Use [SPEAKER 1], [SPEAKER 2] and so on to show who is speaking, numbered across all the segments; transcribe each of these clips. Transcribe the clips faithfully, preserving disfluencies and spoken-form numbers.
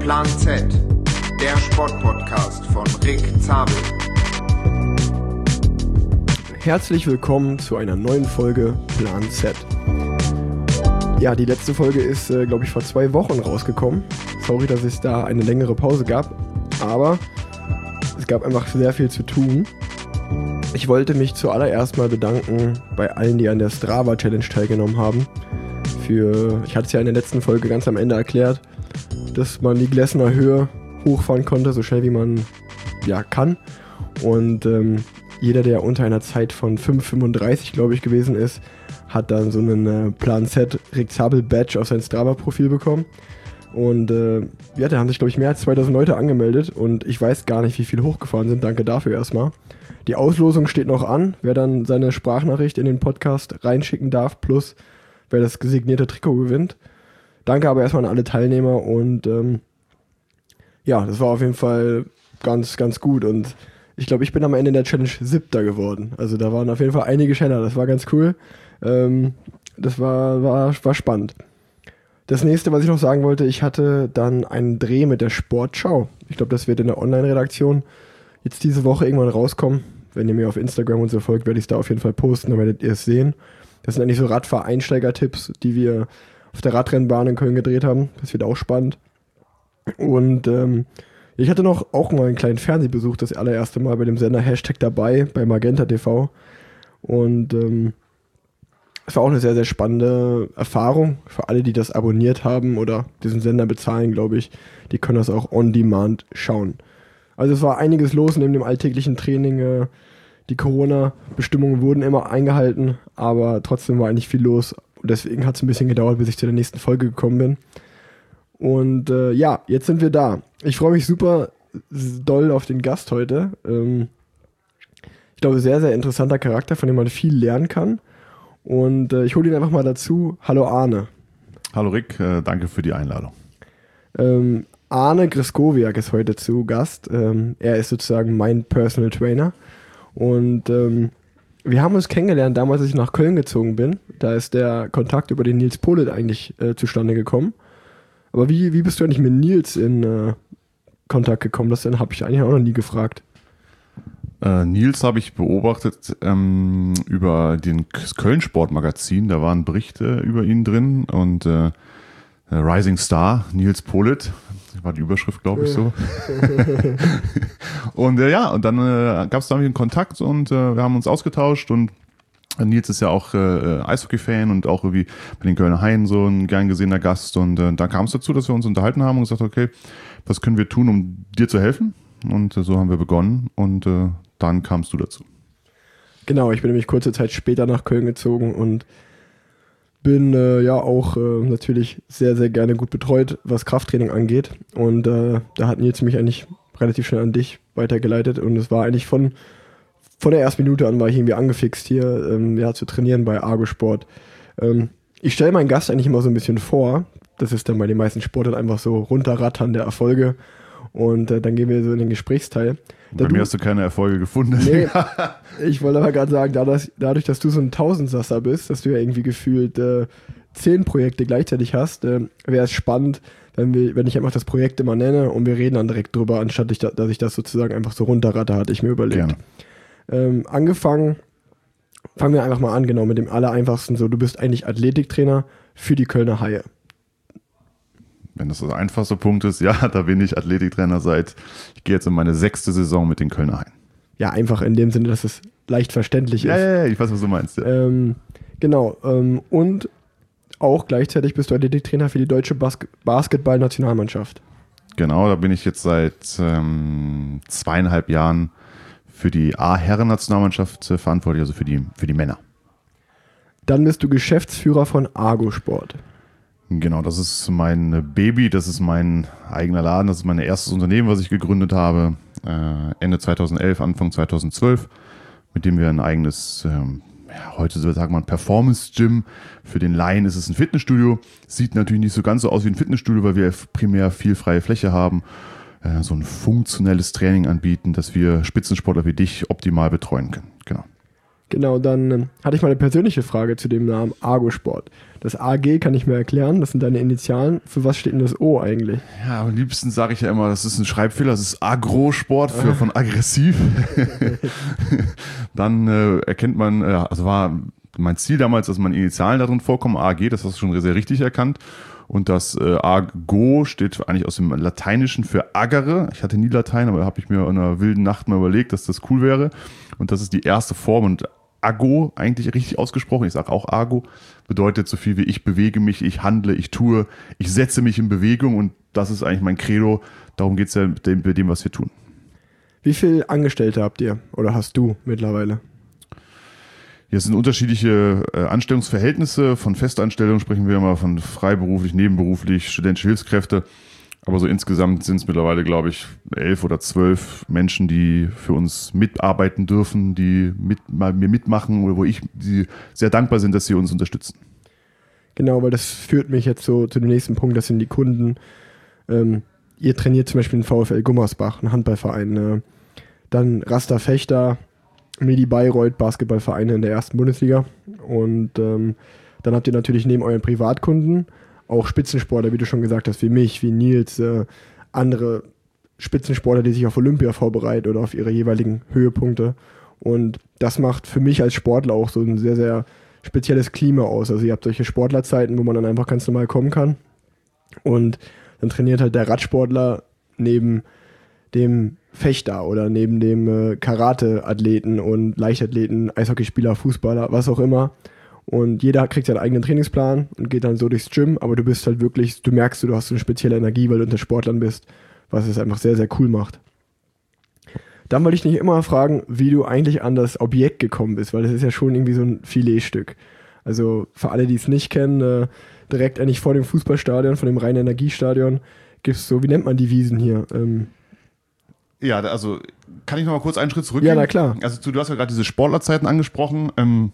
[SPEAKER 1] Plan Z, der Sportpodcast von Rick Zabel.
[SPEAKER 2] Herzlich willkommen zu einer neuen Folge Plan Z. Ja, die letzte Folge ist, äh, glaube ich, vor zwei Wochen rausgekommen. Sorry, dass es da eine längere Pause gab, aber es gab einfach sehr viel zu tun. Ich wollte mich zuallererst mal bedanken bei allen, die an der Strava Challenge teilgenommen haben. Für, ich hatte es ja in der letzten Folge ganz am Ende erklärt, dass man die Glessener Höhe hochfahren konnte, so schnell wie man ja kann. Und ähm, jeder, der unter einer Zeit von fünf fünfunddreißig, glaube ich, gewesen ist, hat dann so einen äh, Plan Z Rick Zabel Badge auf sein Strava-Profil bekommen. Und äh, ja, da haben sich, glaube ich, mehr als zweitausend Leute angemeldet und ich weiß gar nicht, wie viel hochgefahren sind. Danke dafür erstmal. Die Auslosung steht noch an, wer dann seine Sprachnachricht in den Podcast reinschicken darf, plus wer das gesignierte Trikot gewinnt. Danke aber erstmal an alle Teilnehmer und ähm, ja, das war auf jeden Fall ganz, ganz gut und ich glaube, ich bin am Ende der Challenge Siebter geworden. Also da waren auf jeden Fall einige schneller, das war ganz cool. Ähm, das war, war, war spannend. Das nächste, was ich noch sagen wollte, ich hatte dann einen Dreh mit der Sportschau. Ich glaube, das wird in der Online-Redaktion jetzt diese Woche irgendwann rauskommen. Wenn ihr mir auf Instagram und so folgt, werde ich es da auf jeden Fall posten, dann werdet ihr es sehen. Das sind eigentlich so Radfahr-Einsteiger-Tipps, die wir auf der Radrennbahn in Köln gedreht haben. Das wird auch spannend. Und ähm, ich hatte noch auch mal einen kleinen Fernsehbesuch, das allererste Mal bei dem Sender Hashtag dabei, bei Magenta T V. Und ähm, es war auch eine sehr, sehr spannende Erfahrung für alle, die das abonniert haben oder diesen Sender bezahlen, glaube ich. Die können das auch on demand schauen. Also es war einiges los neben dem alltäglichen Training. Äh, die Corona-Bestimmungen wurden immer eingehalten, aber trotzdem war eigentlich viel los. Und deswegen hat es ein bisschen gedauert, bis ich zu der nächsten Folge gekommen bin. Und äh, ja, jetzt sind wir da. Ich freue mich super doll auf den Gast heute. Ähm, ich glaube, sehr, sehr interessanter Charakter, von dem man viel lernen kann. Und äh, ich hole ihn einfach mal dazu. Hallo Arne.
[SPEAKER 3] Hallo Rick, äh, danke für die Einladung.
[SPEAKER 2] Ähm, Arne Griskowiak ist heute zu Gast. Ähm, er ist sozusagen mein Personal Trainer. Und ähm, wir haben uns kennengelernt damals, als ich nach Köln gezogen bin. Da ist der Kontakt über den Nils Politt eigentlich äh, zustande gekommen. Aber wie, wie bist du eigentlich mit Nils in äh, Kontakt gekommen? Das habe ich eigentlich auch noch nie gefragt.
[SPEAKER 3] Äh, Nils habe ich beobachtet ähm, über den Köln-Sport-Magazin. Da waren Berichte über ihn drin und äh, Rising Star, Nils Politt, war die Überschrift, glaube ich, so. und äh, ja, und dann äh, gab es da einen Kontakt und äh, wir haben uns ausgetauscht und Nils ist ja auch äh, Eishockey-Fan und auch irgendwie bei den Kölner Haien so ein gern gesehener Gast und äh, dann kam es dazu, dass wir uns unterhalten haben und gesagt, okay, was können wir tun, um dir zu helfen? Und äh, so haben wir begonnen und äh, dann kamst du dazu.
[SPEAKER 2] Genau, ich bin nämlich kurze Zeit später nach Köln gezogen und bin äh, ja auch äh, natürlich sehr, sehr gerne gut betreut, was Krafttraining angeht. Und äh, da hat Nils mich eigentlich relativ schnell an dich weitergeleitet. Und es war eigentlich von, von der ersten Minute an war ich irgendwie angefixt, hier ähm, ja, zu trainieren bei Argo Sport. Ähm, ich stelle meinen Gast eigentlich immer so ein bisschen vor. Das ist dann bei den meisten Sportlern einfach so runterrattern der Erfolge. Und äh, dann gehen wir so in den Gesprächsteil.
[SPEAKER 3] Da bei mir hast du keine Erfolge gefunden.
[SPEAKER 2] Nee, ich wollte aber gerade sagen, dadurch, dadurch, dass du so ein Tausendsasser bist, dass du ja irgendwie gefühlt äh, zehn Projekte gleichzeitig hast, äh, wäre es spannend, wenn, wir, wenn ich einfach das Projekt immer nenne und wir reden dann direkt drüber, anstatt ich da, dass ich das sozusagen einfach so runterratte, hatte ich mir überlegt. Ähm, angefangen, fangen wir einfach mal an, genau, mit dem Allereinfachsten. So, du bist eigentlich Athletiktrainer für die Kölner Haie.
[SPEAKER 3] Wenn das der einfachste Punkt ist, ja, da bin ich Athletiktrainer seit, ich gehe jetzt in meine sechste Saison mit den Kölner Haien.
[SPEAKER 2] Ja, einfach in dem Sinne, dass es leicht verständlich
[SPEAKER 3] ja,
[SPEAKER 2] ist.
[SPEAKER 3] Ja, ja, ich weiß, was du meinst. Ja.
[SPEAKER 2] Ähm, genau, ähm, und auch gleichzeitig bist du Athletiktrainer für die deutsche Bas- Basketball-Nationalmannschaft.
[SPEAKER 3] Genau, da bin ich jetzt seit ähm, zweieinhalb Jahren für die A-Herren-Nationalmannschaft äh, verantwortlich, also für die, für die Männer.
[SPEAKER 2] Dann bist du Geschäftsführer von Argo Sport.
[SPEAKER 3] Genau, das ist mein Baby, das ist mein eigener Laden, das ist mein erstes Unternehmen, was ich gegründet habe, äh, Ende zweitausendelf, Anfang zweitausendzwölf, mit dem wir ein eigenes, ähm, ja, heute sagt man Performance-Gym, für den Laien ist es ein Fitnessstudio, sieht natürlich nicht so ganz so aus wie ein Fitnessstudio, weil wir primär viel freie Fläche haben, äh, so ein funktionelles Training anbieten, dass wir Spitzensportler wie dich optimal betreuen können, genau.
[SPEAKER 2] Genau, dann ähm, hatte ich mal eine persönliche Frage zu dem Namen Argo-Sport. Das A G kann ich mir erklären, das sind deine Initialen. Für was steht denn das O eigentlich?
[SPEAKER 3] Ja, am liebsten sage ich ja immer, das ist ein Schreibfehler, das ist Agro-Sport für von aggressiv. Dann äh, erkennt man, äh, also war mein Ziel damals, dass meine Initialen darin vorkommen, A G, das hast du schon sehr richtig erkannt. Und das äh, Ago steht eigentlich aus dem Lateinischen für Agere. Ich hatte nie Latein, aber habe ich mir in einer wilden Nacht mal überlegt, dass das cool wäre. Und das ist die erste Form. Und Ago, eigentlich richtig ausgesprochen, ich sage auch Ago, bedeutet so viel wie ich bewege mich, ich handle, ich tue, ich setze mich in Bewegung. Und das ist eigentlich mein Credo. Darum geht es ja mit dem, mit dem, was wir tun.
[SPEAKER 2] Wie viele Angestellte habt ihr oder hast du mittlerweile?
[SPEAKER 3] Hier sind unterschiedliche äh, Anstellungsverhältnisse. Von Festanstellung sprechen wir immer von freiberuflich, nebenberuflich, studentische Hilfskräfte. Aber so insgesamt sind es mittlerweile, glaube ich, elf oder zwölf Menschen, die für uns mitarbeiten dürfen, die mit, mal mir mitmachen oder wo ich die sehr dankbar sind, dass sie uns unterstützen.
[SPEAKER 2] Genau, weil das führt mich jetzt so zu dem nächsten Punkt, das sind die Kunden. Ähm, ihr trainiert zum Beispiel den VfL Gummersbach, einen Handballverein. Äh, dann Raster Fechter, Medi Bayreuth, Basketballvereine in der ersten Bundesliga. Und ähm, dann habt ihr natürlich neben euren Privatkunden auch Spitzensportler, wie du schon gesagt hast, wie mich, wie Nils, äh, andere Spitzensportler, die sich auf Olympia vorbereiten oder auf ihre jeweiligen Höhepunkte. Und das macht für mich als Sportler auch so ein sehr, sehr spezielles Klima aus. Also ihr habt solche Sportlerzeiten, wo man dann einfach ganz normal kommen kann. Und dann trainiert halt der Radsportler neben dem Fechter oder neben dem äh, Karate-Athleten und Leichtathleten, Eishockeyspieler, Fußballer, was auch immer. Und jeder kriegt seinen eigenen Trainingsplan und geht dann so durchs Gym, aber du bist halt wirklich, du merkst, du hast so eine spezielle Energie, weil du unter Sportlern bist, was es einfach sehr, sehr cool macht. Dann wollte ich dich immer fragen, wie du eigentlich an das Objekt gekommen bist, weil das ist ja schon irgendwie so ein Filetstück. Also für alle, die es nicht kennen, äh, direkt eigentlich vor dem Fußballstadion, von dem Rhein-Energiestadion, gibt es so, wie nennt man die Wiesen hier? Ähm,
[SPEAKER 3] Ja, also kann ich noch mal kurz einen Schritt zurückgehen?
[SPEAKER 2] Ja, na klar.
[SPEAKER 3] Also du, du hast ja gerade diese Sportlerzeiten angesprochen. Ähm,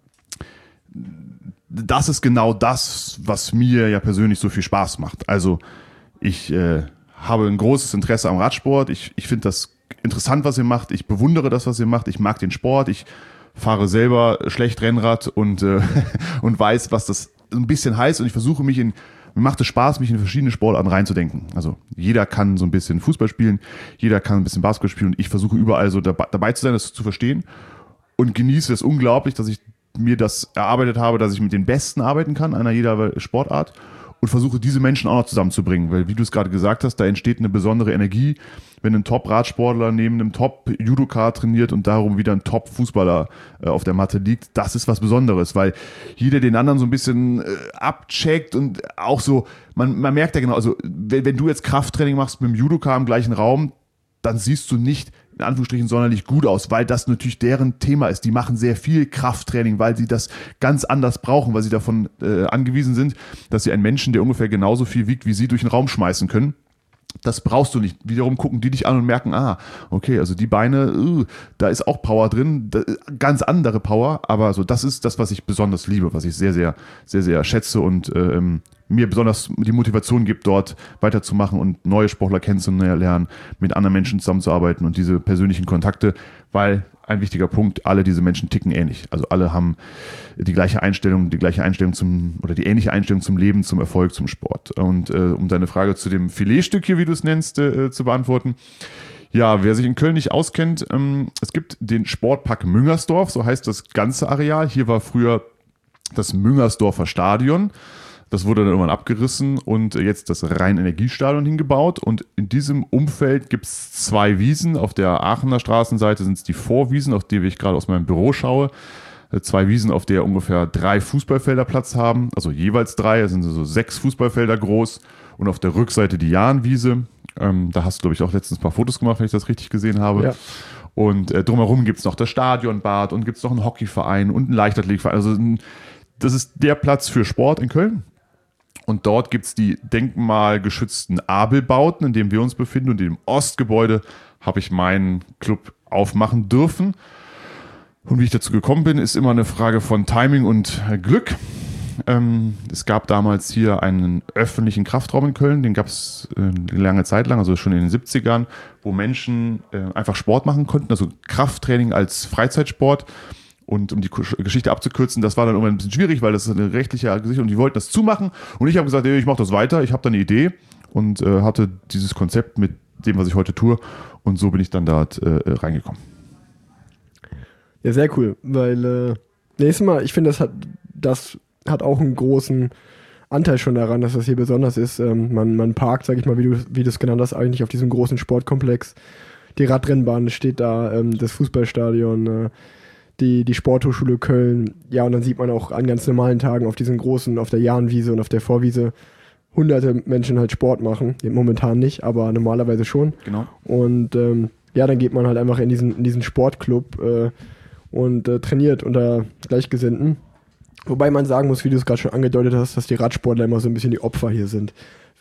[SPEAKER 3] das ist genau das, was mir ja persönlich so viel Spaß macht. Also ich äh, habe ein großes Interesse am Radsport. Ich, ich finde das interessant, was ihr macht. Ich bewundere das, was ihr macht. Ich mag den Sport. Ich fahre selber schlecht Rennrad und, äh, und weiß, was das ein bisschen heißt. Und ich versuche mich in Mir macht es Spaß, mich in verschiedene Sportarten reinzudenken. Also jeder kann so ein bisschen Fußball spielen, jeder kann ein bisschen Basketball spielen und ich versuche überall so dabei, dabei zu sein, das zu verstehen und genieße es unglaublich, dass ich mir das erarbeitet habe, dass ich mit den Besten arbeiten kann, einer jeder Sportart und versuche diese Menschen auch noch zusammenzubringen, weil wie du es gerade gesagt hast, da entsteht eine besondere Energie, wenn ein Top-Radsportler neben einem Top-Judoka trainiert und darum wieder ein Top-Fußballer äh, auf der Matte liegt, das ist was Besonderes, weil jeder den anderen so ein bisschen äh, abcheckt und auch so, man, man merkt ja genau, also wenn, wenn du jetzt Krafttraining machst mit dem Judoka im gleichen Raum, dann siehst du nicht in Anführungsstrichen sonderlich gut aus, weil das natürlich deren Thema ist. Die machen sehr viel Krafttraining, weil sie das ganz anders brauchen, weil sie davon äh, angewiesen sind, dass sie einen Menschen, der ungefähr genauso viel wiegt wie sie, durch den Raum schmeißen können. Das brauchst du nicht. Wiederum gucken die dich an und merken, ah, okay, also die Beine, uh, da ist auch Power drin, da, ganz andere Power, aber so das ist das, was ich besonders liebe, was ich sehr, sehr, sehr, sehr schätze und ähm, mir besonders die Motivation gibt, dort weiterzumachen und neue Sportler kennenzulernen, mit anderen Menschen zusammenzuarbeiten und diese persönlichen Kontakte, weil ein wichtiger Punkt, alle diese Menschen ticken ähnlich. Also alle haben die gleiche Einstellung, die gleiche Einstellung zum, oder die ähnliche Einstellung zum Leben, zum Erfolg, zum Sport. Und äh, um deine Frage zu dem Filetstück hier, wie du es nennst, äh, zu beantworten. Ja, wer sich in Köln nicht auskennt, ähm, es gibt den Sportpark Müngersdorf, so heißt das ganze Areal. Hier war früher das Müngersdorfer Stadion. Das wurde dann irgendwann abgerissen und jetzt das Rhein-Energiestadion hingebaut. Und in diesem Umfeld gibt es zwei Wiesen. Auf der Aachener Straßenseite sind es die Vorwiesen, auf die ich gerade aus meinem Büro schaue. Zwei Wiesen, auf der ungefähr drei Fußballfelder Platz haben. Also jeweils drei, das sind so sechs Fußballfelder groß. Und auf der Rückseite die Jahnwiese. Ähm, da hast du, glaube ich, auch letztens ein paar Fotos gemacht, wenn ich das richtig gesehen habe. Ja. Und äh, drumherum gibt es noch das Stadionbad und gibt es noch einen Hockeyverein und einen Leichtathletikverein. Also ein, das ist der Platz für Sport in Köln. Und dort gibt es die denkmalgeschützten Abelbauten, in dem wir uns befinden. Und im Ostgebäude habe ich meinen Club aufmachen dürfen. Und wie ich dazu gekommen bin, ist immer eine Frage von Timing und Glück. Ähm, es gab damals hier einen öffentlichen Kraftraum in Köln, den gab es äh, eine lange Zeit lang, also schon in den siebzigern, wo Menschen äh, einfach Sport machen konnten, also Krafttraining als Freizeitsport. Und um die Geschichte abzukürzen, das war dann irgendwann ein bisschen schwierig, weil das ist eine rechtliche Geschichte und die wollten das zumachen. Und ich habe gesagt, ey, ich mache das weiter, ich habe da eine Idee und äh, hatte dieses Konzept mit dem, was ich heute tue. Und so bin ich dann da äh, reingekommen.
[SPEAKER 2] Ja, sehr cool, weil äh, nächstes Mal, ich finde, das hat, das hat auch einen großen Anteil schon daran, dass das hier besonders ist. Ähm, man, man parkt, sag ich mal, wie du wie du es genannt hast, eigentlich auf diesem großen Sportkomplex. Die Radrennbahn steht da, ähm, das Fußballstadion, äh, die, die Sporthochschule Köln. Ja, und dann sieht man auch an ganz normalen Tagen auf diesen großen, auf der Jahnwiese und auf der Vorwiese hunderte Menschen halt Sport machen. Momentan nicht, aber normalerweise schon.
[SPEAKER 3] Genau.
[SPEAKER 2] Und ähm, ja, dann geht man halt einfach in diesen, in diesen Sportclub äh, und äh, trainiert unter Gleichgesinnten. Wobei man sagen muss, wie du es gerade schon angedeutet hast, dass die Radsportler immer so ein bisschen die Opfer hier sind.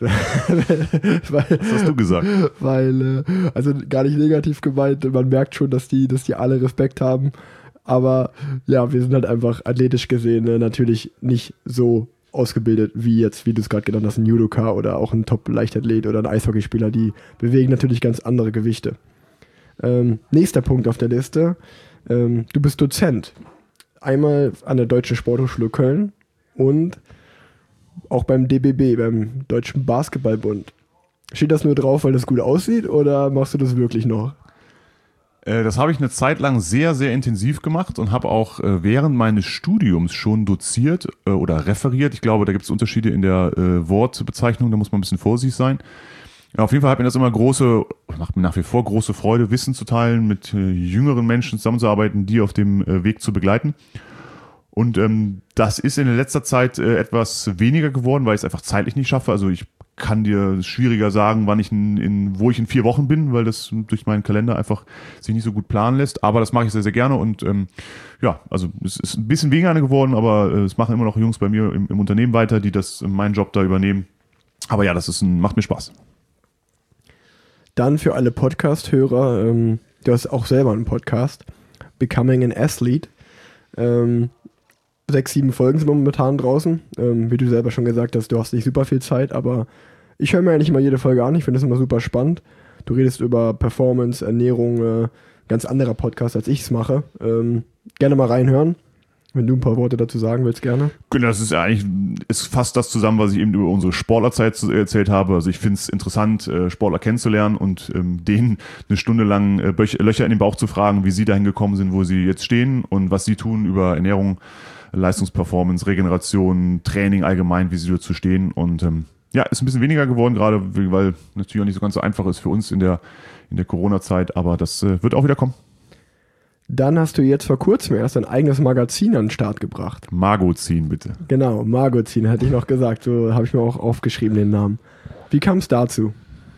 [SPEAKER 2] weil,
[SPEAKER 3] Was hast du gesagt?
[SPEAKER 2] Weil, äh, also gar nicht negativ gemeint, man merkt schon, dass die, dass die alle Respekt haben. Aber ja, wir sind halt einfach athletisch gesehen äh, natürlich nicht so ausgebildet wie jetzt, wie du es gerade genannt hast, ein Judoka oder auch ein Top-Leichtathlet oder ein Eishockeyspieler. Die bewegen natürlich ganz andere Gewichte. Ähm, nächster Punkt auf der Liste. Ähm, du bist Dozent. Einmal an der Deutschen Sporthochschule Köln und auch beim D B B, beim Deutschen Basketballbund. Steht das nur drauf, weil das gut aussieht oder machst du das wirklich noch?
[SPEAKER 3] Äh, das habe ich eine Zeit lang sehr, sehr intensiv gemacht und habe auch äh, während meines Studiums schon doziert äh, oder referiert. Ich glaube, da gibt es Unterschiede in der äh, Wortbezeichnung, da muss man ein bisschen vorsichtig sein. Ja, auf jeden Fall hat mir das immer große, macht mir nach wie vor große Freude, Wissen zu teilen, mit äh, jüngeren Menschen zusammenzuarbeiten, die auf dem äh, Weg zu begleiten. Und ähm, das ist in letzter Zeit äh, etwas weniger geworden, weil ich es einfach zeitlich nicht schaffe. Also ich kann dir schwieriger sagen, wann ich in, in wo ich in vier Wochen bin, weil das durch meinen Kalender einfach sich nicht so gut planen lässt. Aber das mache ich sehr, sehr gerne und ähm, ja, also es ist ein bisschen weniger geworden, aber äh, es machen immer noch Jungs bei mir im, im Unternehmen weiter, die das meinen Job da übernehmen. Aber ja, das ist ein, macht mir Spaß.
[SPEAKER 2] Dann für alle Podcast-Hörer, ähm, du hast auch selber einen Podcast, Becoming an Athlete. Ähm, sechs, sieben Folgen sind momentan draußen. Ähm, wie du selber schon gesagt hast, du hast nicht super viel Zeit, aber ich höre mir eigentlich immer jede Folge an. Ich finde das immer super spannend. Du redest über Performance, Ernährung, äh, ganz anderer Podcast, als ich es mache. Ähm, gerne mal reinhören. Wenn du ein paar Worte dazu sagen willst, gerne.
[SPEAKER 3] Genau, das ist ja eigentlich, ist fast das zusammen, was ich eben über unsere Sportlerzeit erzählt habe. Also ich finde es interessant, Sportler kennenzulernen und ähm, denen eine Stunde lang äh, Löcher in den Bauch zu fragen, wie sie dahin gekommen sind, wo sie jetzt stehen und was sie tun über Ernährung, Leistungsperformance, Regeneration, Training allgemein, wie sie dazu stehen. Und ähm, ja, ist ein bisschen weniger geworden, gerade weil natürlich auch nicht so ganz so einfach ist für uns in der, in der Corona-Zeit, aber das äh, wird auch wieder kommen.
[SPEAKER 2] Dann hast du jetzt vor kurzem erst ein eigenes Magazin an den Start gebracht.
[SPEAKER 3] Magozin, bitte.
[SPEAKER 2] Genau, Magozin, hatte ich noch gesagt. So habe ich mir auch aufgeschrieben, den Namen. Wie kam es dazu?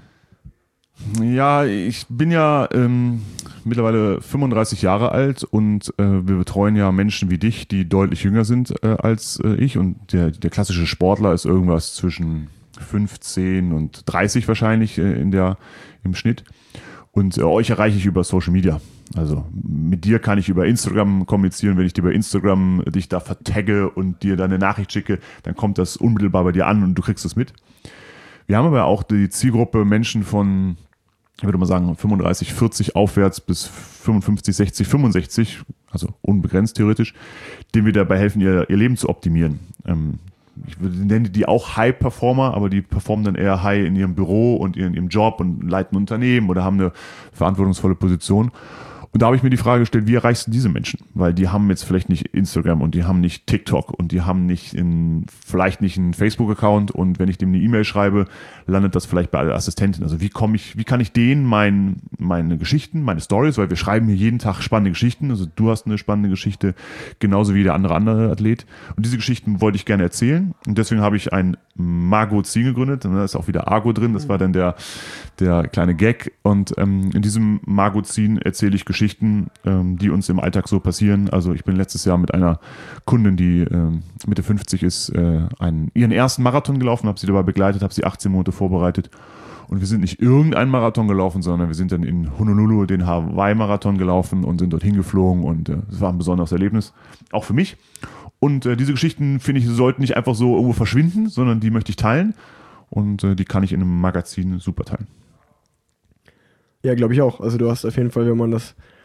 [SPEAKER 3] Ja, ich bin ja ähm, mittlerweile fünfunddreißig Jahre alt und äh, wir betreuen ja Menschen wie dich, die deutlich jünger sind äh, als äh, ich. Und der, der klassische Sportler ist irgendwas zwischen fünfzehn und dreißig wahrscheinlich äh, in der, im Schnitt. Und äh, euch erreiche ich über Social Media. Also mit dir kann ich über Instagram kommunizieren. Wenn ich dir bei Instagram dich da vertagge und dir dann eine Nachricht schicke, dann kommt das unmittelbar bei dir an und du kriegst es mit. Wir haben aber auch die Zielgruppe Menschen von, ich würde mal sagen, fünfunddreißig, vierzig aufwärts bis fünfundfünfzig, sechzig, fünfundsechzig, also unbegrenzt theoretisch, denen wir dabei helfen, ihr, ihr Leben zu optimieren. Ähm, ich nenne die auch High-Performer, aber die performen dann eher high in ihrem Büro und in ihrem Job und leiten Unternehmen oder haben eine verantwortungsvolle Position. Und da habe ich mir die Frage gestellt, wie erreichst du diese Menschen? Weil die haben jetzt vielleicht nicht Instagram und die haben nicht TikTok und die haben nicht in, vielleicht nicht einen Facebook-Account und wenn ich dem eine E-Mail schreibe, landet das vielleicht bei der Assistentin. Also wie komme ich, wie kann ich denen mein, meine Geschichten, meine Stories, weil wir schreiben hier jeden Tag spannende Geschichten. Also du hast eine spannende Geschichte, genauso wie der andere andere Athlet. Und diese Geschichten wollte ich gerne erzählen. Und deswegen habe ich ein Magozin gegründet. Und da ist auch wieder Argo drin. Das war dann der, der kleine Gag. Und ähm, in diesem Magozin erzähle ich Geschichten, ähm, die uns im Alltag so passieren. Also ich bin letztes Jahr mit einer Kundin, die ähm, Mitte fünfzig ist, äh, einen, ihren ersten Marathon gelaufen, habe sie dabei begleitet, habe sie achtzehn Monate vorbereitet. Und wir sind nicht irgendeinen Marathon gelaufen, sondern wir sind dann in Honolulu den Hawaii-Marathon gelaufen und sind dorthin geflogen. Und es äh, war ein besonderes Erlebnis, auch für mich. Und äh, diese Geschichten, finde ich, sollten nicht einfach so irgendwo verschwinden, sondern die möchte ich teilen. Und äh, die kann ich in einem Magazin super teilen.
[SPEAKER 2] Ja, glaube ich auch. Also du hast auf jeden Fall, wenn man das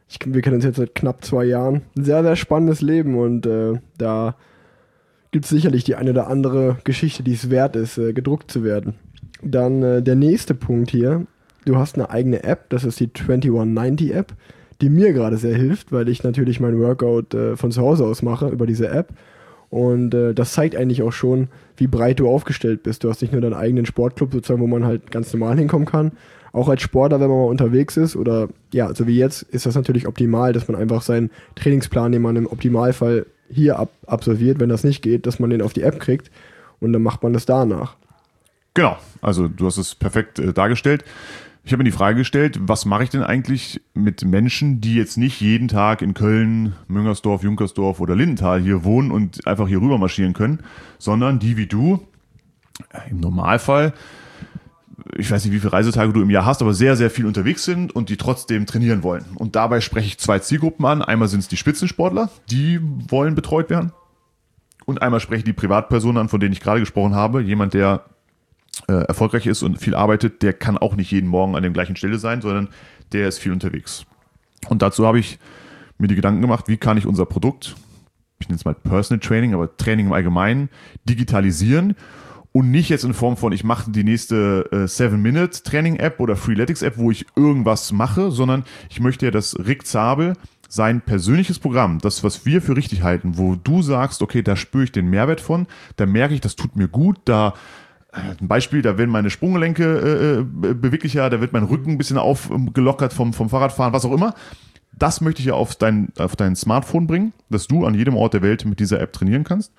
[SPEAKER 2] ich, wir kennen uns jetzt seit knapp zwei Jahren. Ein sehr, sehr spannendes Leben und äh, da gibt es sicherlich die eine oder andere Geschichte, die es wert ist, äh, gedruckt zu werden. Dann äh, der nächste Punkt hier. Du hast eine eigene App, das ist die einundzwanzig neunzig App, die mir gerade sehr hilft, weil ich natürlich mein Workout äh, von zu Hause aus mache über diese App. Und äh, das zeigt eigentlich auch schon, wie breit du aufgestellt bist. Du hast nicht nur deinen eigenen Sportclub, sozusagen, wo man halt ganz normal hinkommen kann. Auch als Sportler, wenn man mal unterwegs ist oder ja, so wie jetzt, ist das natürlich optimal, dass man einfach seinen Trainingsplan, den man im Optimalfall hier ab- absolviert, wenn das nicht geht, dass man den auf die App kriegt und dann macht man das danach.
[SPEAKER 3] Genau, also du hast es perfekt äh, dargestellt. Ich habe mir die Frage gestellt, was mache ich denn eigentlich mit Menschen, die jetzt nicht jeden Tag in Köln, Müngersdorf, Junkersdorf oder Lindenthal hier wohnen und einfach hier rüber marschieren können, sondern die wie du im Normalfall, ich weiß nicht, wie viele Reisetage du im Jahr hast, aber sehr, sehr viel unterwegs sind und die trotzdem trainieren wollen. Und dabei spreche ich zwei Zielgruppen an. Einmal sind es die Spitzensportler, die wollen betreut werden. Und einmal spreche ich die Privatpersonen an, von denen ich gerade gesprochen habe. Jemand, der äh, erfolgreich ist und viel arbeitet, der kann auch nicht jeden Morgen an der gleichen Stelle sein, sondern der ist viel unterwegs. Und dazu habe ich mir die Gedanken gemacht, wie kann ich unser Produkt, ich nenne es mal Personal Training, aber Training im Allgemeinen, digitalisieren. Und nicht jetzt in Form von, ich mache die nächste äh, seven-Minute-Training-App oder Freeletics-App, wo ich irgendwas mache, sondern ich möchte ja, dass Rick Zabel sein persönliches Programm, das, was wir für richtig halten, wo du sagst, okay, da spüre ich den Mehrwert von, da merke ich, das tut mir gut, da, äh, ein Beispiel, da werden meine Sprunggelenke äh, beweglicher, da wird mein Rücken ein bisschen aufgelockert vom, vom Fahrradfahren, was auch immer. Das möchte ich ja auf dein, auf dein Smartphone bringen, dass du an jedem Ort der Welt mit dieser App trainieren kannst.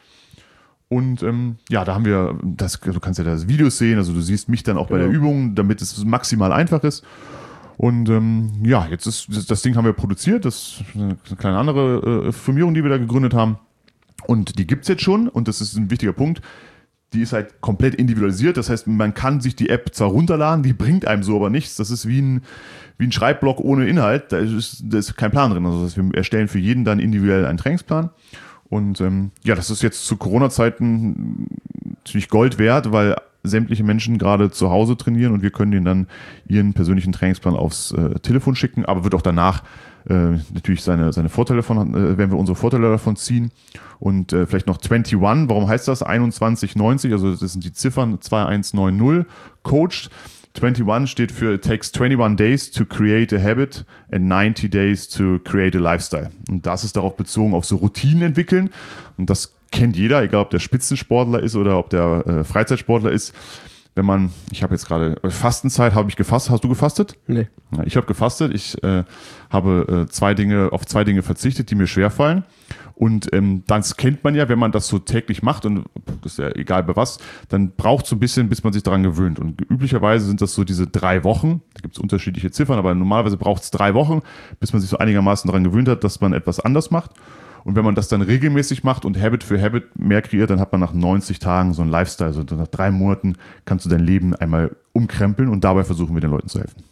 [SPEAKER 3] Und ähm, ja, da haben wir, das, du kannst ja das Videos sehen, also du siehst mich dann auch genau bei der Übung, damit es maximal einfach ist. Und ähm, ja, jetzt ist das, das Ding haben wir produziert, das ist eine kleine andere äh, Firmierung, die wir da gegründet haben. Und die gibt's jetzt schon und das ist ein wichtiger Punkt. Die ist halt komplett individualisiert, das heißt, man kann sich die App zwar runterladen, die bringt einem so aber nichts. Das ist wie ein, wie ein Schreibblock ohne Inhalt, da ist, da ist kein Plan drin. Also das heißt, wir erstellen für jeden dann individuell einen Trainingsplan. Und ähm, ja, das ist jetzt zu Corona-Zeiten natürlich Gold wert, weil sämtliche Menschen gerade zu Hause trainieren und wir können denen dann ihren persönlichen Trainingsplan aufs äh, Telefon schicken, aber wird auch danach äh, natürlich seine, seine Vorteile von, äh, werden wir unsere Vorteile davon ziehen. Und äh, vielleicht noch einundzwanzig, warum heißt das? einundzwanzig neunzig, also das sind die Ziffern zwei eins neun null, Coached. einundzwanzig steht für It takes twenty-one days to create a habit and ninety days to create a lifestyle. Und das ist darauf bezogen, auf so Routinen entwickeln. Und das kennt jeder, egal ob der Spitzensportler ist oder ob der äh, Freizeitsportler ist. Wenn man, ich habe jetzt gerade Fastenzeit, habe ich gefastet. Hast du gefastet? Nee. Ja, ich habe gefastet. Ich äh, habe äh, zwei Dinge, auf zwei Dinge verzichtet, die mir schwerfallen. Und ähm, das kennt man ja, wenn man das so täglich macht und das ist ja egal bei was, dann braucht es so ein bisschen, bis man sich daran gewöhnt. Und üblicherweise sind das so diese drei Wochen, da gibt es unterschiedliche Ziffern, aber normalerweise braucht es drei Wochen, bis man sich so einigermaßen daran gewöhnt hat, dass man etwas anders macht. Und wenn man das dann regelmäßig macht und Habit für Habit mehr kreiert, dann hat man nach neunzig Tagen so einen Lifestyle. Also nach drei Monaten kannst du dein Leben einmal umkrempeln und dabei versuchen wir den Leuten zu helfen.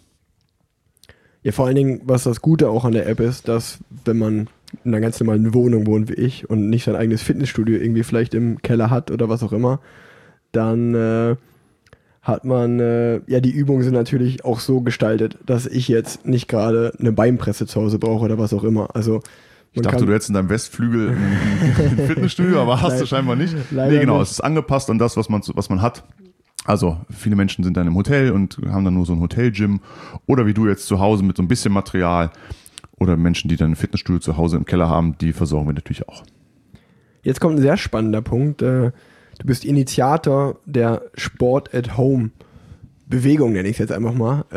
[SPEAKER 2] Ja, vor allen Dingen, was das Gute auch an der App ist, dass wenn man in einer ganz normalen Wohnung wohnt wie ich und nicht sein eigenes Fitnessstudio irgendwie vielleicht im Keller hat oder was auch immer, dann äh, hat man, äh, ja, die Übungen sind natürlich auch so gestaltet, dass ich jetzt nicht gerade eine Beinpresse zu Hause brauche oder was auch immer. Also
[SPEAKER 3] ich dachte, du hättest in deinem Westflügel ein, ein Fitnessstudio, aber hast du scheinbar nicht.
[SPEAKER 2] Leider
[SPEAKER 3] nee, genau,
[SPEAKER 2] nicht.
[SPEAKER 3] Es ist angepasst an das, was man, was man hat. Also viele Menschen sind dann im Hotel und haben dann nur so ein Hotel-Gym oder wie du jetzt zu Hause mit so ein bisschen Material oder Menschen, die dann ein Fitnessstudio zu Hause im Keller haben, die versorgen wir natürlich auch.
[SPEAKER 2] Jetzt kommt ein sehr spannender Punkt. Du bist Initiator der Sport at Home Bewegung, nenne ich es jetzt einfach mal.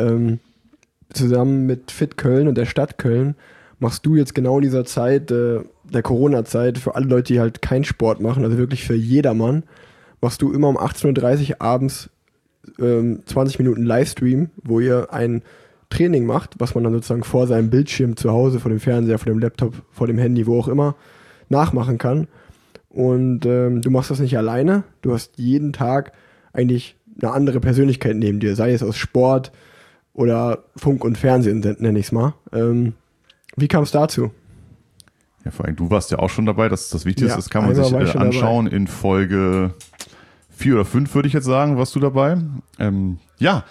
[SPEAKER 2] Zusammen mit Fit Köln und der Stadt Köln machst du jetzt genau in dieser Zeit, der Corona-Zeit, für alle Leute, die halt keinen Sport machen, also wirklich für jedermann, machst du immer um achtzehn Uhr dreißig abends ähm, zwanzig Minuten Livestream, wo ihr ein Training macht, was man dann sozusagen vor seinem Bildschirm zu Hause, vor dem Fernseher, vor dem Laptop, vor dem Handy, wo auch immer, nachmachen kann. Und ähm, du machst das nicht alleine, du hast jeden Tag eigentlich eine andere Persönlichkeit neben dir, sei es aus Sport oder Funk und Fernsehen, nenne ich es mal. Ähm, wie kam es dazu?
[SPEAKER 3] Ja, vor allem, du warst ja auch schon dabei, das ist das Wichtigste,
[SPEAKER 2] Ja,
[SPEAKER 3] das kann man sich äh, anschauen dabei. In Folge vier oder fünf würde ich jetzt sagen, warst du dabei. Ähm, ja,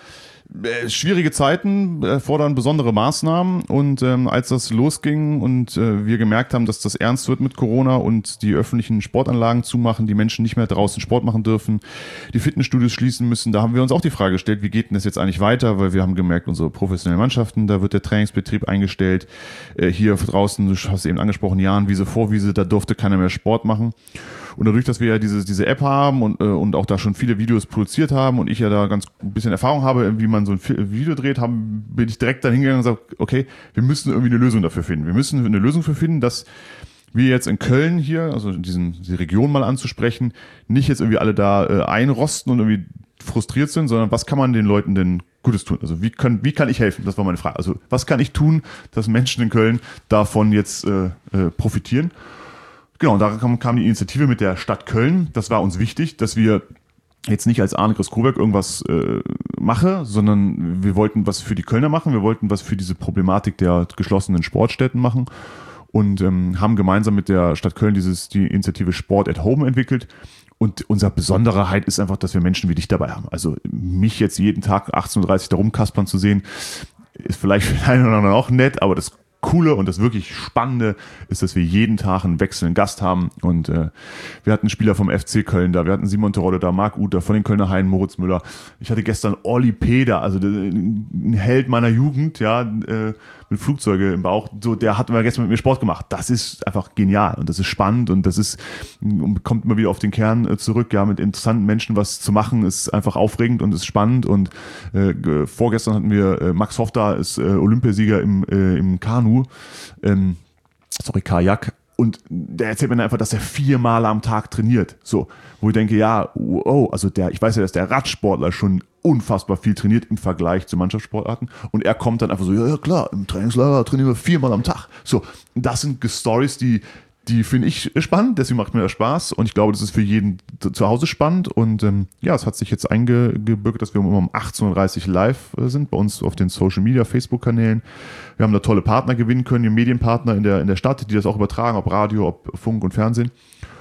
[SPEAKER 3] Äh, schwierige Zeiten erfordern besondere Maßnahmen und ähm, als das losging und äh, wir gemerkt haben, dass das ernst wird mit Corona und die öffentlichen Sportanlagen zumachen, die Menschen nicht mehr draußen Sport machen dürfen, die Fitnessstudios schließen müssen, da haben wir uns auch die Frage gestellt, wie geht denn das jetzt eigentlich weiter, weil wir haben gemerkt, unsere professionellen Mannschaften, da wird der Trainingsbetrieb eingestellt, äh, hier draußen, du hast eben angesprochen, Jahnwiese, Vorwiese, da durfte keiner mehr Sport machen. Und dadurch, dass wir ja diese, diese App haben und, äh, und auch da schon viele Videos produziert haben und ich ja da ganz ein bisschen Erfahrung habe, wie man so ein Video dreht, haben, bin ich direkt dann hingegangen und gesagt, okay, wir müssen irgendwie eine Lösung dafür finden. Wir müssen eine Lösung dafür finden, dass wir jetzt in Köln hier, also in diesen, diese Region mal anzusprechen, nicht jetzt irgendwie alle da äh, einrosten und irgendwie frustriert sind, sondern was kann man den Leuten denn Gutes tun? Also wie kann, wie kann ich helfen? Das war meine Frage. Also was kann ich tun, dass Menschen in Köln davon jetzt äh, äh, profitieren? Genau, und da kam, kam die Initiative mit der Stadt Köln. Das war uns wichtig, dass wir jetzt nicht als Arne Chris-Koberg irgendwas äh, mache, sondern wir wollten was für die Kölner machen. Wir wollten was für diese Problematik der geschlossenen Sportstätten machen und ähm, haben gemeinsam mit der Stadt Köln dieses, die Initiative Sport at Home entwickelt. Und unsere Besonderheit ist einfach, dass wir Menschen wie dich dabei haben. Also mich jetzt jeden Tag achtzehn Uhr dreißig da rumkaspern zu sehen, ist vielleicht für den einen oder anderen auch nett, aber das Coole und das wirklich Spannende ist, dass wir jeden Tag einen wechselnden Gast haben und äh, wir hatten Spieler vom F C Köln da, wir hatten Simon Terodde da, Marc Uth da, von den Kölner Haien, Moritz Müller. Ich hatte gestern Olli Peder, also ein Held meiner Jugend, ja, äh, mit Flugzeuge im Bauch, so, der hat mal gestern mit mir Sport gemacht. Das ist einfach genial und das ist spannend und das ist, kommt immer wieder auf den Kern zurück, ja, mit interessanten Menschen was zu machen, ist einfach aufregend und ist spannend und äh, vorgestern hatten wir äh, Max Hoff da, ist äh, Olympiasieger im, äh, im Kanu, ähm, sorry, Kajak. Und der erzählt mir dann einfach, dass er viermal am Tag trainiert. So, wo ich denke, ja, oh, also der, ich weiß ja, dass der Radsportler schon unfassbar viel trainiert im Vergleich zu Mannschaftssportarten. Und er kommt dann einfach so, ja, ja klar, im Trainingslager trainieren wir viermal am Tag. So, das sind Stories, die, die finde ich spannend, deswegen macht mir das Spaß. Und ich glaube, das ist für jeden zu Hause spannend. Und ähm, ja, es hat sich jetzt eingebürgert, dass wir immer um achtzehn Uhr dreißig live äh, sind, bei uns auf den Social Media, Facebook-Kanälen. Wir haben da tolle Partner gewinnen können, die Medienpartner in der, in der Stadt, die das auch übertragen, ob Radio, ob Funk und Fernsehen.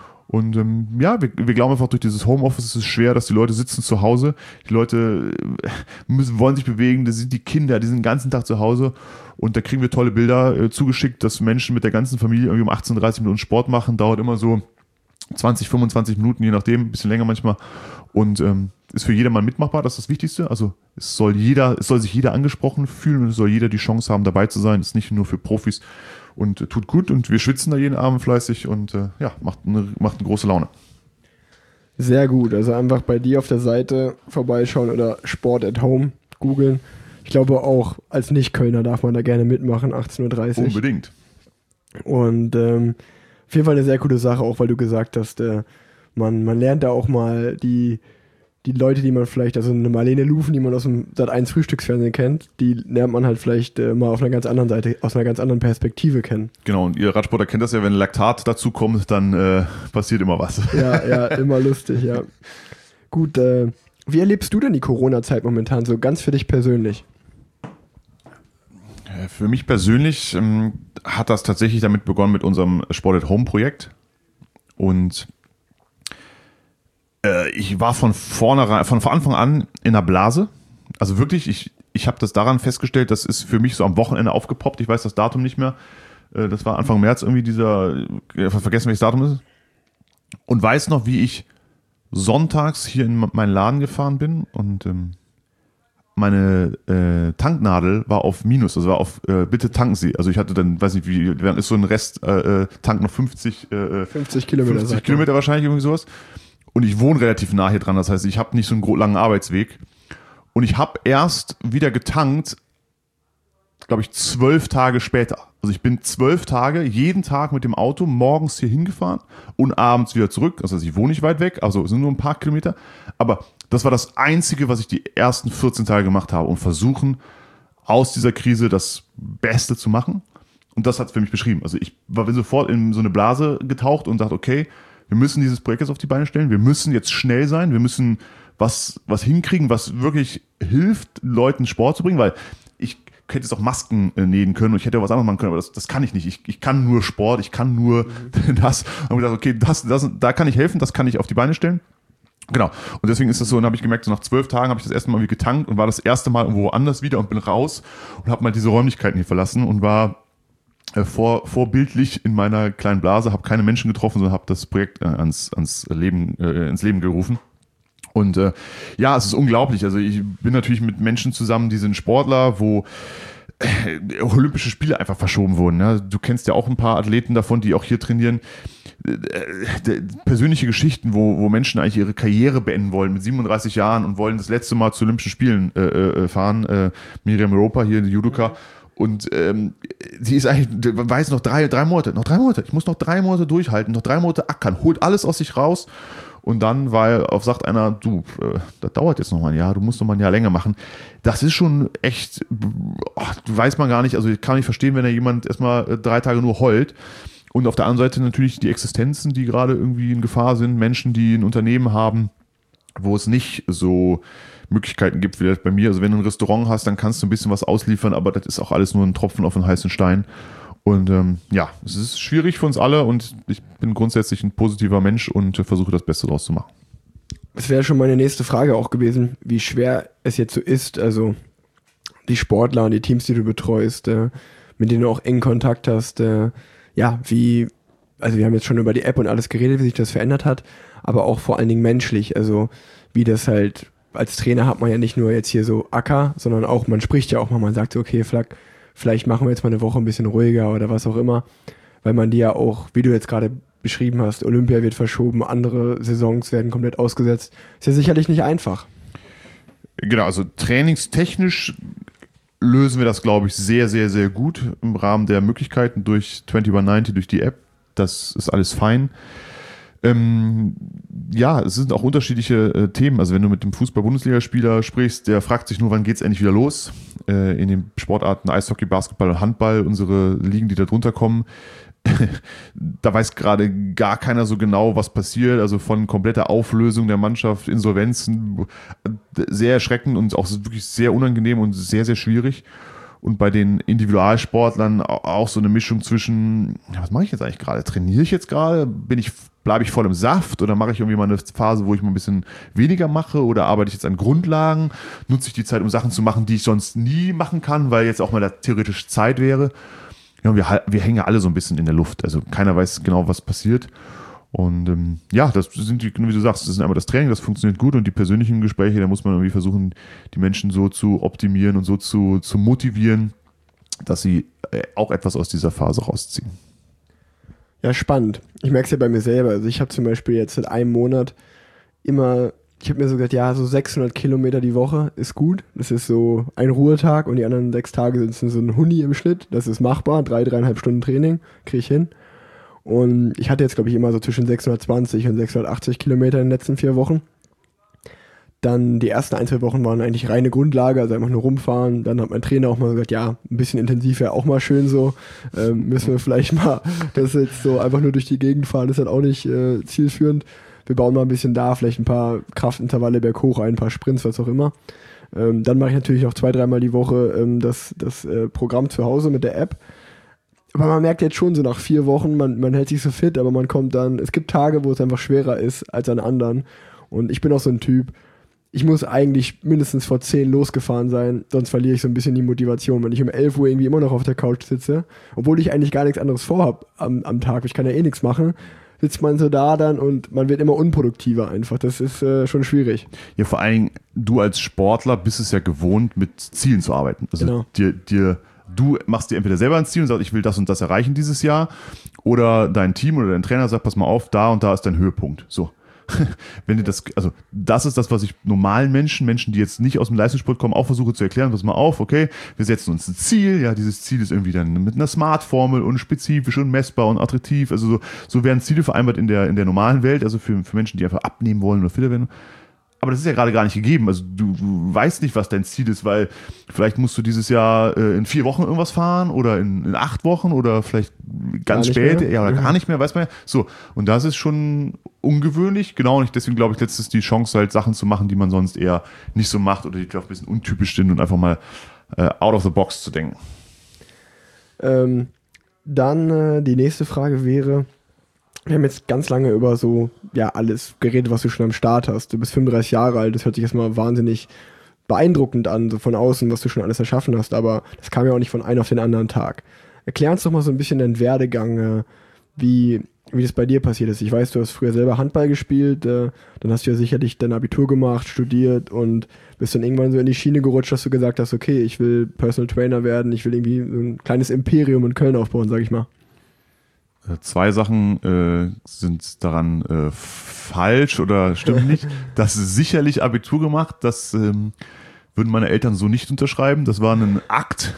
[SPEAKER 3] Und ähm, ja, wir, wir glauben einfach, durch dieses Homeoffice ist es schwer, dass die Leute sitzen zu Hause, die Leute müssen, wollen sich bewegen, das sind die Kinder, die sind den ganzen Tag zu Hause und da kriegen wir tolle Bilder äh, zugeschickt, dass Menschen mit der ganzen Familie irgendwie um achtzehn Uhr dreißig Minuten Sport machen, dauert immer so zwanzig, fünfundzwanzig Minuten, je nachdem, ein bisschen länger manchmal und ähm, ist für jedermann mitmachbar, das ist das Wichtigste, also es soll jeder, es soll sich jeder angesprochen fühlen und es soll jeder die Chance haben, dabei zu sein, es ist nicht nur für Profis und äh, tut gut und wir schwitzen da jeden Abend fleißig und äh, ja, macht eine, macht eine große Laune.
[SPEAKER 2] Sehr gut, also einfach bei dir auf der Seite vorbeischauen oder Sport at Home googeln. Ich glaube auch als Nicht-Kölner darf man da gerne mitmachen, achtzehn Uhr dreißig.
[SPEAKER 3] Unbedingt.
[SPEAKER 2] Und ähm, auf jeden Fall eine sehr coole Sache, auch weil du gesagt hast, äh, man, man lernt da auch mal die die Leute, die man vielleicht, also eine Marlene Lufen, die man aus dem Sat eins Frühstücksfernsehen kennt, die lernt man halt vielleicht äh, mal auf einer ganz anderen Seite, aus einer ganz anderen Perspektive kennen.
[SPEAKER 3] Genau, und ihr Radsportler kennt das ja, wenn Laktat dazu kommt, dann äh, passiert immer was.
[SPEAKER 2] Ja, ja, immer lustig, ja. Gut, äh, wie erlebst du denn die Corona-Zeit momentan so ganz für dich persönlich?
[SPEAKER 3] Für mich persönlich ähm, hat das tatsächlich damit begonnen mit unserem Sport at Home Projekt und ich war von vornherein, von Anfang an in einer Blase. Also wirklich, ich, ich habe das daran festgestellt, das ist für mich so am Wochenende aufgepoppt. Ich weiß das Datum nicht mehr. Das war Anfang März irgendwie dieser, vergessen welches Datum ist. Und weiß noch, wie ich sonntags hier in meinen Laden gefahren bin und ähm, meine äh, Tanknadel war auf Minus, also war auf äh, bitte tanken Sie. Also ich hatte dann, weiß nicht wie, dann ist so ein Rest, äh, Tank noch fünfzig, äh,
[SPEAKER 2] fünfzig Kilometer.
[SPEAKER 3] fünfzig Kilometer wahrscheinlich, irgendwie sowas. Und ich wohne relativ nah hier dran, das heißt, ich habe nicht so einen langen Arbeitsweg. Und ich habe erst wieder getankt, glaube ich, zwölf Tage später. Also ich bin zwölf Tage jeden Tag mit dem Auto morgens hier hingefahren und abends wieder zurück. Also ich wohne nicht weit weg, also es sind nur ein paar Kilometer. Aber das war das Einzige, was ich die ersten vierzehn Tage gemacht habe, um versuchen, aus dieser Krise das Beste zu machen. Und das hat es für mich beschrieben. Also ich war sofort in so eine Blase getaucht und dachte, okay, wir müssen dieses Projekt jetzt auf die Beine stellen, wir müssen jetzt schnell sein, wir müssen was, was hinkriegen, was wirklich hilft, Leuten Sport zu bringen, weil ich hätte jetzt auch Masken äh, nähen können und ich hätte auch was anderes machen können, aber das, das kann ich nicht. Ich, ich kann nur Sport, ich kann nur mhm. das. Und ich dachte, okay, das, das, da kann ich helfen, das kann ich auf die Beine stellen. Genau. Und deswegen ist das so, und habe ich gemerkt, so nach zwölf Tagen habe ich das erste Mal irgendwie getankt und war das erste Mal irgendwo anders wieder und bin raus und habe mal diese Räumlichkeiten hier verlassen und war äh, vor, vorbildlich in meiner kleinen Blase, habe keine Menschen getroffen, sondern habe das Projekt äh, ans, ans Leben, äh, ins Leben gerufen. Und äh, ja, es ist unglaublich. Also ich bin natürlich mit Menschen zusammen, die sind Sportler, wo äh, Olympische Spiele einfach verschoben wurden. Ja? Du kennst ja auch ein paar Athleten davon, die auch hier trainieren. Äh, persönliche Geschichten, wo, wo Menschen eigentlich ihre Karriere beenden wollen mit siebenunddreißig Jahren und wollen das letzte Mal zu Olympischen Spielen äh, äh, fahren. Äh, Miriam Europa hier, die Judoka. Und ähm, sie ist eigentlich, weiß noch drei, drei Monate, noch drei Monate. Ich muss noch drei Monate durchhalten, noch drei Monate ackern, holt alles aus sich raus. Und dann, weil auf sagt einer, du, äh, das dauert jetzt noch mal ein Jahr, du musst noch mal ein Jahr länger machen. Das ist schon echt, ach, weiß man gar nicht, also ich kann nicht verstehen, wenn da jemand erstmal drei Tage nur heult. Und auf der anderen Seite natürlich die Existenzen, die gerade irgendwie in Gefahr sind, Menschen, die ein Unternehmen haben, wo es nicht so Möglichkeiten gibt, wie das bei mir. Also wenn du ein Restaurant hast, dann kannst du ein bisschen was ausliefern, aber das ist auch alles nur ein Tropfen auf einen heißen Stein. Und ähm, ja, es ist schwierig für uns alle und ich bin grundsätzlich ein positiver Mensch und äh, versuche das Beste draus zu machen.
[SPEAKER 2] Das wäre schon meine nächste Frage auch gewesen, wie schwer es jetzt so ist, also die Sportler und die Teams, die du betreust, äh, mit denen du auch engen Kontakt hast, äh, ja, wie, also wir haben jetzt schon über die App und alles geredet, wie sich das verändert hat, aber auch vor allen Dingen menschlich, also wie das halt, als Trainer hat man ja nicht nur jetzt hier so Acker, sondern auch, man spricht ja auch mal, man sagt so, okay, Flak, vielleicht machen wir jetzt mal eine Woche ein bisschen ruhiger oder was auch immer, weil man die ja auch, wie du jetzt gerade beschrieben hast, Olympia wird verschoben, andere Saisons werden komplett ausgesetzt, ist ja sicherlich nicht einfach.
[SPEAKER 3] Genau, also trainingstechnisch lösen wir das, glaube ich, sehr, sehr, sehr gut im Rahmen der Möglichkeiten durch twenty one ninety, durch die App. Das ist alles fein. Ähm, ja, es sind auch unterschiedliche äh, Themen. Also wenn du mit dem Fußball-Bundesligaspieler sprichst, der fragt sich nur, wann geht es endlich wieder los? Äh, in den Sportarten Eishockey, Basketball und Handball, unsere Ligen, die da drunter kommen, da weiß gerade gar keiner so genau, was passiert. Also von kompletter Auflösung der Mannschaft, Insolvenzen, sehr erschreckend und auch wirklich sehr unangenehm und sehr, sehr schwierig. Und bei den Individualsportlern auch so eine Mischung zwischen, ja, was mache ich jetzt eigentlich gerade? Trainiere ich jetzt gerade? Bin ich, bleibe ich voll im Saft oder mache ich irgendwie mal eine Phase, wo ich mal ein bisschen weniger mache oder arbeite ich jetzt an Grundlagen? Nutze ich die Zeit, um Sachen zu machen, die ich sonst nie machen kann, weil jetzt auch mal da theoretisch Zeit wäre? Ja, wir, wir hängen ja alle so ein bisschen in der Luft. Also keiner weiß genau, was passiert. Und ähm, ja, das sind, die, wie du sagst, das ist einmal das Training, das funktioniert gut und die persönlichen Gespräche, da muss man irgendwie versuchen, die Menschen so zu optimieren und so zu, zu motivieren, dass sie äh, auch etwas aus dieser Phase rausziehen.
[SPEAKER 2] Ja, spannend. Ich merke es ja bei mir selber. Also ich habe zum Beispiel jetzt seit einem Monat immer, ich habe mir so gesagt, ja, so sechshundert Kilometer die Woche ist gut. Das ist so ein Ruhetag und die anderen sechs Tage sind so ein Huni im Schnitt. Das ist machbar. Drei, dreieinhalb Stunden Training kriege ich hin. Und ich hatte jetzt, glaube ich, immer so zwischen sechshundertzwanzig und sechshundertachtzig Kilometer in den letzten vier Wochen. Dann die ersten ein, zwei Wochen waren eigentlich reine Grundlage, also einfach nur rumfahren. Dann hat mein Trainer auch mal gesagt, ja, ein bisschen intensiv wäre auch mal schön so. Ähm, müssen wir vielleicht mal, das jetzt so einfach nur durch die Gegend fahren, ist halt auch nicht äh, zielführend. Wir bauen mal ein bisschen da, vielleicht ein paar Kraftintervalle berghoch ein, ein paar Sprints, was auch immer. Ähm, dann mache ich natürlich auch zwei, dreimal die Woche ähm, das, das äh, Programm zu Hause mit der App. Aber man merkt jetzt schon so nach vier Wochen, man, man hält sich so fit, aber man kommt dann, es gibt Tage, wo es einfach schwerer ist als an anderen. Und ich bin auch so ein Typ, ich muss eigentlich mindestens vor zehn losgefahren sein, sonst verliere ich so ein bisschen die Motivation. Wenn ich um elf Uhr irgendwie immer noch auf der Couch sitze, obwohl ich eigentlich gar nichts anderes vorhab am, am Tag, ich kann ja eh nichts machen, sitzt man so da dann und man wird immer unproduktiver einfach. Das ist äh, schon schwierig.
[SPEAKER 3] Ja, vor allen Dingen, du als Sportler bist es ja gewohnt, mit Zielen zu arbeiten. Also
[SPEAKER 2] genau.
[SPEAKER 3] dir, dir Du machst dir entweder selber ein Ziel und sagst, ich will das und das erreichen dieses Jahr, oder dein Team oder dein Trainer sagt, pass mal auf, da und da ist dein Höhepunkt. So. Wenn dir das, also das ist das, was ich normalen Menschen, Menschen, die jetzt nicht aus dem Leistungssport kommen, auch versuche zu erklären, pass mal auf, okay, wir setzen uns ein Ziel, ja, dieses Ziel ist irgendwie dann mit einer Smart-Formel und spezifisch und messbar und attraktiv, also so, so werden Ziele vereinbart in der, in der normalen Welt, also für, für Menschen, die einfach abnehmen wollen oder fitter werden. Aber das ist ja gerade gar nicht gegeben. Also du, du weißt nicht, was dein Ziel ist, weil vielleicht musst du dieses Jahr äh, in vier Wochen irgendwas fahren oder in, in acht Wochen oder vielleicht ganz spät, ja, oder mhm. gar nicht mehr, weiß man ja. So, und das ist schon ungewöhnlich, genau, und deswegen glaube ich, letztens die Chance halt Sachen zu machen, die man sonst eher nicht so macht oder die vielleicht ein bisschen untypisch sind und einfach mal äh, out of the box zu denken.
[SPEAKER 2] Ähm, dann äh, die nächste Frage wäre, Wir haben jetzt ganz lange über so, ja, alles geredet, was du schon am Start hast. Du bist fünfunddreißig Jahre alt, das hört sich erstmal wahnsinnig beeindruckend an, so von außen, was du schon alles erschaffen hast, aber das kam ja auch nicht von einem auf den anderen Tag. Erklär uns doch mal so ein bisschen deinen Werdegang, äh, wie, wie das bei dir passiert ist. Ich weiß, du hast früher selber Handball gespielt, äh, dann hast du ja sicherlich dein Abitur gemacht, studiert und bist dann irgendwann so in die Schiene gerutscht, dass du gesagt hast, okay, ich will Personal Trainer werden, ich will irgendwie so ein kleines Imperium in Köln aufbauen, sag ich mal.
[SPEAKER 3] Zwei Sachen äh, sind daran äh, falsch oder stimmen nicht. Das ist sicherlich Abitur gemacht, das ähm, würden meine Eltern so nicht unterschreiben. Das war ein Akt,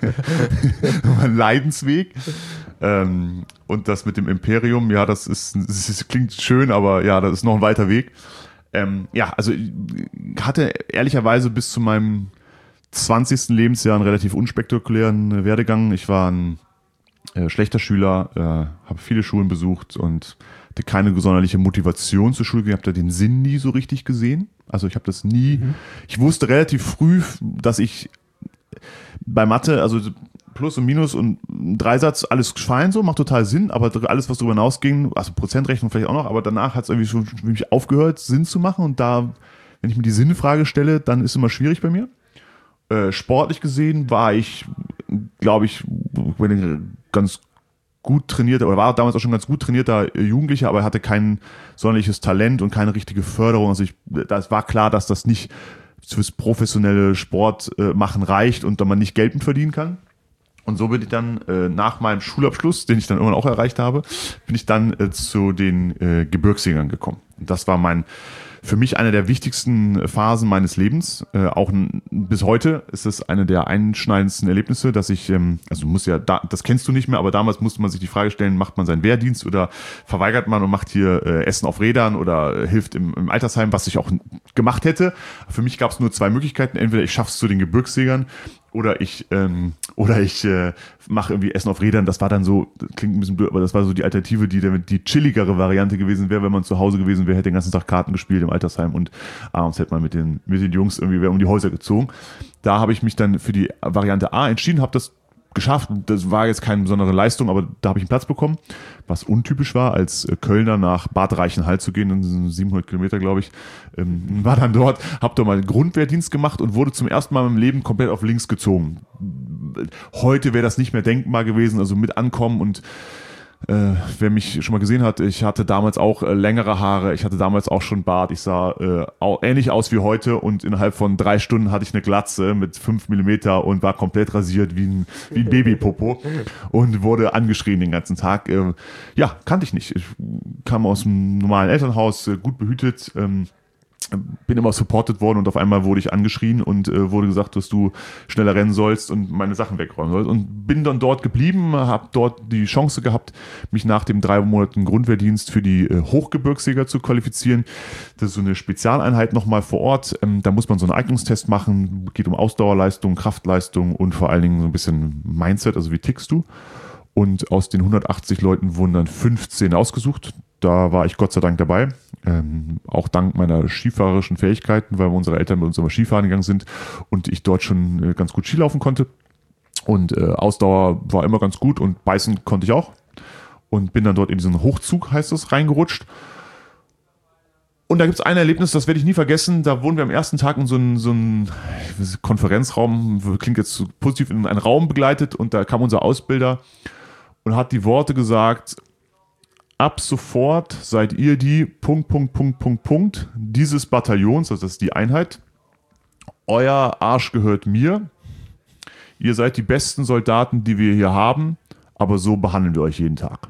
[SPEAKER 3] ein Leidensweg. Ähm, und das mit dem Imperium, ja, das ist, das ist, klingt schön, aber ja, das ist noch ein weiter Weg. Ähm, ja, also ich hatte ehrlicherweise bis zu meinem zwanzigsten Lebensjahr einen relativ unspektakulären Werdegang. Ich war ein Äh, schlechter Schüler, äh, habe viele Schulen besucht und hatte keine sonderliche Motivation zur Schule. Ich habe da den Sinn nie so richtig gesehen. Also ich habe das nie, mhm. ich wusste relativ früh, dass ich bei Mathe, also Plus und Minus und Dreisatz, alles fein so, macht total Sinn, aber alles, was darüber hinausging, also Prozentrechnung vielleicht auch noch, aber danach hat es irgendwie schon für mich aufgehört, Sinn zu machen und da, wenn ich mir die Sinnfrage stelle, dann ist es immer schwierig bei mir. Äh, sportlich gesehen war ich, glaube ich, ganz gut trainiert, oder war damals auch schon ganz gut trainierter Jugendlicher, aber er hatte kein sonderliches Talent und keine richtige Förderung. Also ich, das war klar, dass das nicht fürs professionelle Sport äh, machen reicht und da man nicht Geld mit verdienen kann. Und so bin ich dann äh, nach meinem Schulabschluss, den ich dann irgendwann auch erreicht habe, bin ich dann äh, zu den äh, Gebirgsjägern gekommen. Und das war mein für mich eine der wichtigsten Phasen meines Lebens. Äh, auch n- bis heute ist es eine der einschneidendsten Erlebnisse, dass ich, ähm, also muss ja, da, das kennst du nicht mehr, aber damals musste man sich die Frage stellen, macht man seinen Wehrdienst oder verweigert man und macht hier äh, Essen auf Rädern oder äh, hilft im, im Altersheim, was ich auch gemacht hätte. Für mich gab es nur zwei Möglichkeiten. Entweder ich schaff's zu den Gebirgsjägern oder ich ähm, oder ich äh, mache irgendwie Essen auf Rädern. Das war dann so, das klingt ein bisschen blöd, aber das war so die Alternative, die damit die chilligere Variante gewesen wäre, wenn man zu Hause gewesen wäre, hätte den ganzen Tag Karten gespielt im Altersheim und abends hätte man mit den mit den Jungs irgendwie um die Häuser gezogen. Da habe ich mich dann für die Variante A entschieden, habe das geschafft. Das war jetzt keine besondere Leistung, aber da habe ich einen Platz bekommen, was untypisch war, als Kölner nach Bad Reichenhall zu gehen, das sind siebenhundert Kilometer, glaube ich, ähm, war dann dort, habe dort mal einen Grundwehrdienst gemacht und wurde zum ersten Mal in meinem Leben komplett auf links gezogen. Heute wäre das nicht mehr denkbar gewesen, also mit ankommen und Äh, wer mich schon mal gesehen hat, ich hatte damals auch äh, längere Haare, ich hatte damals auch schon Bart, ich sah äh, auch ähnlich aus wie heute und innerhalb von drei Stunden hatte ich eine Glatze mit fünf Millimeter und war komplett rasiert wie ein, wie ein Babypopo und wurde angeschrien den ganzen Tag. Äh, ja, kannte ich nicht. Ich kam aus einem normalen Elternhaus, äh, gut behütet, ähm, bin immer supported worden und auf einmal wurde ich angeschrien und äh, wurde gesagt, dass du schneller rennen sollst und meine Sachen wegräumen sollst und bin dann dort geblieben, habe dort die Chance gehabt, mich nach dem drei Monaten Grundwehrdienst für die äh, Hochgebirgsjäger zu qualifizieren. Das ist so eine Spezialeinheit nochmal vor Ort, ähm, da muss man so einen Eignungstest machen, geht um Ausdauerleistung, Kraftleistung und vor allen Dingen so ein bisschen Mindset, also wie tickst du. Und aus den hundertachtzig Leuten wurden dann fünfzehn ausgesucht. Da war ich Gott sei Dank dabei. Ähm, auch dank meiner skifahrerischen Fähigkeiten, weil unsere Eltern mit uns immer Skifahren gegangen sind und ich dort schon äh, ganz gut Skilaufen konnte. Und äh, Ausdauer war immer ganz gut und beißen konnte ich auch. Und bin dann dort in diesen Hochzug, heißt das, reingerutscht. Und da gibt es ein Erlebnis, das werde ich nie vergessen. Da wurden wir am ersten Tag in so einen, so einen Konferenzraum, klingt jetzt so positiv, in einen Raum begleitet. Und da kam unser Ausbilder und hat die Worte gesagt: Ab sofort seid ihr die Punkt, Punkt, Punkt, Punkt, Punkt dieses Bataillons, also das ist die Einheit. Euer Arsch gehört mir. Ihr seid die besten Soldaten, die wir hier haben, aber so behandeln wir euch jeden Tag.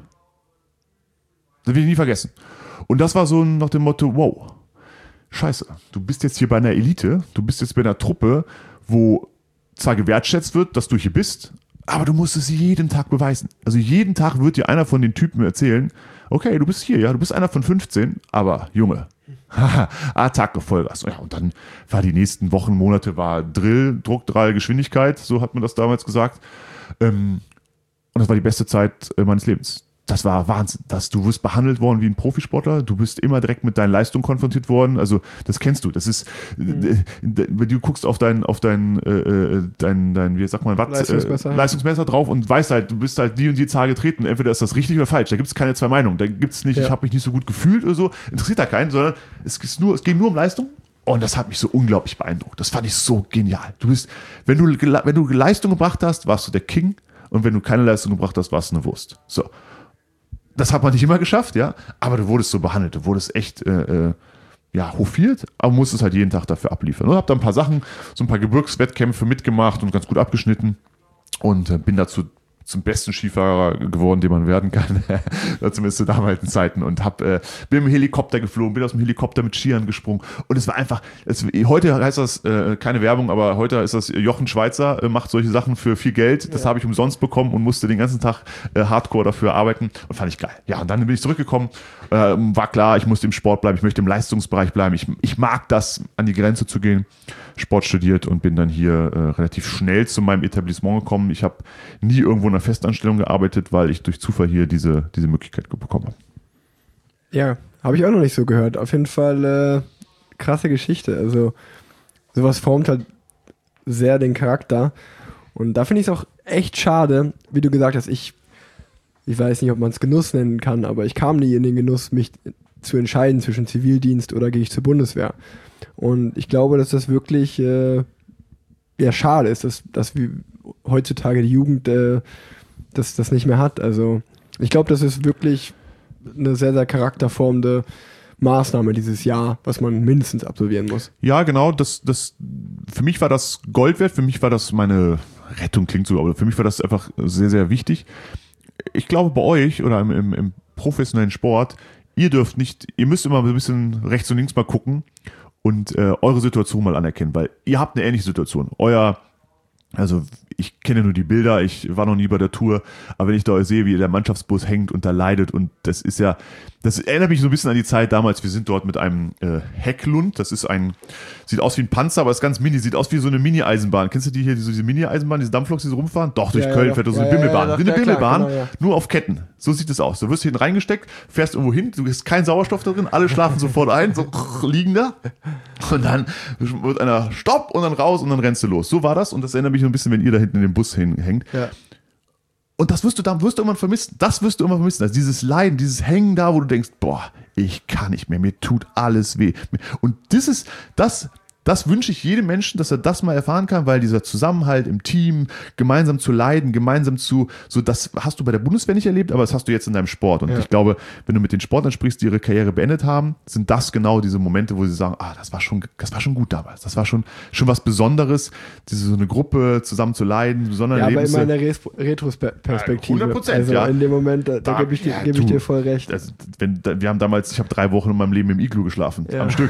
[SPEAKER 3] Das will ich nie vergessen. Und das war so nach dem Motto, wow, scheiße, du bist jetzt hier bei einer Elite, du bist jetzt bei einer Truppe, wo zwar gewertschätzt wird, dass du hier bist, aber du musst es jeden Tag beweisen. Also jeden Tag wird dir einer von den Typen erzählen, okay, du bist hier, ja, du bist einer von fünfzehn, aber Junge, Attacke, Vollgas. Ja, und dann war die nächsten Wochen, Monate war Drill, Druckdrall, Geschwindigkeit, so hat man das damals gesagt. Und das war die beste Zeit meines Lebens. das war Wahnsinn. Das, du wirst behandelt worden wie ein Profisportler, du bist immer direkt mit deinen Leistungen konfrontiert worden, also das kennst du, das ist, mhm. äh, du guckst auf dein, auf dein, äh, dein, dein, wie sagt man, Watt,
[SPEAKER 2] Leistungsmesser.
[SPEAKER 3] Äh, Leistungsmesser drauf und weißt halt, du bist halt die und die Zahl getreten, entweder ist das richtig oder falsch, da gibt es keine zwei Meinungen, da gibt es nicht, ja. ich habe mich nicht so gut gefühlt oder so, interessiert da keinen, sondern es, ist nur, es geht nur um Leistung. Und das hat mich so unglaublich beeindruckt. Das fand ich so genial. Du bist, wenn du, wenn du Leistung gebracht hast, warst du der King. Und wenn du keine Leistung gebracht hast, warst du eine Wurst. So. Das hat man nicht immer geschafft, ja. Aber du wurdest so behandelt. Du wurdest echt, äh, äh, ja, hofiert. Aber musstest halt jeden Tag dafür abliefern. Und hab da ein paar Sachen, so ein paar Gebirgswettkämpfe mitgemacht und ganz gut abgeschnitten. Und äh, bin dazu zum besten Skifahrer geworden, den man werden kann, zumindest zu damaligen Zeiten, und hab, äh, bin im Helikopter geflogen, bin aus dem Helikopter mit Skiern gesprungen, und es war einfach, es, heute heißt das, äh, keine Werbung, aber heute ist das, Jochen Schweizer äh, macht solche Sachen für viel Geld, das ja. habe ich umsonst bekommen und musste den ganzen Tag äh, hardcore dafür arbeiten und fand ich geil. Ja, und dann bin ich zurückgekommen, äh, war klar, ich musste im Sport bleiben, ich möchte im Leistungsbereich bleiben, ich, ich mag das, an die Grenze zu gehen, Sport studiert und bin dann hier äh, relativ schnell zu meinem Etablissement gekommen. Ich habe nie irgendwo in einer Festanstellung gearbeitet, weil ich durch Zufall hier diese, diese Möglichkeit bekommen habe.
[SPEAKER 2] Ja, habe ich auch noch nicht so gehört. Auf jeden Fall äh, krasse Geschichte. Also sowas formt halt sehr den Charakter. Und da finde ich es auch echt schade, wie du gesagt hast, ich, ich weiß nicht, ob man es Genuss nennen kann, aber ich kam nie in den Genuss, mich zu entscheiden zwischen Zivildienst oder gehe ich zur Bundeswehr. Und ich glaube, dass das wirklich äh, ja, schade ist, dass, dass wir heutzutage die Jugend äh, das, das nicht mehr hat. Also ich glaube, das ist wirklich eine sehr, sehr charakterformende Maßnahme dieses Jahr, was man mindestens absolvieren muss.
[SPEAKER 3] Ja, genau. Das, das, für mich war das Gold wert, für mich war das meine Rettung, klingt so, aber für mich war das einfach sehr, sehr wichtig. Ich glaube, bei euch oder im, im, im professionellen Sport, ihr dürft nicht, ihr müsst immer ein bisschen rechts und links mal gucken und äh, eure Situation mal anerkennen, weil ihr habt eine ähnliche Situation. Euer, also ich kenne nur die Bilder, ich war noch nie bei der Tour, aber wenn ich da sehe, wie der Mannschaftsbus hängt und da leidet, und das ist ja, das erinnert mich so ein bisschen an die Zeit damals, wir sind dort mit einem äh, Hecklund, das ist ein, sieht aus wie ein Panzer, aber ist ganz mini, sieht aus wie so eine Mini-Eisenbahn. Kennst du die hier, diese, diese Mini-Eisenbahn, diese Dampfloks, die so rumfahren? Doch, durch
[SPEAKER 2] ja,
[SPEAKER 3] Köln
[SPEAKER 2] ja,
[SPEAKER 3] fährt da so
[SPEAKER 2] ja,
[SPEAKER 3] eine Bimmelbahn,
[SPEAKER 2] ja, ja,
[SPEAKER 3] wie eine
[SPEAKER 2] ja,
[SPEAKER 3] Bimmelbahn,
[SPEAKER 2] klar, genau, ja.
[SPEAKER 3] Nur auf Ketten. So sieht es aus. Du wirst hier hinten reingesteckt, fährst irgendwo hin, du hast keinen Sauerstoff da drin, alle schlafen sofort ein, so liegen da, und dann wird einer Stopp und dann raus und dann rennst du los. So war das, und das erinnert mich so ein bisschen, wenn ihr da hinten in dem Bus hängt. Ja. Und das wirst du da wirst du irgendwann vermissen. Das wirst du immer vermissen. Also dieses Leiden, dieses Hängen da, wo du denkst, boah, ich kann nicht mehr, mir tut alles weh. Und das ist, das, das wünsche ich jedem Menschen, dass er das mal erfahren kann, weil dieser Zusammenhalt im Team, gemeinsam zu leiden, gemeinsam zu, so, das hast du bei der Bundeswehr nicht erlebt, aber das hast du jetzt in deinem Sport. Und ja. ich glaube, wenn du mit den Sportlern sprichst, die ihre Karriere beendet haben, sind das genau diese Momente, wo sie sagen, ah, das war schon, das war schon gut damals. Das war schon, schon was Besonderes, diese, so eine Gruppe zusammen zu leiden, besondere
[SPEAKER 2] ja,
[SPEAKER 3] Erlebnisse.
[SPEAKER 2] Ja, aber in meiner Res- Retrospektive.
[SPEAKER 3] hundert Prozent,
[SPEAKER 2] also
[SPEAKER 3] ja.
[SPEAKER 2] in dem Moment, da, da, da gebe ich, dir,
[SPEAKER 3] ja,
[SPEAKER 2] geb ich dir voll recht.
[SPEAKER 3] Das, wenn, da, wir haben damals, ich habe drei Wochen in meinem Leben im Iglu geschlafen, ja. am Stück.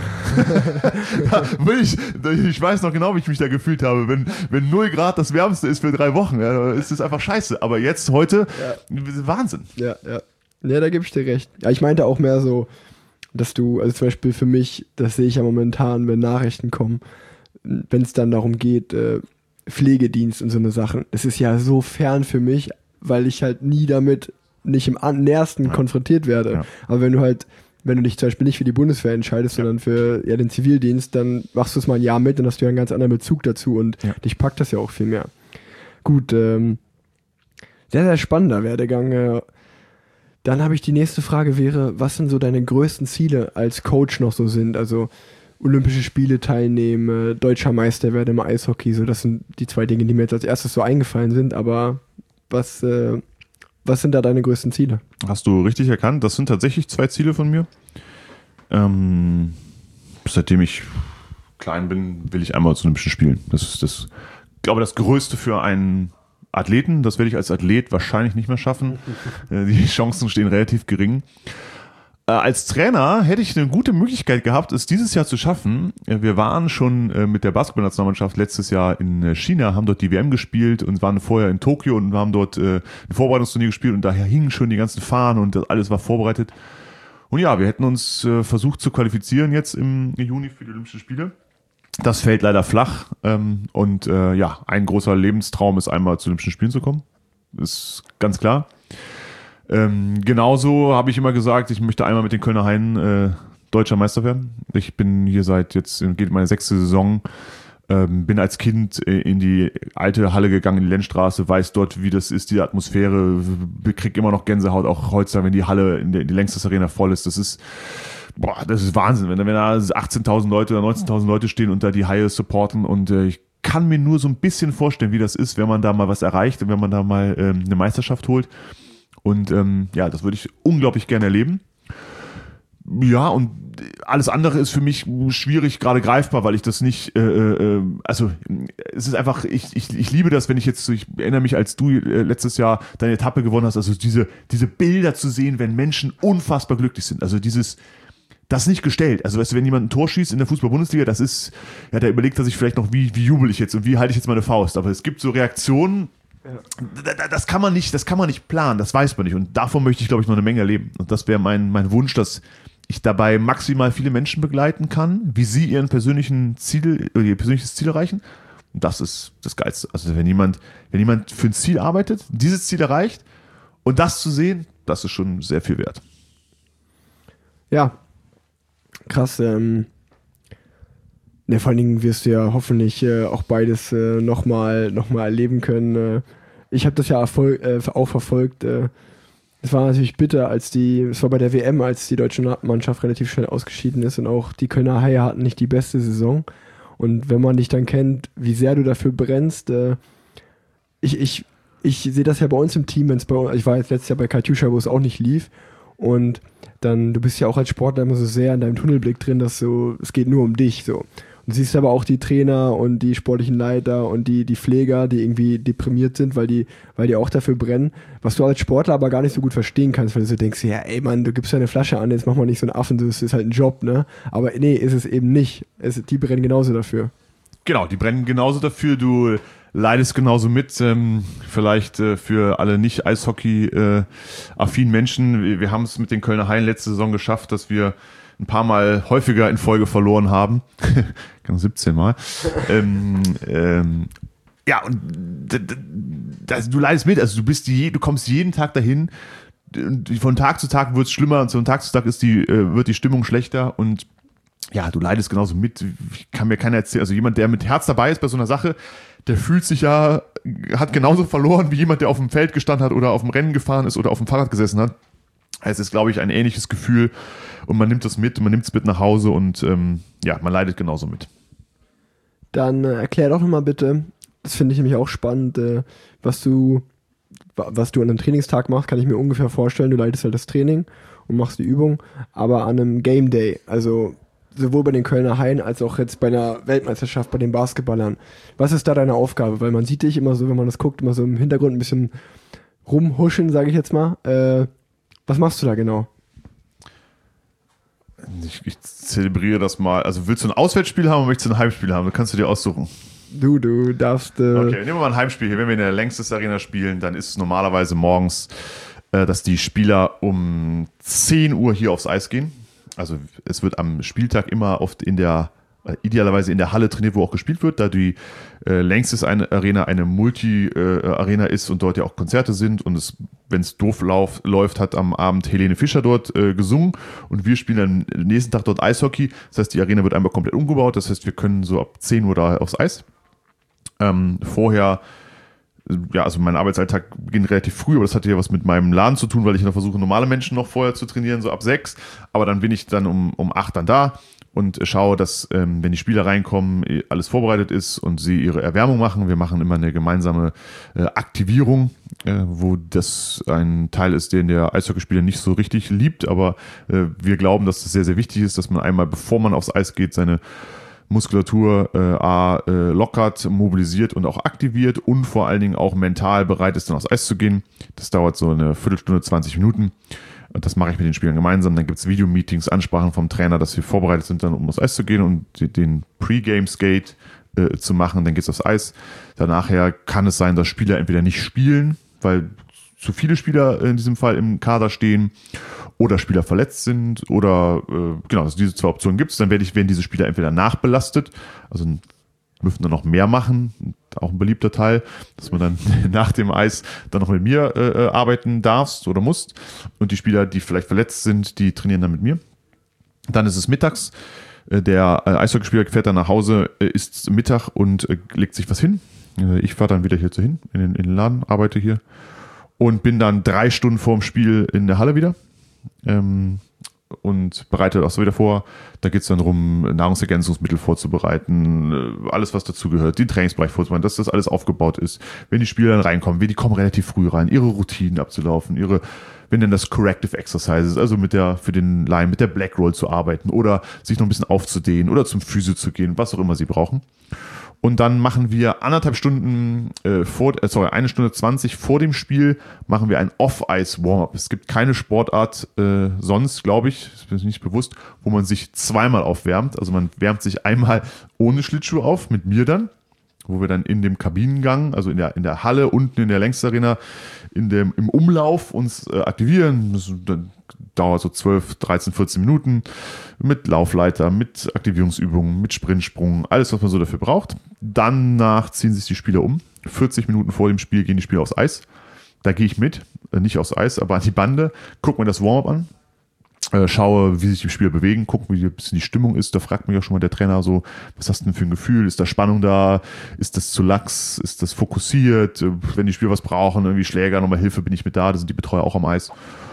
[SPEAKER 3] da will ich, ich weiß noch genau, wie ich mich da gefühlt habe. Wenn, wenn null Grad das Wärmste ist für drei Wochen, ja, ist es einfach scheiße. Aber jetzt, heute, ja. Wahnsinn.
[SPEAKER 2] Ja, ja. Ja, da gebe ich dir recht. Ja, ich meinte auch mehr so, dass du, also zum Beispiel für mich, das sehe ich ja momentan, wenn Nachrichten kommen, wenn es dann darum geht, äh, Pflegedienst und so eine Sachen. Das ist ja so fern für mich, weil ich halt nie damit nicht im nähersten ja. konfrontiert werde. Ja. Aber wenn du halt wenn du dich zum Beispiel nicht für die Bundeswehr entscheidest, ja. sondern für ja, den Zivildienst, dann machst du es mal ein Jahr mit, dann hast du ja einen ganz anderen Bezug dazu und ja. dich packt das ja auch viel mehr. Gut, ähm, sehr, sehr spannender Werdegang. Äh, dann habe ich die nächste Frage wäre, was sind so deine größten Ziele als Coach noch so sind? Also Olympische Spiele teilnehmen, deutscher Meister werden im Eishockey, so das sind die zwei Dinge, die mir jetzt als erstes so eingefallen sind, aber was... Äh, Was sind da deine größten Ziele?
[SPEAKER 3] Hast du richtig erkannt, das sind tatsächlich zwei Ziele von mir. Ähm, seitdem ich klein bin, will ich einmal zu Olympischen Spielen. Das ist das, ich glaube, das Größte für einen Athleten. Das werde ich als Athlet wahrscheinlich nicht mehr schaffen. Die Chancen stehen relativ gering. Äh, als Trainer hätte ich eine gute Möglichkeit gehabt, es dieses Jahr zu schaffen. Wir waren schon äh, mit der Basketballnationalmannschaft letztes Jahr in China, haben dort die W M gespielt und waren vorher in Tokio und haben dort äh, ein Vorbereitungsturnier gespielt und daher hingen schon die ganzen Fahnen und das alles war vorbereitet. Und ja, wir hätten uns äh, versucht zu qualifizieren jetzt im Juni für die Olympischen Spiele. Das fällt leider flach ähm, und äh, ja, ein großer Lebenstraum ist einmal zu Olympischen Spielen zu kommen. Ist ganz klar. Ähm, genauso habe ich immer gesagt, ich möchte einmal mit den Kölner Haien äh, deutscher Meister werden. Ich bin hier seit, jetzt geht meine sechste Saison, ähm, bin als Kind in die alte Halle gegangen, in die Lenzstraße, weiß dort, wie das ist, die Atmosphäre, krieg immer noch Gänsehaut, auch heutzutage, wenn die Halle in der die Längstes Arena voll ist. Das ist, boah, das ist Wahnsinn, wenn, wenn da achtzehntausend Leute oder neunzehntausend Leute stehen und da die Haie supporten, und äh, ich kann mir nur so ein bisschen vorstellen, wie das ist, wenn man da mal was erreicht und wenn man da mal ähm, eine Meisterschaft holt. Und ähm, ja, das würde ich unglaublich gerne erleben. Ja, und alles andere ist für mich schwierig, gerade greifbar, weil ich das nicht, äh, äh, also es ist einfach, ich, ich, ich liebe das, wenn ich jetzt, ich erinnere mich, als du äh, letztes Jahr deine Etappe gewonnen hast, also diese, diese Bilder zu sehen, wenn Menschen unfassbar glücklich sind, also dieses, das ist nicht gestellt, also weißt du, wenn jemand ein Tor schießt in der Fußball-Bundesliga, das ist, ja, da überlegt er sich vielleicht noch, wie, wie jubel ich jetzt und wie halte ich jetzt meine Faust, aber es gibt so Reaktionen, ja. das kann man nicht, das kann man nicht planen, das weiß man nicht, und davon möchte ich, glaube ich, noch eine Menge erleben, und das wäre mein, mein Wunsch, dass ich dabei maximal viele Menschen begleiten kann, wie sie ihren persönlichen Ziel, ihr persönliches Ziel erreichen. Und das ist das Geilste. Also wenn jemand, wenn jemand für ein Ziel arbeitet, dieses Ziel erreicht, und das zu sehen, das ist schon sehr viel wert.
[SPEAKER 2] Ja, krass. Ähm, ne, vor allen Dingen wirst du ja hoffentlich äh, auch beides äh, nochmal noch mal erleben können. Äh, ich habe das ja erfol- äh, auch verfolgt. Äh, Es war natürlich bitter, als die, es war bei der W M, als die deutsche Mannschaft relativ schnell ausgeschieden ist, und auch die Kölner Haie hatten nicht die beste Saison. Und wenn man dich dann kennt, wie sehr du dafür brennst, äh, ich, ich, ich sehe das ja bei uns im Team, wenn's bei uns, ich war jetzt letztes Jahr bei Katjuscha, wo es auch nicht lief, und dann, du bist ja auch als Sportler immer so sehr in deinem Tunnelblick drin, dass so, es geht nur um dich, so. Und siehst aber auch die Trainer und die sportlichen Leiter und die, die Pfleger, die irgendwie deprimiert sind, weil die, weil die auch dafür brennen, was du als Sportler aber gar nicht so gut verstehen kannst, weil du so denkst, ja ey Mann, du gibst ja eine Flasche an, jetzt mach mal nicht so einen Affen, das ist halt ein Job, ne? Aber nee, ist es eben nicht. Es, die brennen genauso dafür.
[SPEAKER 3] Genau, die brennen genauso dafür, du leidest genauso mit, ähm, vielleicht äh, für alle nicht Eishockey-affinen äh, Menschen. Wir, wir haben es mit den Kölner Haien letzte Saison geschafft, dass wir ein paar Mal häufiger in Folge verloren haben. siebzehn Mal. ähm, ähm, ja, und d- d- das, du leidest mit, also du bist die, du kommst jeden Tag dahin, und von Tag zu Tag wird es schlimmer, und von Tag zu Tag ist die, äh, wird die Stimmung schlechter, und ja, du leidest genauso mit. Ich kann mir keiner erzählen, also jemand, der mit Herz dabei ist bei so einer Sache, der fühlt sich ja, hat genauso verloren wie jemand, der auf dem Feld gestanden hat oder auf dem Rennen gefahren ist oder auf dem Fahrrad gesessen hat. Es ist, glaube ich, ein ähnliches Gefühl, und man nimmt das mit, man nimmt es mit nach Hause, und ähm, ja, man leidet genauso mit.
[SPEAKER 2] Dann äh, erklär doch nochmal bitte, das finde ich nämlich auch spannend, äh, was du was du an einem Trainingstag machst, kann ich mir ungefähr vorstellen. Du leitest halt das Training und machst die Übung, aber an einem Game Day, also sowohl bei den Kölner Haien als auch jetzt bei einer Weltmeisterschaft bei den Basketballern. Was ist da deine Aufgabe? Weil man sieht dich immer so, wenn man das guckt, immer so im Hintergrund ein bisschen rumhuschen, sage ich jetzt mal. Äh, was machst du da genau?
[SPEAKER 3] Ich, ich zelebriere das mal. Also willst du ein Auswärtsspiel haben oder möchtest du ein Heimspiel haben? Das kannst du dir aussuchen.
[SPEAKER 2] Du, du darfst... Äh
[SPEAKER 3] okay, nehmen wir mal ein Heimspiel hier. Wenn wir in der Längstes Arena spielen, dann ist es normalerweise morgens, äh, dass die Spieler um zehn Uhr hier aufs Eis gehen. Also es wird am Spieltag immer oft in der, äh, idealerweise in der Halle trainiert, wo auch gespielt wird, da die äh, Längstes eine Arena eine Multi-Arena äh, ist und dort ja auch Konzerte sind, und es, wenn es doof lauf, läuft, hat am Abend Helene Fischer dort äh, gesungen, und wir spielen am nächsten Tag dort Eishockey. Das heißt, die Arena wird einmal komplett umgebaut, das heißt, wir können so ab zehn Uhr da aufs Eis. Ähm, vorher, ja, also mein Arbeitsalltag beginnt relativ früh, aber das hatte ja was mit meinem Laden zu tun, weil ich noch versuche, normale Menschen noch vorher zu trainieren, so ab sechs. Aber dann bin ich dann um, um acht dann da und schaue, dass, ähm, wenn die Spieler reinkommen, alles vorbereitet ist und sie ihre Erwärmung machen. Wir machen immer eine gemeinsame äh, Aktivierung, äh, wo das ein Teil ist, den der Eishockeyspieler nicht so richtig liebt, aber äh, wir glauben, dass das sehr, sehr wichtig ist, dass man einmal, bevor man aufs Eis geht, seine Muskulatur äh, A, äh, lockert, mobilisiert und auch aktiviert und vor allen Dingen auch mental bereit ist, dann aufs Eis zu gehen. Das dauert so eine Viertelstunde, zwanzig Minuten. Und das mache ich mit den Spielern gemeinsam. Dann gibt es Videomeetings, Ansprachen vom Trainer, dass wir vorbereitet sind, dann um aufs Eis zu gehen und den Pre-Game-Skate äh, zu machen. Dann geht es aufs Eis. Danach kann es sein, dass Spieler entweder nicht spielen, weil zu viele Spieler in diesem Fall im Kader stehen, oder Spieler verletzt sind, oder äh, genau, also diese zwei Optionen gibt es. Dann werde ich, werden diese Spieler entweder nachbelastet, also dürfen dann noch mehr machen. auch ein beliebter Teil, dass man dann nach dem Eis dann noch mit mir äh, arbeiten darfst oder musst. Und die Spieler, die vielleicht verletzt sind, die trainieren dann mit mir. Dann ist es mittags. Der Eishockeyspieler fährt dann nach Hause, isst Mittag und legt sich was hin. Ich fahre dann wieder hier hin, in den, in den Laden, arbeite hier und bin dann drei Stunden vorm Spiel in der Halle wieder ähm, und bereite auch so wieder vor. Da geht es dann darum, Nahrungsergänzungsmittel vorzubereiten, alles, was dazugehört, den Trainingsbereich vorzubereiten, dass das alles aufgebaut ist. Wenn die Spieler dann reinkommen, wie die kommen relativ früh rein, ihre Routinen abzulaufen, ihre, wenn dann das Corrective Exercises, also mit der, für den Line, mit der Black Roll zu arbeiten oder sich noch ein bisschen aufzudehnen oder zum Physio zu gehen, was auch immer sie brauchen. Und dann machen wir anderthalb Stunden äh, vor, äh, sorry, eine Stunde zwanzig vor dem Spiel machen wir ein Off-Ice-Warm-Up. Es gibt keine Sportart äh, sonst, glaube ich, ist mir nicht bewusst, wo man sich zweimal aufwärmt. Also man wärmt sich einmal ohne Schlittschuh auf, mit mir dann, wo wir dann in dem Kabinengang, also in der, in der Halle, unten in der Längstarena, in dem, im Umlauf uns äh, aktivieren. Das dann dauert so zwölf, dreizehn, vierzehn Minuten mit Laufleiter, mit Aktivierungsübungen, mit Sprintsprung, alles, was man so dafür braucht. Danach ziehen sich die Spieler um. vierzig Minuten vor dem Spiel gehen die Spieler aufs Eis. Da gehe ich mit, äh, nicht aufs Eis, aber an die Bande, gucke mir das Warm-up an. Äh, schaue, wie sich die Spieler bewegen, gucke, wie ein bisschen die Stimmung ist. Da fragt mich auch schon mal der Trainer so, was hast du denn für ein Gefühl? Ist da Spannung da? Ist das zu lax? Ist das fokussiert? Wenn die Spieler was brauchen, irgendwie Schläger, nochmal Hilfe, bin ich mit da. Da sind die Betreuer auch am Eis.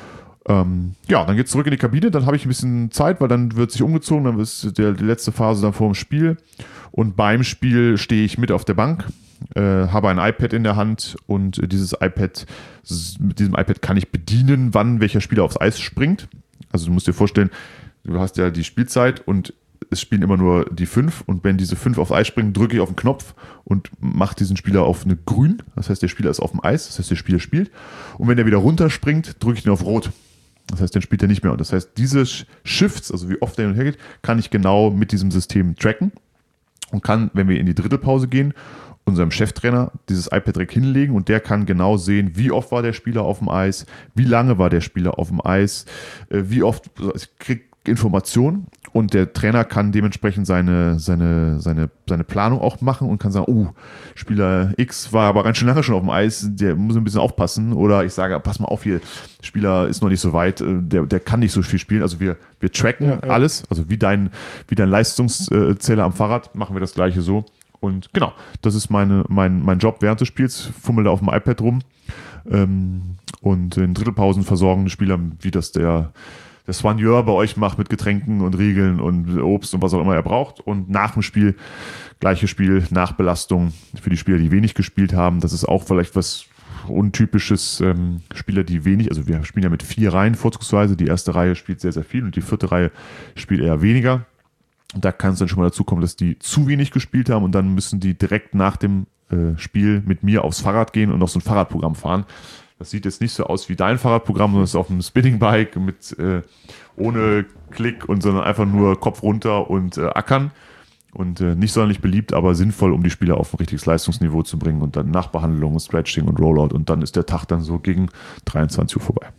[SPEAKER 3] Ähm, ja, dann geht's zurück in die Kabine. Dann habe ich ein bisschen Zeit, weil dann wird sich umgezogen. Dann ist der, die letzte Phase dann vor dem Spiel. Und beim Spiel stehe ich mit auf der Bank, äh, habe ein iPad in der Hand und dieses iPad, mit diesem iPad kann ich bedienen, wann welcher Spieler aufs Eis springt. Also du musst dir vorstellen, du hast ja die Spielzeit und es spielen immer nur die fünf und wenn diese fünf aufs Eis springen, drücke ich auf den Knopf und mache diesen Spieler auf eine grün. Das heißt, der Spieler ist auf dem Eis, das heißt, der Spieler spielt. Und wenn er wieder runterspringt, drücke ich ihn auf rot. Das heißt, dann spielt er nicht mehr. Und das heißt, diese Shifts, also wie oft er hin und her geht, kann ich genau mit diesem System tracken und kann, wenn wir in die Drittelpause gehen, unserem Cheftrainer dieses iPad direkt hinlegen und der kann genau sehen, wie oft war der Spieler auf dem Eis, wie lange war der Spieler auf dem Eis, wie oft, also ich kriege Informationen und der Trainer kann dementsprechend seine, seine, seine, seine Planung auch machen und kann sagen, oh, Spieler X war aber ganz schön lange schon auf dem Eis, der muss ein bisschen aufpassen oder ich sage, pass mal auf hier, Spieler ist noch nicht so weit, der, der kann nicht so viel spielen, also wir, wir tracken ja, ja. alles, also wie dein, wie dein Leistungszähler am Fahrrad, machen wir das gleiche so. Und genau, das ist meine, mein, mein Job während des Spiels. Fummel da auf dem iPad rum ähm, und in Drittelpausen versorgen die Spieler, wie das der, der Soigneur bei euch macht mit Getränken und Riegeln und Obst und was auch immer er braucht. Und nach dem Spiel, gleiches Spiel, Nachbelastung für die Spieler, die wenig gespielt haben. Das ist auch vielleicht was Untypisches. Ähm, Spieler, die wenig, also wir spielen ja mit vier Reihen vorzugsweise. Die erste Reihe spielt sehr, sehr viel und die vierte Reihe spielt eher weniger. Da kann es dann schon mal dazu kommen, dass die zu wenig gespielt haben und dann müssen die direkt nach dem äh, Spiel mit mir aufs Fahrrad gehen und noch so ein Fahrradprogramm fahren. Das sieht jetzt nicht so aus wie dein Fahrradprogramm, sondern es ist auf einem Spinningbike mit äh, ohne Klick und sondern einfach nur Kopf runter und äh, ackern. Und äh, nicht sonderlich beliebt, aber sinnvoll, um die Spieler auf ein richtiges Leistungsniveau zu bringen und dann Nachbehandlung, Stretching und Rollout und dann ist der Tag dann so gegen dreiundzwanzig Uhr vorbei.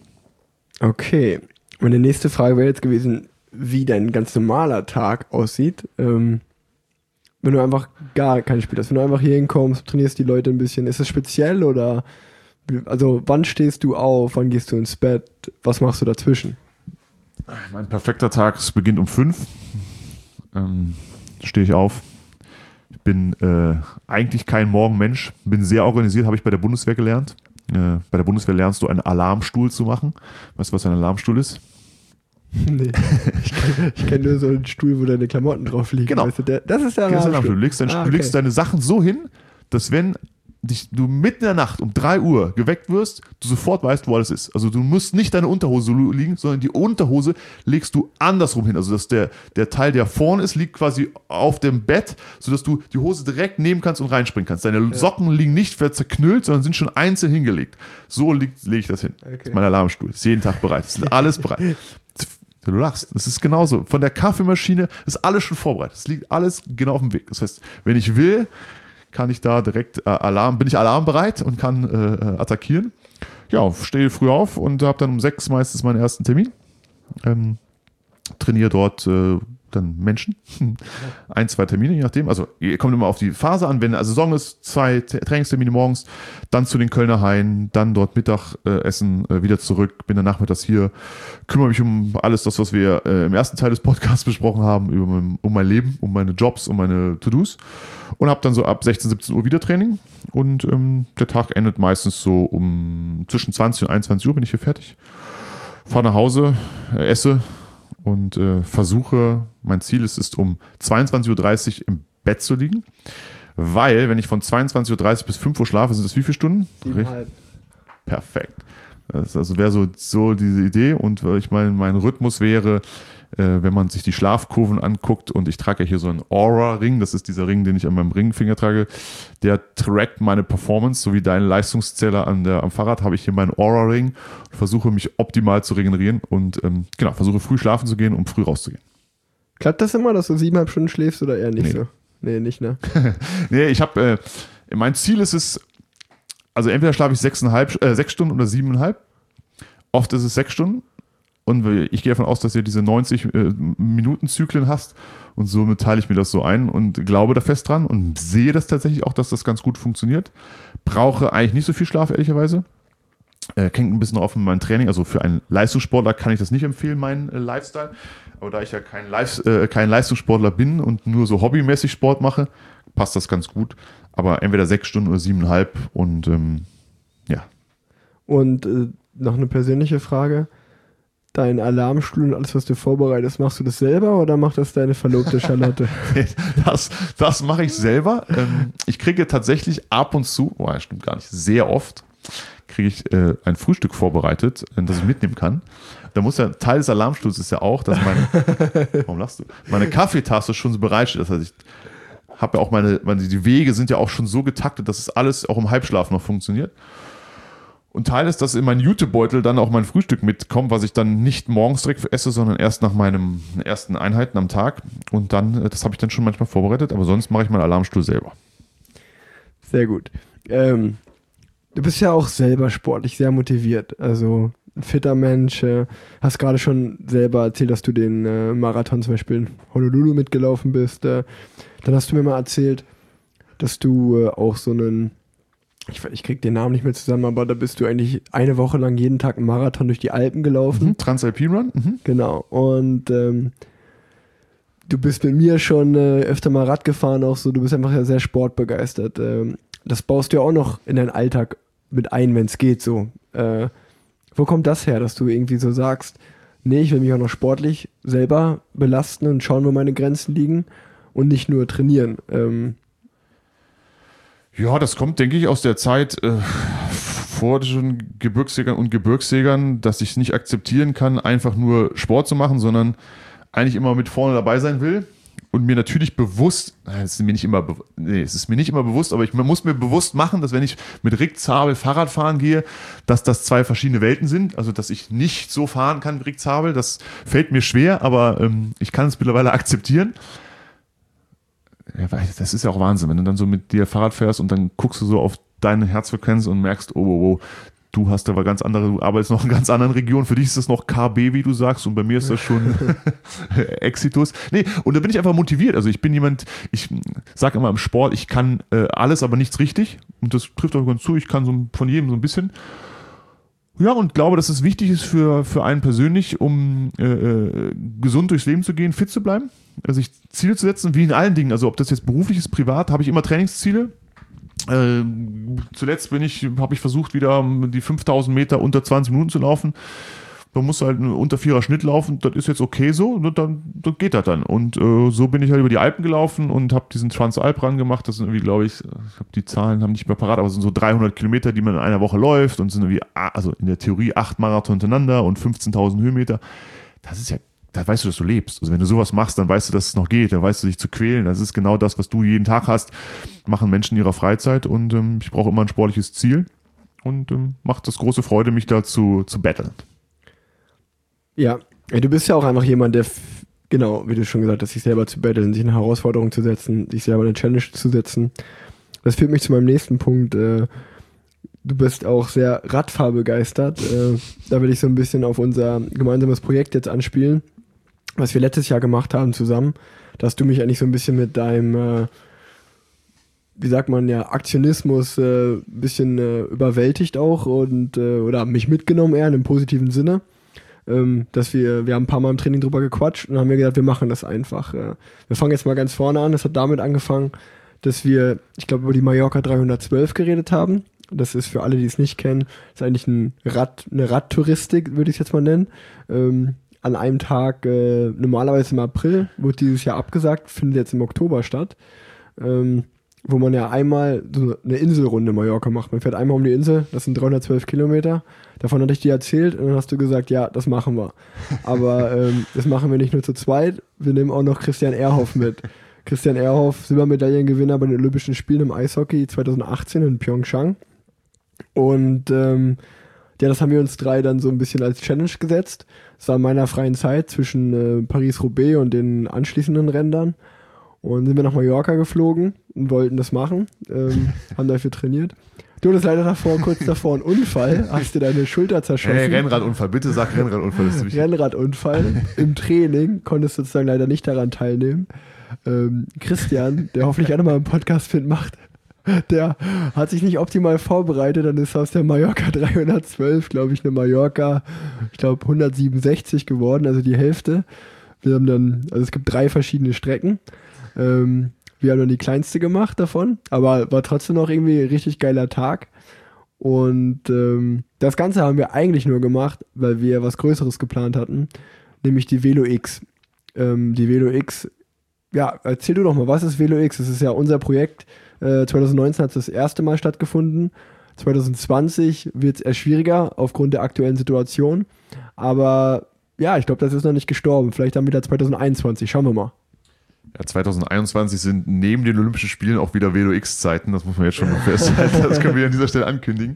[SPEAKER 2] Okay, meine nächste Frage wäre jetzt gewesen, wie dein ganz normaler Tag aussieht, ähm, wenn du einfach gar kein Spiel hast, wenn du einfach hier hinkommst, trainierst die Leute ein bisschen, ist das speziell oder, also wann stehst du auf, wann gehst du ins Bett, was machst du dazwischen?
[SPEAKER 3] Mein perfekter Tag, es beginnt um fünf, ähm, stehe ich auf, ich bin äh, eigentlich kein Morgenmensch, bin sehr organisiert, habe ich bei der Bundeswehr gelernt, äh, bei der Bundeswehr lernst du einen Alarmstuhl zu machen, weißt du, was ein Alarmstuhl ist?
[SPEAKER 2] Nee, ich kenne kenn nur so einen Stuhl, wo deine Klamotten drauf liegen.
[SPEAKER 3] Genau.
[SPEAKER 2] Weißt du, der, das ist der
[SPEAKER 3] Alarmstuhl. Du legst, dein, ah, okay. du legst deine Sachen so hin, dass wenn dich, du mitten in der Nacht um drei Uhr geweckt wirst, du sofort weißt, wo alles ist. Also du musst nicht deine Unterhose liegen, sondern die Unterhose legst du andersrum hin. Also dass der, der Teil, der vorne ist, liegt quasi auf dem Bett, sodass du die Hose direkt nehmen kannst und reinspringen kannst. Deine ja. Socken liegen nicht zerknüllt, sondern sind schon einzeln hingelegt. So lege ich das hin. Okay. Das ist mein Alarmstuhl. Ist jeden Tag bereit. Ist alles bereit. Du lachst. Das ist genauso. Von der Kaffeemaschine ist alles schon vorbereitet. Es liegt alles genau auf dem Weg. Das heißt, wenn ich will, kann ich da direkt äh, Alarm, bin ich alarmbereit und kann äh, attackieren. Ja, stehe früh auf und habe dann um sechs meistens meinen ersten Termin. Ähm, trainiere dort äh, dann Menschen. Ein, zwei Termine, je nachdem. Also kommt immer auf die Phase an. Wenn eine Saison ist, zwei Trainingstermine morgens, dann zu den Kölner Haien, dann dort Mittag äh, essen, äh, wieder zurück, bin dann nachmittags hier, kümmere mich um alles das, was wir äh, im ersten Teil des Podcasts besprochen haben, über mein, um mein Leben, um meine Jobs, um meine To-Dos und habe dann so ab sechzehn, siebzehn Uhr wieder Training und ähm, der Tag endet meistens so um zwischen zwanzig und einundzwanzig Uhr bin ich hier fertig. Fahre nach Hause, äh, esse und äh, versuche, mein Ziel ist es, um zweiundzwanzig Uhr dreißig im Bett zu liegen, weil, wenn ich von zweiundzwanzig Uhr dreißig bis fünf Uhr schlafe, sind das wie viele Stunden?
[SPEAKER 2] Siebeneinhalb.
[SPEAKER 3] Perfekt. Das also wäre so, so diese Idee und äh, ich meine, mein Rhythmus wäre, äh, wenn man sich die Schlafkurven anguckt und ich trage ja hier so einen Aura-Ring, das ist dieser Ring, den ich an meinem Ringfinger trage, der trackt meine Performance, so wie dein Leistungszähler an der, am Fahrrad habe ich hier meinen Aura-Ring und versuche mich optimal zu regenerieren und ähm, genau, versuche früh schlafen zu gehen, um früh rauszugehen.
[SPEAKER 2] Klappt das immer, dass du siebeneinhalb Stunden schläfst oder eher nicht
[SPEAKER 3] Nee.
[SPEAKER 2] so? Nee, nicht, ne?
[SPEAKER 3] Nee, ich habe, äh, mein Ziel ist es, also entweder schlafe ich sechseinhalb, äh, sechs Stunden oder siebeneinhalb, oft ist es sechs Stunden. Und ich gehe davon aus, dass ihr diese neunzig äh, Minuten Zyklen hast und somit teile ich mir das so ein und glaube da fest dran und sehe das tatsächlich auch, dass das ganz gut funktioniert. Brauche eigentlich nicht so viel Schlaf, ehrlicherweise. Äh, hängt ein bisschen auf mein Training. Also für einen Leistungssportler kann ich das nicht empfehlen, meinen äh, Lifestyle. Aber da ich ja kein, Live, äh, kein Leistungssportler bin und nur so hobbymäßig Sport mache, passt das ganz gut. Aber entweder sechs Stunden oder siebeneinhalb und ähm, ja.
[SPEAKER 2] Und äh, noch eine persönliche Frage. Dein Alarmstuhl und alles, was du vorbereitest, machst du das selber oder macht das deine Verlobte Charlotte?
[SPEAKER 3] Das, das mache ich selber. Ähm, ich kriege tatsächlich ab und zu, oh, das stimmt gar nicht, sehr oft, kriege ich äh, ein Frühstück vorbereitet, äh, das ich mitnehmen kann. Da muss ja, Teil des Alarmstuhls ist ja auch, dass meine, warum lachst du? Meine Kaffeetasse schon so bereitsteht. Das heißt, ich habe ja auch meine, meine, die Wege sind ja auch schon so getaktet, dass es alles auch im Halbschlaf noch funktioniert. Und Teil ist, dass in meinen Jutebeutel dann auch mein Frühstück mitkommt, was ich dann nicht morgens direkt esse, sondern erst nach meinen ersten Einheiten am Tag. Und dann, das habe ich dann schon manchmal vorbereitet, aber sonst mache ich meinen Alarmstuhl selber.
[SPEAKER 2] Sehr gut. Ähm, du bist ja auch selber sportlich sehr motiviert. Also ein fitter Mensch. Äh, hast gerade schon selber erzählt, dass du den äh, Marathon zum Beispiel in Honolulu mitgelaufen bist. Äh, dann hast du mir mal erzählt, dass du äh, auch so einen Ich, ich krieg den Namen nicht mehr zusammen, aber da bist du eigentlich eine Woche lang jeden Tag einen Marathon durch die Alpen gelaufen.
[SPEAKER 3] Mhm, Transalpine Run. Mhm.
[SPEAKER 2] Genau. Und ähm, du bist mit mir schon äh, öfter mal Rad gefahren, auch so. Du bist einfach ja sehr sportbegeistert. Ähm, das baust du ja auch noch in deinen Alltag mit ein, wenn es geht, so. Äh, wo kommt das her, dass du irgendwie so sagst, nee, ich will mich auch noch sportlich selber belasten und schauen, wo meine Grenzen liegen und nicht nur trainieren? Ähm,
[SPEAKER 3] Ja, das kommt, denke ich, aus der Zeit äh, vor den Gebirgsjägern und Gebirgsjägern, dass ich es nicht akzeptieren kann, einfach nur Sport zu machen, sondern eigentlich immer mit vorne dabei sein will und mir natürlich bewusst, es ist mir nicht immer, nee, es ist mir nicht immer bewusst, aber ich man muss mir bewusst machen, dass wenn ich mit Rick Zabel Fahrrad fahren gehe, dass das zwei verschiedene Welten sind, also dass ich nicht so fahren kann wie Rick Zabel, das fällt mir schwer, aber ähm, ich kann es mittlerweile akzeptieren. Ja, das ist ja auch Wahnsinn, wenn du dann so mit dir Fahrrad fährst und dann guckst du so auf deine Herzfrequenz und merkst, oh, oh, oh, du hast aber ganz andere, du arbeitest noch in ganz anderen Regionen, für dich ist das noch K B, wie du sagst, und bei mir ist das schon Exitus. Nee, und da bin ich einfach motiviert, also ich bin jemand, ich sage immer im Sport, ich kann äh, alles, aber nichts richtig und das trifft auch ganz zu, ich kann so von jedem so ein bisschen. Ja, und glaube, dass es wichtig ist für, für einen persönlich, um äh, äh, gesund durchs Leben zu gehen, fit zu bleiben, also sich Ziele zu setzen, wie in allen Dingen, also ob das jetzt beruflich ist, privat, habe ich immer Trainingsziele. Äh, zuletzt bin ich, habe ich versucht, wieder die fünftausend Meter unter zwanzig Minuten zu laufen. Da muss halt unter vierer Schnitt laufen, das ist jetzt okay so, und dann, dann geht das dann. Und äh, so bin ich halt über die Alpen gelaufen und habe diesen Transalp Run gemacht. Das sind irgendwie, glaube ich, ich habe die Zahlen haben nicht mehr parat, aber es sind so dreihundert Kilometer, die man in einer Woche läuft und sind irgendwie, also in der Theorie acht Marathon hintereinander und fünfzehntausend Höhenmeter. Das ist ja, da weißt du, dass du lebst. Also wenn du sowas machst, dann weißt du, dass es noch geht, dann weißt du, dich zu quälen. Das ist genau das, was du jeden Tag hast, machen Menschen in ihrer Freizeit und ähm, ich brauche immer ein sportliches Ziel und ähm, macht das große Freude, mich dazu zu battlen.
[SPEAKER 2] Ja, du bist ja auch einfach jemand, der, f- genau, wie du schon gesagt hast, sich selber zu battlen, sich eine Herausforderung zu setzen, sich selber eine Challenge zu setzen. Das führt mich zu meinem nächsten Punkt. Äh, du bist auch sehr Radfahrbegeistert. Äh, da will ich so ein bisschen auf unser gemeinsames Projekt jetzt anspielen. was wir letztes Jahr gemacht haben zusammen. Da hast du mich eigentlich so ein bisschen mit deinem, äh, wie sagt man ja, Aktionismus äh, ein bisschen äh, überwältigt auch und äh, oder mich mitgenommen eher in einem positiven Sinne. Ähm, dass wir, wir haben ein paar Mal im Training drüber gequatscht und haben mir gedacht, wir machen das einfach. Äh, wir fangen jetzt mal ganz vorne an. Das hat damit angefangen, dass wir, ich glaube, über die Mallorca dreihundertzwölf geredet haben. Das ist für alle, die es nicht kennen, ist eigentlich ein Rad, eine Radtouristik, würde ich es jetzt mal nennen. Ähm, an einem Tag, äh, normalerweise im April, wird dieses Jahr abgesagt, findet jetzt im Oktober statt, ähm, wo man ja einmal so eine Inselrunde Mallorca macht. Man fährt einmal um die Insel, das sind dreihundertzwölf Kilometer. Davon hatte ich dir erzählt und dann hast du gesagt, ja, das machen wir. Aber ähm, das machen wir nicht nur zu zweit, wir nehmen auch noch Christian Ehrhoff mit. Christian Ehrhoff, Silbermedaillengewinner bei den Olympischen Spielen im Eishockey zweitausendachtzehn in Pyeongchang. Und ähm, ja, das haben wir uns drei dann so ein bisschen als Challenge gesetzt. Das war in meiner freien Zeit zwischen äh, Paris-Roubaix und den anschließenden Rändern. Und sind wir nach Mallorca geflogen und wollten das machen, ähm, haben dafür trainiert. Du hattest leider davor, kurz davor einen Unfall, hast dir deine Schulter zerschossen.
[SPEAKER 3] Hey, Rennradunfall, bitte sag Rennradunfall. Das ist wichtig.
[SPEAKER 2] Rennradunfall im Training, konntest sozusagen leider nicht daran teilnehmen. Ähm, Christian, der hoffentlich auch nochmal einen Podcast mitmacht, der hat sich nicht optimal vorbereitet, dann ist aus der Mallorca dreihundertzwölf, glaube ich, eine Mallorca, ich glaube, hundertsiebenundsechzig geworden, also die Hälfte. Wir haben dann, also es gibt drei verschiedene Strecken. Ähm, wir haben dann die kleinste gemacht davon, aber war trotzdem noch irgendwie ein richtig geiler Tag. Und ähm, das Ganze haben wir eigentlich nur gemacht, weil wir was Größeres geplant hatten, nämlich die Velo X. Ähm, die Velo X, ja, erzähl du doch mal, was ist Velo X? Das ist ja unser Projekt. Äh, zweitausendneunzehn hat es das erste Mal stattgefunden. zwanzig zwanzig wird es eher schwieriger aufgrund der aktuellen Situation. Aber ja, ich glaube, das ist noch nicht gestorben. Vielleicht dann wieder zwanzig einundzwanzig. Schauen wir mal.
[SPEAKER 3] Ja, zwanzig einundzwanzig sind neben den Olympischen Spielen auch wieder Velo X-Zeiten. Das muss man jetzt schon mal festhalten. Das können wir an dieser Stelle ankündigen.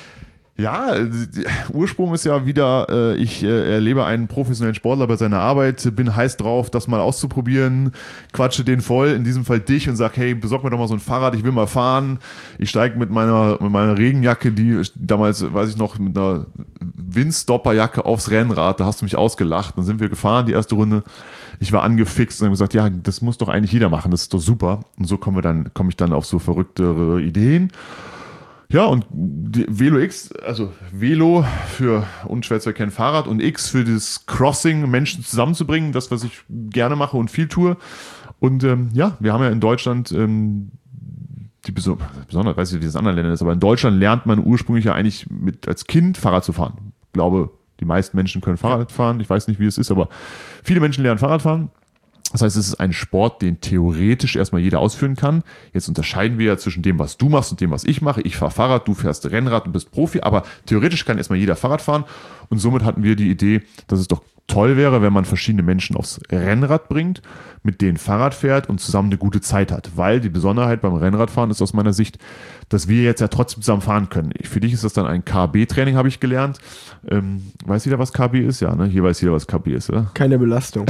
[SPEAKER 3] Ja, Ursprung ist ja wieder, äh, ich äh, erlebe einen professionellen Sportler bei seiner Arbeit, bin heiß drauf, das mal auszuprobieren, quatsche den voll, in diesem Fall dich, und sag, hey, besorg mir doch mal so ein Fahrrad, ich will mal fahren. Ich steige mit meiner, mit meiner Regenjacke, die damals, weiß ich noch, mit einer Windstopperjacke aufs Rennrad, da hast du mich ausgelacht. Dann sind wir gefahren, die erste Runde. Ich war angefixt und habe gesagt, ja, das muss doch eigentlich jeder machen, das ist doch super. Und so kommen wir dann, komme ich dann auf so verrücktere Ideen. Ja, und die Velo X, also Velo für unschwer zu erkennen Fahrrad und X für das Crossing, Menschen zusammenzubringen, das, was ich gerne mache und viel tue. Und ähm, ja, wir haben ja in Deutschland ähm, die Beso- besonders, weiß ich nicht, wie das in anderen Ländern ist, aber in Deutschland lernt man ursprünglich ja eigentlich mit als Kind Fahrrad zu fahren. Ich glaube, die meisten Menschen können Fahrrad fahren. Ich weiß nicht, wie es ist, aber viele Menschen lernen Fahrrad fahren. Das heißt, es ist ein Sport, den theoretisch erstmal jeder ausführen kann. Jetzt unterscheiden wir ja zwischen dem, was du machst und dem, was ich mache. Ich fahre Fahrrad, du fährst Rennrad und bist Profi, aber theoretisch kann erstmal jeder Fahrrad fahren. Und somit hatten wir die Idee, dass es doch toll wäre, wenn man verschiedene Menschen aufs Rennrad bringt, mit denen Fahrrad fährt und zusammen eine gute Zeit hat. Weil die Besonderheit beim Rennradfahren ist aus meiner Sicht, dass wir jetzt ja trotzdem zusammen fahren können. Für dich ist das dann ein K B-Training, habe ich gelernt. Ähm, weiß jeder, was K B ist? Ja, ne? Hier weiß jeder, was K B ist, oder?
[SPEAKER 2] Keine Belastung.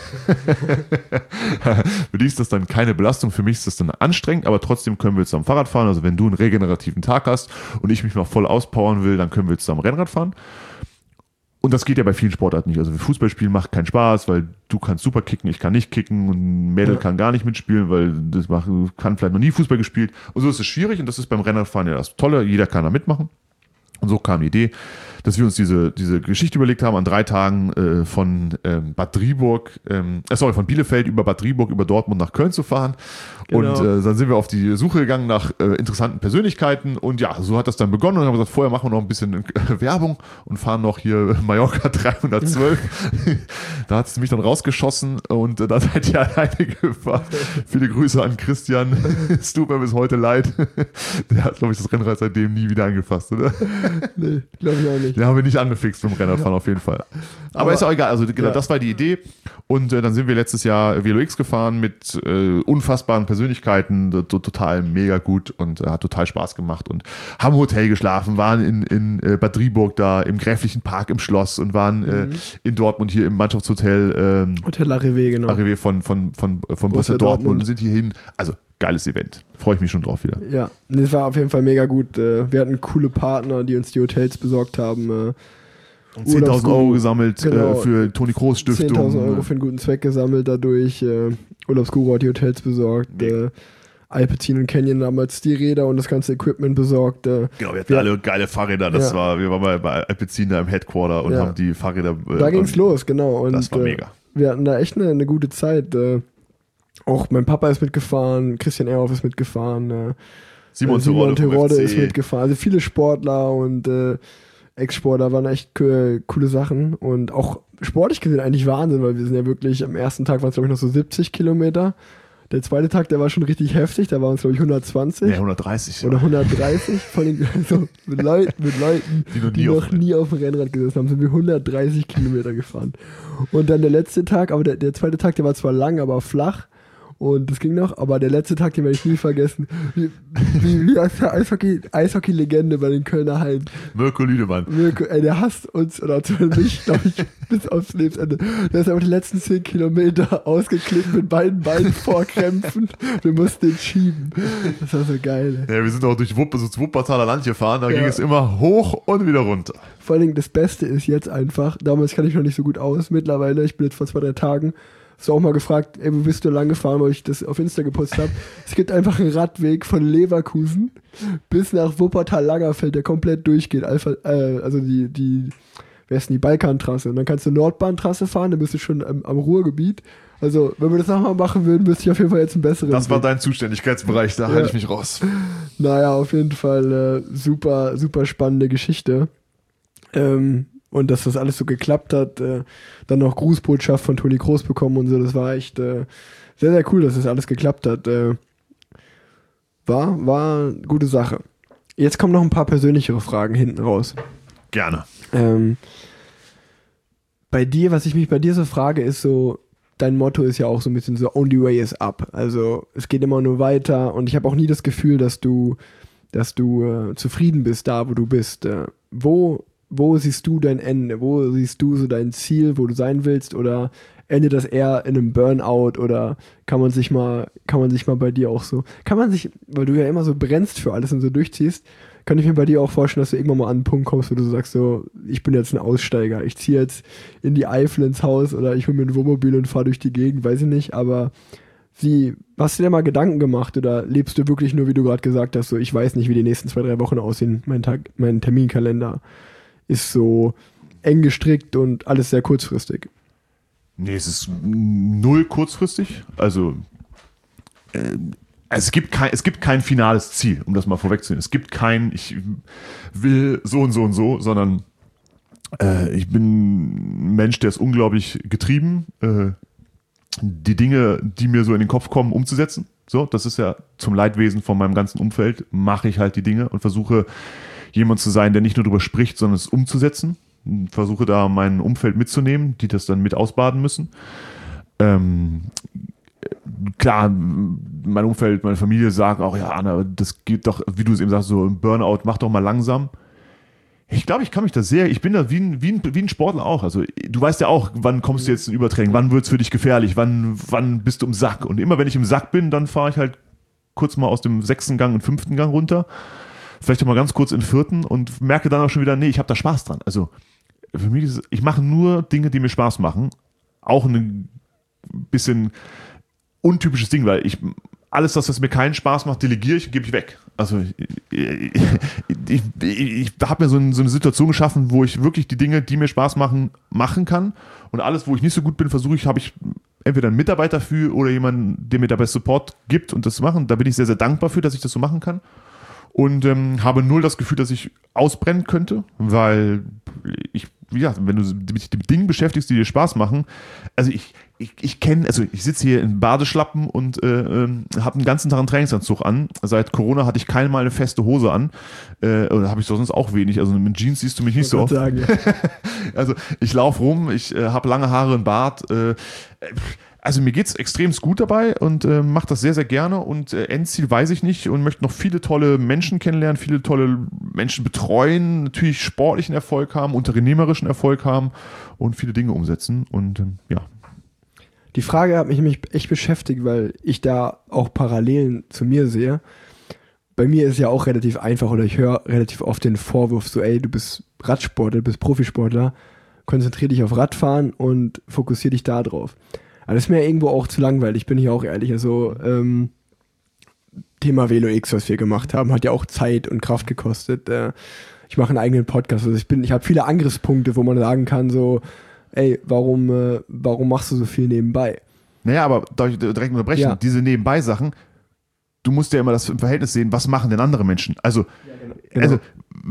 [SPEAKER 3] Für dich ist das dann keine Belastung, für mich ist das dann anstrengend, aber trotzdem können wir zusammen Fahrrad fahren. Also wenn du einen regenerativen Tag hast und ich mich mal voll auspowern will, dann können wir zusammen Rennrad fahren. Und das geht ja bei vielen Sportarten nicht. Also Fußballspielen macht keinen Spaß, weil du kannst super kicken, ich kann nicht kicken und ein Mädel ja. kann gar nicht mitspielen, weil das macht, kann vielleicht noch nie Fußball gespielt. Und so ist es schwierig und das ist beim Rennradfahren ja das Tolle, jeder kann da mitmachen. Und so kam die Idee, dass wir uns diese, diese Geschichte überlegt haben, an drei Tagen äh, von ähm, Bad Driburg, ähm, äh, sorry, von Bielefeld über Bad Driburg, über Dortmund nach Köln zu fahren. Genau. Und äh, dann sind wir auf die Suche gegangen nach äh, interessanten Persönlichkeiten und ja, so hat das dann begonnen und haben gesagt, vorher machen wir noch ein bisschen äh, Werbung und fahren noch hier Mallorca dreihundertzwölf. Da hat es mich dann rausgeschossen und äh, da seid ihr alleine gefahren. Viele Grüße an Christian. Es tut mir bis heute leid. Der hat, glaube ich, das Rennrad seitdem nie wieder angefasst, oder?
[SPEAKER 2] Nee, glaube ich auch nicht.
[SPEAKER 3] Den haben wir nicht angefixt beim Rennradfahren, auf jeden Fall. Aber, Aber ist auch egal, also genau, ja. das war die Idee. Und äh, dann sind wir letztes Jahr Velo X gefahren mit äh, unfassbaren Persönlichkeiten, äh, total mega gut und äh, hat total Spaß gemacht und haben im Hotel geschlafen, waren in, in äh, Bad Driburg da im Gräflichen Park im Schloss und waren mhm. äh, in Dortmund hier im Mannschaftshotel äh,
[SPEAKER 2] Hotel Arrivé, genau.
[SPEAKER 3] Arrivé von, von, von, von, von Borussia Dortmund und sind hier hin. Also geiles Event. Freue ich mich schon drauf wieder.
[SPEAKER 2] Ja, das war auf jeden Fall mega gut. Wir hatten coole Partner, die uns die Hotels besorgt haben.
[SPEAKER 3] zehntausend Euro gesammelt genau, äh, für Toni Kroos Stiftung.
[SPEAKER 2] zehntausend Euro für einen guten Zweck gesammelt dadurch. Äh, Urlaubsguru hat die Hotels besorgt. Nee. Äh, Alpecin und Canyon damals die Räder und das ganze Equipment besorgt. Äh,
[SPEAKER 3] genau, wir hatten wir, alle geile Fahrräder. Das ja. war, wir waren bei, bei Alpecin da im Headquarter und ja. haben die Fahrräder. Äh,
[SPEAKER 2] da ging's los, genau. Und,
[SPEAKER 3] das war mega.
[SPEAKER 2] Äh, wir hatten da echt eine, eine gute Zeit. Äh, auch mein Papa ist mitgefahren, Christian Ehrhoff ist mitgefahren, äh,
[SPEAKER 3] Simon,
[SPEAKER 2] Simon Terodde ist mitgefahren. Also viele Sportler und äh, Ex-Sportler waren echt coole, coole Sachen und auch sportlich gesehen eigentlich Wahnsinn, weil wir sind ja wirklich, am ersten Tag waren es glaube ich noch so siebzig Kilometer. Der zweite Tag, der war schon richtig heftig, da waren es glaube ich hundertzwanzig.
[SPEAKER 3] Ja, hundertdreißig.
[SPEAKER 2] Oder hundertdreißig, von den, also mit Leuten, mit Leuten die, noch, die nie, noch auf nie auf dem Rennrad gesessen haben, sind wir hundertdreißig Kilometer gefahren. Und dann der letzte Tag, aber der, der zweite Tag, der war zwar lang, aber flach. Und das ging noch, aber der letzte Tag, den werde ich nie vergessen. Wie, wie, wie heißt der Eishockey, Eishockey-Legende bei den Kölner Hallen?
[SPEAKER 3] Mirko Lüdemann.
[SPEAKER 2] Mirko, ey, der hasst uns, oder zumindest mich, glaube ich, bis aufs Lebensende. Der ist aber die letzten zehn Kilometer ausgeklickt mit beiden Beinen vorkrämpfen. Wir mussten den schieben. Das war so geil. Ey.
[SPEAKER 3] Ja, wir sind auch durch Wupp, also das Wuppertaler Land gefahren, da ja. ging es immer hoch und wieder runter.
[SPEAKER 2] Vor allen Dingen das Beste ist jetzt einfach, damals kann ich noch nicht so gut aus, mittlerweile, ich bin jetzt vor zwei, drei Tagen, hast du auch mal gefragt, ey, wo bist du lang gefahren, weil ich das auf Insta gepostet habe. Es gibt einfach einen Radweg von Leverkusen bis nach Wuppertal-Langerfeld, der komplett durchgeht. Alpha, äh, also die, die, wer ist denn die Balkantrasse? Und dann kannst du Nordbahntrasse fahren, dann bist du schon am, am Ruhrgebiet. Also, wenn wir das nochmal machen würden, müsste ich auf jeden Fall jetzt einen besseren.
[SPEAKER 3] Das war Weg. Dein Zuständigkeitsbereich, da ja. halte ich mich raus.
[SPEAKER 2] Naja, auf jeden Fall äh, super, super spannende Geschichte. Ähm, Und dass das alles so geklappt hat, äh, dann noch Grußbotschaft von Toni Kroos bekommen und so, das war echt äh, sehr, sehr cool, dass das alles geklappt hat. Äh, war, war eine gute Sache. Jetzt kommen noch ein paar persönlichere Fragen hinten raus.
[SPEAKER 3] Gerne.
[SPEAKER 2] Ähm, bei dir, was ich mich bei dir so frage, ist so, dein Motto ist ja auch so ein bisschen so, only way is up. Also es geht immer nur weiter und ich habe auch nie das Gefühl, dass du, dass du äh, zufrieden bist da, wo du bist. Äh, wo Wo siehst du dein Ende? Wo siehst du so dein Ziel, wo du sein willst? Oder endet das eher in einem Burnout? Oder kann man sich mal, kann man sich mal bei dir auch so, kann man sich, weil du ja immer so brennst für alles und so durchziehst, kann ich mir bei dir auch vorstellen, dass du irgendwann mal an einen Punkt kommst, wo du sagst so, ich bin jetzt ein Aussteiger, ich ziehe jetzt in die Eifel ins Haus oder ich hole mir ein Wohnmobil und fahre durch die Gegend, weiß ich nicht, aber wie, hast du dir mal Gedanken gemacht oder lebst du wirklich nur, wie du gerade gesagt hast, so ich weiß nicht, wie die nächsten zwei, drei Wochen aussehen, mein Tag, mein Terminkalender ist so eng gestrickt und alles sehr kurzfristig.
[SPEAKER 3] Nee, es ist null kurzfristig. Also äh, es, gibt kein, es gibt kein finales Ziel, um das mal vorwegzunehmen. Es gibt kein, ich will so und so und so, sondern äh, ich bin ein Mensch, der ist unglaublich getrieben, äh, die Dinge, die mir so in den Kopf kommen, umzusetzen. So, das ist ja zum Leidwesen von meinem ganzen Umfeld, mache ich halt die Dinge und versuche jemand zu sein, der nicht nur darüber spricht, sondern es umzusetzen. Versuche da mein Umfeld mitzunehmen, die das dann mit ausbaden müssen. Ähm, klar, mein Umfeld, meine Familie sagen auch, ja, Anna, das geht doch, wie du es eben sagst, so ein Burnout, mach doch mal langsam. Ich glaube, ich kann mich da sehr, ich bin da wie ein, wie ein, wie ein Sportler auch. Also du weißt ja auch, wann kommst du jetzt in Übertraining, wann wird es für dich gefährlich, wann, wann bist du im Sack. Und immer wenn ich im Sack bin, dann fahre ich halt kurz mal aus dem sechsten Gang in den fünften Gang runter. Vielleicht auch mal ganz kurz in den vierten und merke dann auch schon wieder, nee, ich habe da Spaß dran. Also für mich ist, ich mache nur Dinge, die mir Spaß machen. Auch ein bisschen untypisches Ding, weil ich alles das, was mir keinen Spaß macht, delegiere ich und gebe ich weg. Also ich, ich, ich, ich habe mir so, ein, so eine Situation geschaffen, wo ich wirklich die Dinge, die mir Spaß machen, machen kann. Und alles, wo ich nicht so gut bin, versuche ich, habe ich entweder einen Mitarbeiter für oder jemanden, der mir dabei Support gibt und das zu machen. Da bin ich sehr, sehr dankbar für, dass ich das so machen kann. Und ähm, habe null das Gefühl, dass ich ausbrennen könnte, weil ich, wie gesagt, wenn du dich mit Dingen beschäftigst, die dir Spaß machen, also ich, ich, ich kenne, also ich sitze hier in Badeschlappen und äh, äh, habe einen ganzen Tag einen Trainingsanzug an. Seit Corona hatte ich keine mal eine feste Hose an, äh, oder habe ich sonst auch wenig, also mit Jeans siehst du mich nicht so oft. Sagen, ja. Also ich laufe rum, ich äh, habe lange Haare, einen Bart, äh, also mir geht es extrem gut dabei und äh, mache das sehr, sehr gerne und äh, Endziel weiß ich nicht und möchte noch viele tolle Menschen kennenlernen, viele tolle Menschen betreuen, natürlich sportlichen Erfolg haben, unternehmerischen Erfolg haben und viele Dinge umsetzen und ähm, ja.
[SPEAKER 2] Die Frage hat mich nämlich echt beschäftigt, weil ich da auch Parallelen zu mir sehe. Bei mir ist es ja auch relativ einfach oder ich höre relativ oft den Vorwurf so, ey, du bist Radsportler, du bist Profisportler, konzentriere dich auf Radfahren und fokussiere dich da drauf. Aber das ist mir irgendwo auch zu langweilig, bin ich auch ehrlich. Also ähm, Thema Velo X, was wir gemacht haben, hat ja auch Zeit und Kraft gekostet. Äh, ich mache einen eigenen Podcast. Also ich bin, ich habe viele Angriffspunkte, wo man sagen kann, so, ey, warum, äh, warum machst du so viel nebenbei?
[SPEAKER 3] Naja, aber darf ich direkt unterbrechen?
[SPEAKER 2] Ja.
[SPEAKER 3] Diese Nebenbei-Sachen, du musst ja immer das im Verhältnis sehen, was machen denn andere Menschen? Also,
[SPEAKER 2] Ja, genau.
[SPEAKER 3] also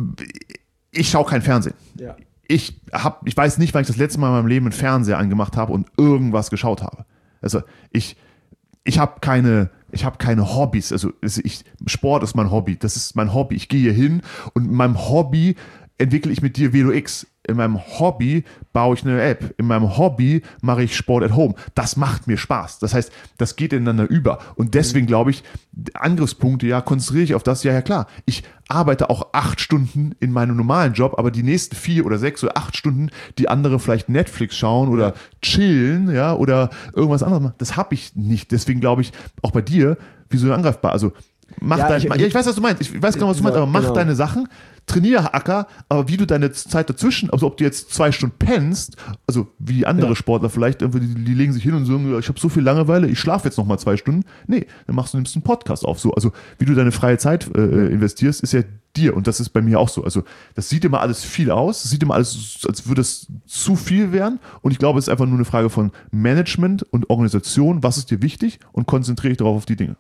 [SPEAKER 3] ich schaue kein Fernsehen.
[SPEAKER 2] Ja.
[SPEAKER 3] Ich, hab, ich weiß nicht, wann ich das letzte Mal in meinem Leben einen Fernseher angemacht habe und irgendwas geschaut habe. Also ich, ich habe keine, ich habe keine Hobbys. Also ich, Sport ist mein Hobby. Das ist mein Hobby. Ich gehe hier hin und in meinem Hobby entwickle ich mit dir Velo X. In meinem Hobby baue ich eine App. In meinem Hobby mache ich Sport at Home. Das macht mir Spaß. Das heißt, das geht ineinander über. Und deswegen glaube ich, Angriffspunkte, ja, konzentriere ich auf das. Ja, ja, klar. Ich arbeite auch acht Stunden in meinem normalen Job, aber die nächsten vier oder sechs oder acht Stunden, die andere vielleicht Netflix schauen oder chillen, ja, oder irgendwas anderes machen, das habe ich nicht. Deswegen glaube ich, auch bei dir, wieso angreifbar. Also, mach
[SPEAKER 2] Ja,
[SPEAKER 3] dein,
[SPEAKER 2] ich-
[SPEAKER 3] ja, ich weiß, was du meinst. Ich weiß genau, was du meinst, aber mach
[SPEAKER 2] Genau.
[SPEAKER 3] deine Sachen. Trainiere Acker, aber wie du deine Zeit dazwischen, also ob du jetzt zwei Stunden pennst, also wie andere
[SPEAKER 2] Ja.
[SPEAKER 3] Sportler vielleicht, irgendwie, die, die legen sich hin und sagen, ich habe so viel Langeweile, ich schlafe jetzt noch mal zwei Stunden. Nee, dann machst du, nimmst einen Podcast auf. So, also wie du deine freie Zeit äh, investierst, ist ja dir und das ist bei mir auch so. Also das sieht immer alles viel aus, das sieht immer alles, als würde es zu viel werden und ich glaube, es ist einfach nur eine Frage von Management und Organisation, was ist dir wichtig und konzentriere dich darauf auf die Dinge.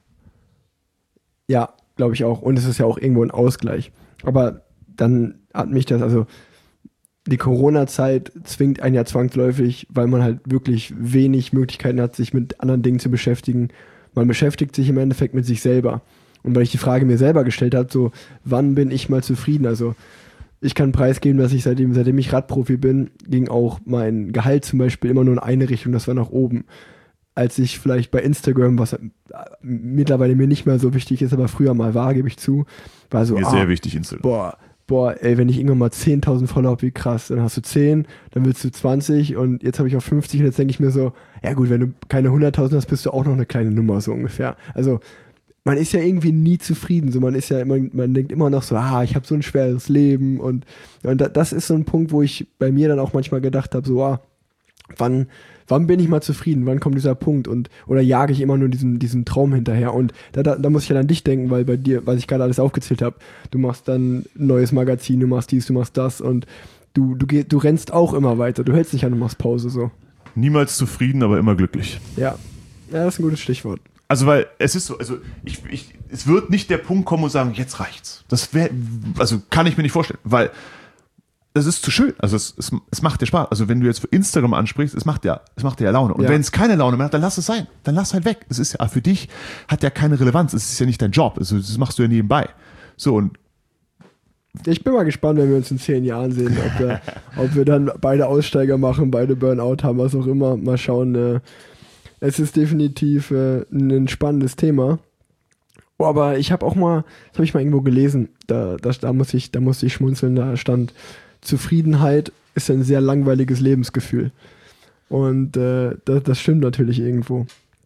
[SPEAKER 2] Ja, glaube ich auch. Und es ist ja auch irgendwo ein Ausgleich. Aber dann hat mich das, also die Corona-Zeit zwingt einen ja zwangsläufig, weil man halt wirklich wenig Möglichkeiten hat, sich mit anderen Dingen zu beschäftigen. Man beschäftigt sich im Endeffekt mit sich selber. Und weil ich die Frage mir selber gestellt habe, so, wann bin ich mal zufrieden? Also ich kann preisgeben, dass ich seitdem, seitdem ich Radprofi bin, ging auch mein Gehalt zum Beispiel immer nur in eine Richtung, das war nach oben. Als ich vielleicht bei Instagram, was mittlerweile mir nicht mehr so wichtig ist, aber früher mal war, gebe ich zu, war so,
[SPEAKER 3] Mir
[SPEAKER 2] ah,
[SPEAKER 3] sehr wichtig, Instagram.
[SPEAKER 2] boah, boah, ey, wenn ich irgendwann mal zehntausend Follower habe, wie krass, dann hast du zehn, dann willst du zwanzig und jetzt habe ich auch fünfzig und jetzt denke ich mir so, ja gut, wenn du keine hunderttausend hast, bist du auch noch eine kleine Nummer, so ungefähr. Also man ist ja irgendwie nie zufrieden, so man ist ja immer, man denkt immer noch so, ah, ich habe so ein schweres Leben und, und da, das ist so ein Punkt, wo ich bei mir dann auch manchmal gedacht habe, so, ah, wann, wann bin ich mal zufrieden, wann kommt dieser Punkt und oder jage ich immer nur diesen, diesen Traum hinterher und da, da, da muss ich ja an dich denken, weil bei dir, was ich gerade alles aufgezählt habe, du machst dann ein neues Magazin, du machst dies, du machst das und du, du, geh, du rennst auch immer weiter, du hältst dich an und machst Pause so.
[SPEAKER 3] Niemals zufrieden, aber immer glücklich.
[SPEAKER 2] Ja, ja, das ist ein gutes Stichwort.
[SPEAKER 3] Also, weil es ist so, also ich, ich, es wird nicht der Punkt kommen und sagen, jetzt reicht's. Das wäre, also kann ich mir nicht vorstellen, weil das ist zu schön. Also es, es, es macht dir Spaß. Also wenn du jetzt für Instagram ansprichst, es macht ja, es macht dir ja Laune. Und
[SPEAKER 2] Ja.
[SPEAKER 3] wenn es keine Laune mehr hat, dann lass es sein. Dann lass halt weg. Es ist ja für dich, hat ja keine Relevanz. Es ist ja nicht dein Job. Also das machst du ja nebenbei. So und
[SPEAKER 2] Ich bin mal gespannt, wenn wir uns in zehn Jahren sehen, ob wir, ob wir dann beide Aussteiger machen, beide Burnout haben, was auch immer. Mal schauen. Äh, es ist definitiv äh, ein spannendes Thema. Oh, aber ich habe auch mal, das habe ich mal irgendwo gelesen, da, da, da, muss ich, da musste ich schmunzeln, da stand, Zufriedenheit ist ein sehr langweiliges Lebensgefühl. Und äh, das, das stimmt natürlich irgendwo.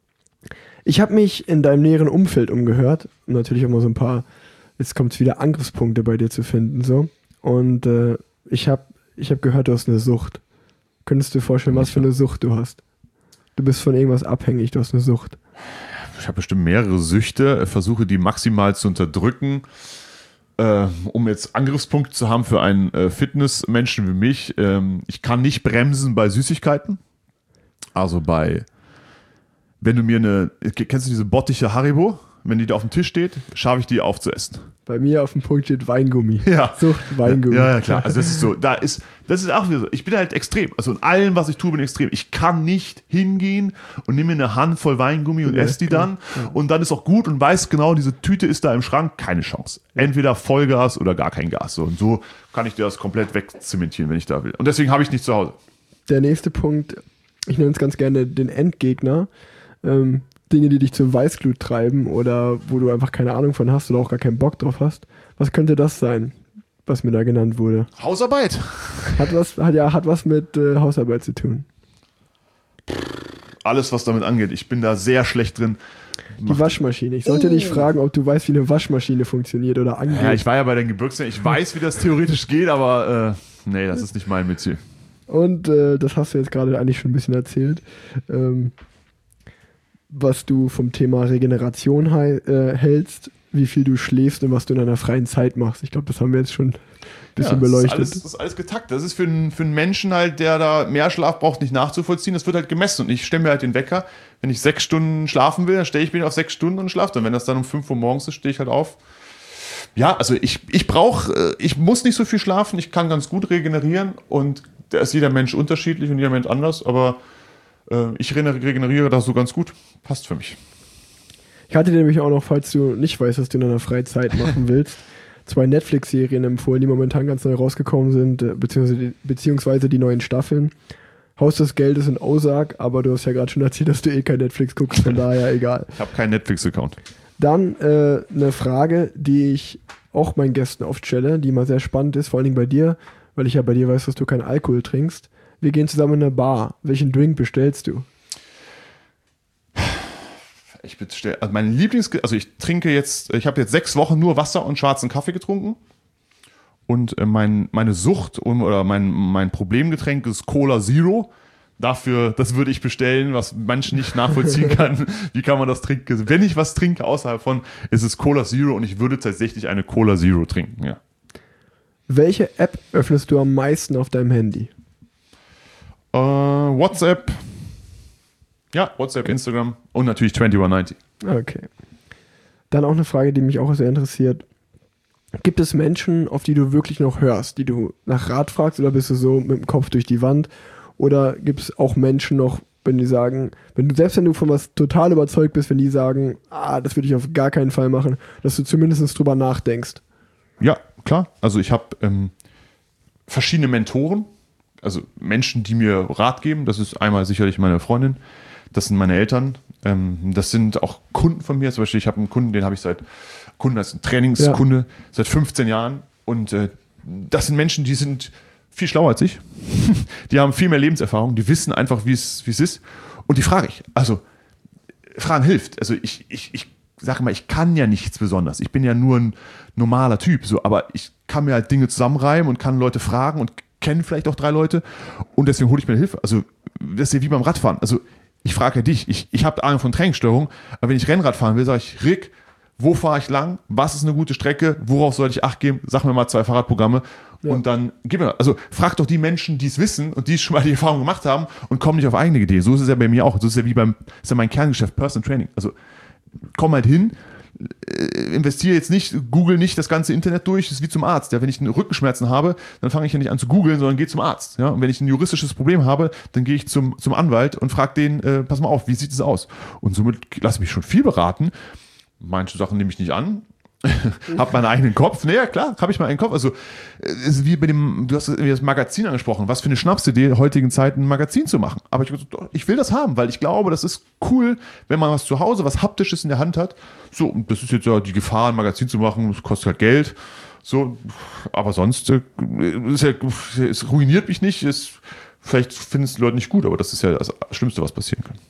[SPEAKER 2] Ich habe mich in deinem näheren Umfeld umgehört, um natürlich auch mal so ein paar, jetzt kommt es wieder, Angriffspunkte bei dir zu finden. So. Und äh, ich habe ich hab gehört, du hast eine Sucht. Könntest du dir vorstellen, was für eine Sucht du hast? Du bist von irgendwas abhängig, du hast eine Sucht.
[SPEAKER 3] ich habe bestimmt mehrere Süchte, versuche die maximal zu unterdrücken, äh, um jetzt Angriffspunkte zu haben für einen äh, Fitnessmenschen wie mich. Ähm, ich kann nicht bremsen bei Süßigkeiten. Also bei, wenn du mir eine, kennst du diese Bottiche Haribo? Wenn die da auf dem Tisch steht, schaffe ich die aufzuessen.
[SPEAKER 2] Bei mir auf dem Punkt steht Weingummi.
[SPEAKER 3] Ja.
[SPEAKER 2] Sucht Weingummi.
[SPEAKER 3] Ja, ja, klar. Also das ist so, da ist, das ist auch wieder so. Ich bin halt extrem. Also in allem, was ich tue, bin ich extrem. Ich kann nicht hingehen und nehme mir eine Handvoll Weingummi und
[SPEAKER 2] Ja,
[SPEAKER 3] esse die dann.
[SPEAKER 2] ja.
[SPEAKER 3] Und dann ist auch gut und weiß genau, diese Tüte ist da im Schrank. Keine Chance. Entweder Vollgas oder gar kein Gas. So, und so kann ich dir das komplett wegzementieren, wenn ich da will. Und deswegen habe ich nicht zu Hause.
[SPEAKER 2] Der nächste Punkt, ich nenne es ganz gerne den Endgegner. Ähm, Dinge, die dich zur Weißglut treiben oder wo du einfach keine Ahnung von hast oder auch gar keinen Bock drauf hast. Was könnte das sein, was mir da genannt wurde?
[SPEAKER 3] Hausarbeit.
[SPEAKER 2] Hat was, hat, ja, hat was mit äh, Hausarbeit zu tun.
[SPEAKER 3] Alles, was damit angeht. Ich bin da sehr schlecht drin.
[SPEAKER 2] Die Waschmaschine. Ich sollte dich fragen, ob du weißt, wie eine Waschmaschine funktioniert oder angeht.
[SPEAKER 3] Ja, ich war ja bei den Gebirgsen. Ich weiß, wie das theoretisch geht, aber Nee, das ist nicht mein Metier.
[SPEAKER 2] Und äh, das hast du jetzt gerade eigentlich schon ein bisschen erzählt. Ähm, was du vom Thema Regeneration he- äh, hältst, wie viel du schläfst und was du in deiner freien Zeit machst. Ich glaube, das haben wir jetzt schon ein bisschen
[SPEAKER 3] ja, das
[SPEAKER 2] beleuchtet.
[SPEAKER 3] Ist alles, das ist alles getaktet. Das ist für einen, für einen Menschen halt, der da mehr Schlaf braucht, nicht nachzuvollziehen. Das wird halt gemessen. Und ich stelle mir halt den Wecker. Wenn ich sechs Stunden schlafen will, dann stelle ich mich auf sechs Stunden und schlafe dann. Wenn das dann um fünf Uhr morgens ist, stehe ich halt auf. Ja, also ich, ich brauche, ich muss nicht so viel schlafen. Ich kann ganz gut regenerieren. Und da ist jeder Mensch unterschiedlich und jeder Mensch anders. Aber äh, ich regeneriere da so ganz gut. Passt für mich.
[SPEAKER 2] Ich hatte dir nämlich auch noch, falls du nicht weißt, was du in deiner Freizeit machen willst, zwei Netflix-Serien empfohlen, die momentan ganz neu rausgekommen sind, beziehungsweise, beziehungsweise die neuen Staffeln. Haus des Geldes und Ozark, aber du hast ja gerade schon erzählt, dass du eh kein Netflix guckst, von daher egal.
[SPEAKER 3] Ich habe keinen Netflix-Account.
[SPEAKER 2] Dann äh, eine Frage, die ich auch meinen Gästen oft stelle, die mal sehr spannend ist, vor allen Dingen bei dir, weil ich ja bei dir weiß, dass du keinen Alkohol trinkst. Wir gehen zusammen in eine Bar. Welchen Drink bestellst du?
[SPEAKER 3] Ich bestelle, also mein Lieblings, also ich trinke jetzt, ich habe jetzt sechs Wochen nur Wasser und schwarzen Kaffee getrunken und äh, mein, meine Sucht um, oder mein, mein Problemgetränk ist Cola Zero. Dafür, das würde ich bestellen, was manchen nicht nachvollziehen kann. Wie kann man das trinken? Wenn ich was trinke außerhalb von, ist es Cola Zero und ich würde tatsächlich eine Cola Zero trinken, ja.
[SPEAKER 2] Welche App öffnest du am meisten auf deinem Handy?
[SPEAKER 3] Äh, WhatsApp. Ja, WhatsApp, Instagram und natürlich einundzwanzig neunzig.
[SPEAKER 2] Okay. Dann auch eine Frage, die mich auch sehr interessiert. Gibt es Menschen, auf die du wirklich noch hörst, die du nach Rat fragst, oder bist du so mit dem Kopf durch die Wand? Oder gibt es auch Menschen noch, wenn die sagen, wenn du selbst wenn du von was total überzeugt bist, wenn die sagen, ah, das würde ich auf gar keinen Fall machen, dass du zumindest drüber nachdenkst?
[SPEAKER 3] Ja, klar. Also ich habe ähm, verschiedene Mentoren, also Menschen, die mir Rat geben. Das ist einmal sicherlich meine Freundin. Das sind meine Eltern. Ähm, das sind auch Kunden von mir. Zum Beispiel, ich habe einen Kunden, den habe ich seit, Kunden als ein Trainingskunde, ja. seit fünfzehn Jahren. Und äh, das sind Menschen, die sind viel schlauer als ich. Die haben viel mehr Lebenserfahrung. Die wissen einfach, wie es, wie es ist. Und die frage ich. Also, Fragen hilft. Also, ich, ich, ich sage mal, ich kann ja nichts besonders. Ich bin ja nur ein normaler Typ. So, aber ich kann mir halt Dinge zusammenreimen und kann Leute fragen und kenne vielleicht auch drei Leute. Und deswegen hole ich mir Hilfe. Also, das ist ja wie beim Radfahren. Also, ich frage ja dich, ich, ich habe Ahnung von Trainingssteuerung, aber wenn ich Rennrad fahren will, sage ich, Rick, wo fahre ich lang? Was ist eine gute Strecke? Worauf sollte ich Acht geben? Sag mir mal zwei Fahrradprogramme ja. und dann gib mir, also frag doch die Menschen, die es wissen und die schon mal die Erfahrung gemacht haben und komm nicht auf eigene Ideen. So ist es ja bei mir auch. So ist es ja wie beim, ist ja mein Kerngeschäft, Personal Training. Also komm halt hin, investiere jetzt nicht, google nicht das ganze Internet durch, das ist wie zum Arzt. Ja, wenn ich Rückenschmerzen habe, dann fange ich ja nicht an zu googeln, sondern gehe zum Arzt. Ja, und wenn ich ein juristisches Problem habe, dann gehe ich zum, zum Anwalt und frage den, äh, pass mal auf, wie sieht es aus? Und somit lasse ich mich schon viel beraten. Manche Sachen nehme ich nicht an. Hab meinen eigenen Kopf. Naja, klar, habe ich meinen eigenen Kopf. Also, es ist wie bei dem, du hast das Magazin angesprochen. Was für eine Schnapsidee, in heutigen Zeiten ein Magazin zu machen. Aber ich, ich will das haben, weil ich glaube, das ist cool, wenn man was zu Hause, was Haptisches in der Hand hat. So, und das ist jetzt ja die Gefahr, ein Magazin zu machen. Das kostet halt Geld. So, aber sonst, äh, ist ja, es ruiniert mich nicht. Es, vielleicht finden es die Leute nicht gut, aber das ist ja das Schlimmste, was passieren kann.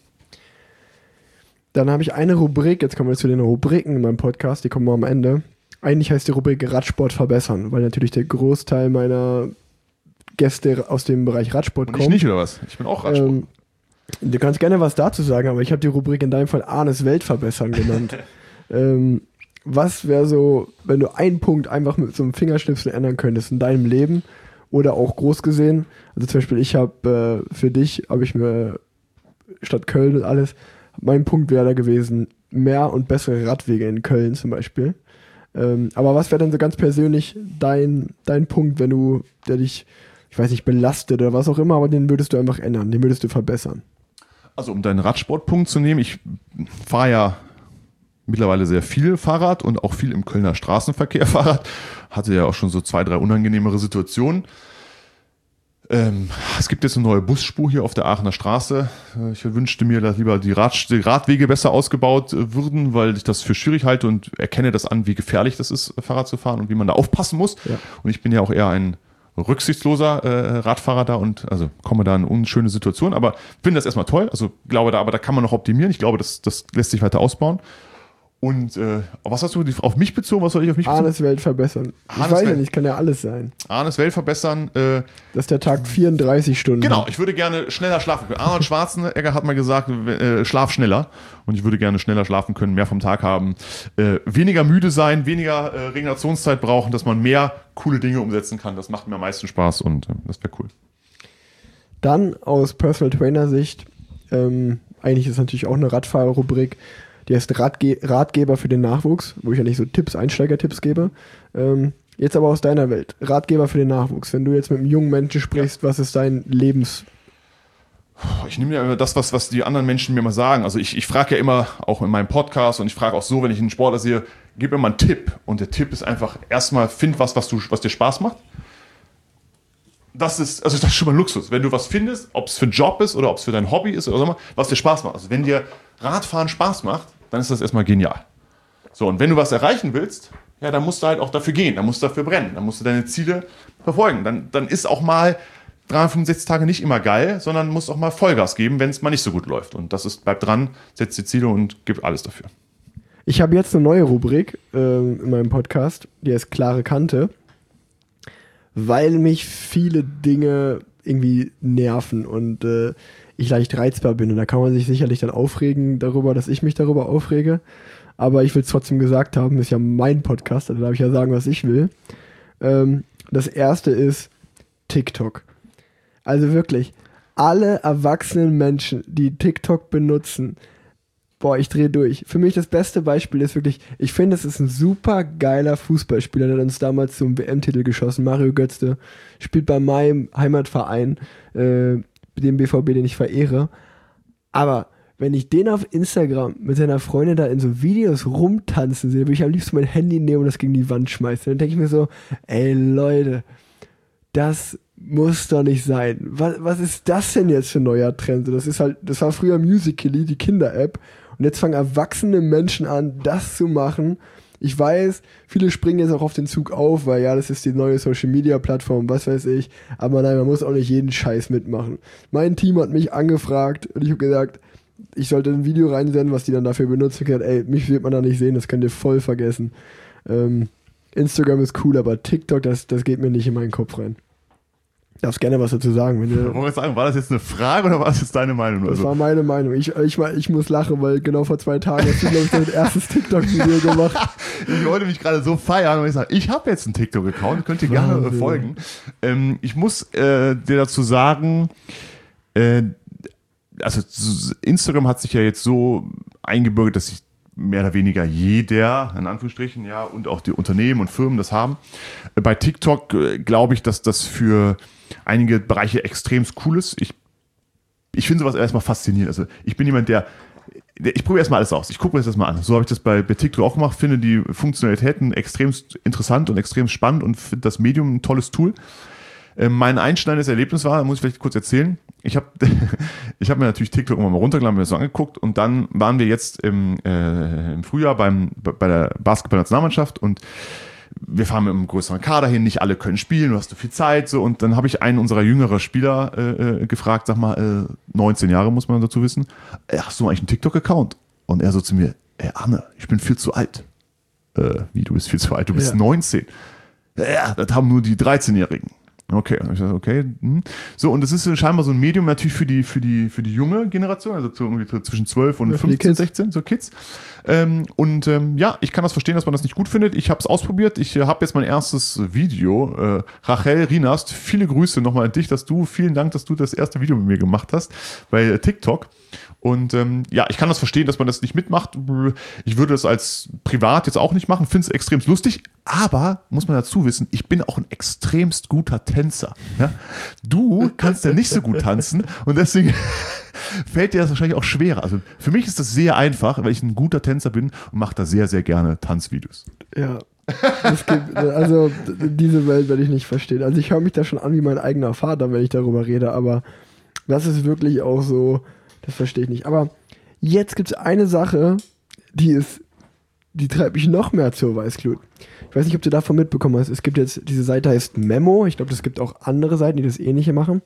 [SPEAKER 2] Dann habe ich eine Rubrik, jetzt kommen wir zu den Rubriken in meinem Podcast, die kommen wir am Ende. Eigentlich heißt die Rubrik Radsport verbessern, weil natürlich der Großteil meiner Gäste aus dem Bereich Radsport
[SPEAKER 3] Und
[SPEAKER 2] kommt.
[SPEAKER 3] Ich nicht, oder was? Ich bin auch Radsport.
[SPEAKER 2] Ähm, du kannst gerne was dazu sagen, aber ich habe die Rubrik in deinem Fall Arnes Welt verbessern genannt. ähm, was wäre so, wenn du einen Punkt einfach mit so einem Fingerschnipsel ändern könntest in deinem Leben oder auch groß gesehen? Also zum Beispiel, ich habe äh, für dich, habe ich mir statt Köln und alles, mein Punkt wäre da gewesen, mehr und bessere Radwege in Köln zum Beispiel. Ähm, aber was wäre denn so ganz persönlich dein, dein Punkt, wenn du, der dich, ich weiß nicht, belastet oder was auch immer, aber den würdest du einfach ändern, den würdest du verbessern?
[SPEAKER 3] Also um deinen Radsportpunkt zu nehmen, ich fahre ja mittlerweile sehr viel Fahrrad und auch viel im Kölner Straßenverkehr Fahrrad. Hatte ja auch schon so zwei, drei unangenehmere Situationen. Ähm, es gibt jetzt eine neue Busspur hier auf der Aachener Straße. Ich wünschte mir, dass lieber die, Rad, die Radwege besser ausgebaut würden, weil ich das für schwierig halte und erkenne das an, wie gefährlich das ist, Fahrrad zu fahren und wie man da aufpassen muss. Ja. Und ich bin ja auch eher ein rücksichtsloser äh, Radfahrer da und also komme da in unschöne Situationen, aber finde das erstmal toll. Also glaube da, aber da kann man noch optimieren. Ich glaube, das, das lässt sich weiter ausbauen. Und äh, was hast du auf mich bezogen? Was soll ich auf mich bezogen?
[SPEAKER 2] Arnes Welt verbessern. Ich
[SPEAKER 3] Arnes
[SPEAKER 2] weiß ja
[SPEAKER 3] Welt.
[SPEAKER 2] nicht, kann ja alles sein.
[SPEAKER 3] Arnes Welt verbessern. Äh,
[SPEAKER 2] Dass der Tag vierunddreißig Stunden
[SPEAKER 3] genau,
[SPEAKER 2] hat.
[SPEAKER 3] ich würde gerne schneller schlafen können. Arnold Schwarzenegger hat mal gesagt, äh, schlaf schneller. Und ich würde gerne schneller schlafen können, mehr vom Tag haben. Äh, weniger müde sein, weniger äh, Regenerationszeit brauchen, dass man mehr coole Dinge umsetzen kann. Das macht mir am meisten Spaß und äh, das wäre cool.
[SPEAKER 2] Dann aus Personal Trainer Sicht, ähm, eigentlich ist natürlich auch eine Radfahrer-Rubrik, die heißt Ratge- Ratgeber für den Nachwuchs, wo ich ja nicht so Tipps, Einsteigertipps gebe. Ähm, jetzt aber aus deiner Welt, Ratgeber für den Nachwuchs. Wenn du jetzt mit einem jungen Menschen sprichst, was ist dein Lebens...
[SPEAKER 3] Ich nehme ja immer das, was, was die anderen Menschen mir mal sagen. Also ich, ich frage ja immer, auch in meinem Podcast und ich frage auch so, wenn ich einen Sportler sehe, gib mir mal einen Tipp. Und der Tipp ist einfach, erstmal find was, was, du, was dir Spaß macht. Das ist, also das ist schon mal ein Luxus. Wenn du was findest, ob es für einen Job ist oder ob es für dein Hobby ist oder so, was dir Spaß macht. Also wenn dir Radfahren Spaß macht, dann ist das erstmal genial. So, und wenn du was erreichen willst, ja, dann musst du halt auch dafür gehen, dann musst du dafür brennen, dann musst du deine Ziele verfolgen. Dann, dann ist auch mal dreihundertfünfundsechzig Tage nicht immer geil, sondern musst auch mal Vollgas geben, wenn es mal nicht so gut läuft. Und das ist, bleib dran, setz die Ziele und gib alles dafür.
[SPEAKER 2] Ich habe jetzt eine neue Rubrik äh, in meinem Podcast, die heißt Klare Kante, weil mich viele Dinge irgendwie nerven und äh, ich leicht reizbar bin. Und da kann man sich sicherlich dann aufregen darüber, dass ich mich darüber aufrege. Aber ich will es trotzdem gesagt haben, ist ja mein Podcast, da darf ich ja sagen, was ich will. Ähm, das erste ist TikTok. Also wirklich, alle erwachsenen Menschen, die TikTok benutzen, boah, ich drehe durch. Für mich das beste Beispiel ist wirklich, ich finde, es ist ein super geiler Fußballspieler, der hat uns damals zum W M-Titel geschossen. Mario Götze spielt bei meinem Heimatverein, äh, dem B V B, den ich verehre. Aber wenn ich den auf Instagram mit seiner Freundin da in so Videos rumtanzen sehe, würde ich am liebsten mein Handy nehmen und das gegen die Wand schmeißen. Dann denke ich mir so, ey Leute, das muss doch nicht sein. Was, was ist das denn jetzt für ein neuer Trend? Das ist halt, das war früher Musical.ly, die Kinder-App. Und jetzt fangen erwachsene Menschen an, das zu machen. Ich weiß, viele springen jetzt auch auf den Zug auf, weil ja, das ist die neue Social-Media-Plattform, was weiß ich. Aber nein, man muss auch nicht jeden Scheiß mitmachen. Mein Team hat mich angefragt und ich habe gesagt, ich sollte ein Video reinsenden, was die dann dafür benutzen. Ich habe gesagt, ey, mich wird man da nicht sehen, das könnt ihr voll vergessen. Ähm, Instagram ist cool, aber TikTok, das, das geht mir nicht in meinen Kopf rein. Darfst gerne was dazu sagen. Wenn du,
[SPEAKER 3] Wollen wir sagen, war das jetzt eine Frage oder war das jetzt deine Meinung?
[SPEAKER 2] Das
[SPEAKER 3] also?
[SPEAKER 2] war meine Meinung. Ich, ich, ich muss lachen, weil genau vor zwei Tagen hast du, glaube ich, dein erstes TikTok-Video gemacht.
[SPEAKER 3] Ich wollte mich gerade so feiern und ich sage, ich habe jetzt einen TikTok-Account, könnt ihr gerne äh, folgen. Ähm, ich muss äh, dir dazu sagen, äh, also Instagram hat sich ja jetzt so eingebürgert, dass sich mehr oder weniger jeder, in Anführungsstrichen, ja, und auch die Unternehmen und Firmen das haben. Bei TikTok äh, glaube ich, dass das für einige Bereiche extremst cool ist. Ich, ich finde sowas erstmal faszinierend. Also ich bin jemand, der, der ich probiere erstmal alles aus. Ich gucke mir das erstmal an. So habe ich das bei, bei TikTok auch gemacht, finde die Funktionalitäten extremst interessant und extrem spannend und finde das Medium ein tolles Tool. Äh, mein einschneidendes Erlebnis war, muss ich vielleicht kurz erzählen, ich habe ich hab mir natürlich TikTok immer mal runtergeladen, mir das so angeguckt und dann waren wir jetzt im, äh, im Frühjahr beim, bei der Basketball-Nationalmannschaft und wir fahren mit einem größeren Kader hin, nicht alle können spielen, du hast so viel Zeit so und dann habe ich einen unserer jüngeren Spieler äh, gefragt, sag mal, äh, neunzehn Jahre muss man dazu wissen, äh, hast du eigentlich einen TikTok-Account? Und er so zu mir, ey Arne, ich bin viel zu alt. Äh, wie, du bist viel zu alt, du bist ja. neunzehn. Ja, das haben nur die dreizehnjährigen. Okay, und ich dachte, okay. Hm. So, und das ist scheinbar so ein Medium natürlich für die, für die, für die junge Generation, also zu, irgendwie zwischen zwölf und ja, fünfzehn, sechzehn, so Kids. Ähm, und ähm, ja, ich kann das verstehen, dass man das nicht gut findet. Ich habe es ausprobiert. Ich äh, habe jetzt mein erstes Video. Äh, Rachel Rinast, viele Grüße nochmal an dich, dass du, vielen Dank, dass du das erste Video mit mir gemacht hast bei äh, TikTok. Und ähm, ja, ich kann das verstehen, dass man das nicht mitmacht. Ich würde das als privat jetzt auch nicht machen, finde es extremst lustig, aber muss man dazu wissen, ich bin auch ein extremst guter Tänzer. Ja? Du kannst ja nicht so gut tanzen und deswegen fällt dir das wahrscheinlich auch schwerer. Also für mich ist das sehr einfach, weil ich ein guter Tänzer bin und mache da sehr, sehr gerne Tanzvideos.
[SPEAKER 2] Ja. Es gibt, also diese Welt werde ich nicht verstehen. Also ich höre mich da schon an wie mein eigener Vater, wenn ich darüber rede, aber das ist wirklich auch so. Das verstehe ich nicht. Aber jetzt gibt es eine Sache, die ist, die treibt mich noch mehr zur Weißglut. Ich weiß nicht, ob du davon mitbekommen hast. Es gibt jetzt, diese Seite heißt Memo. Ich glaube, es gibt auch andere Seiten, die das Ähnliche machen.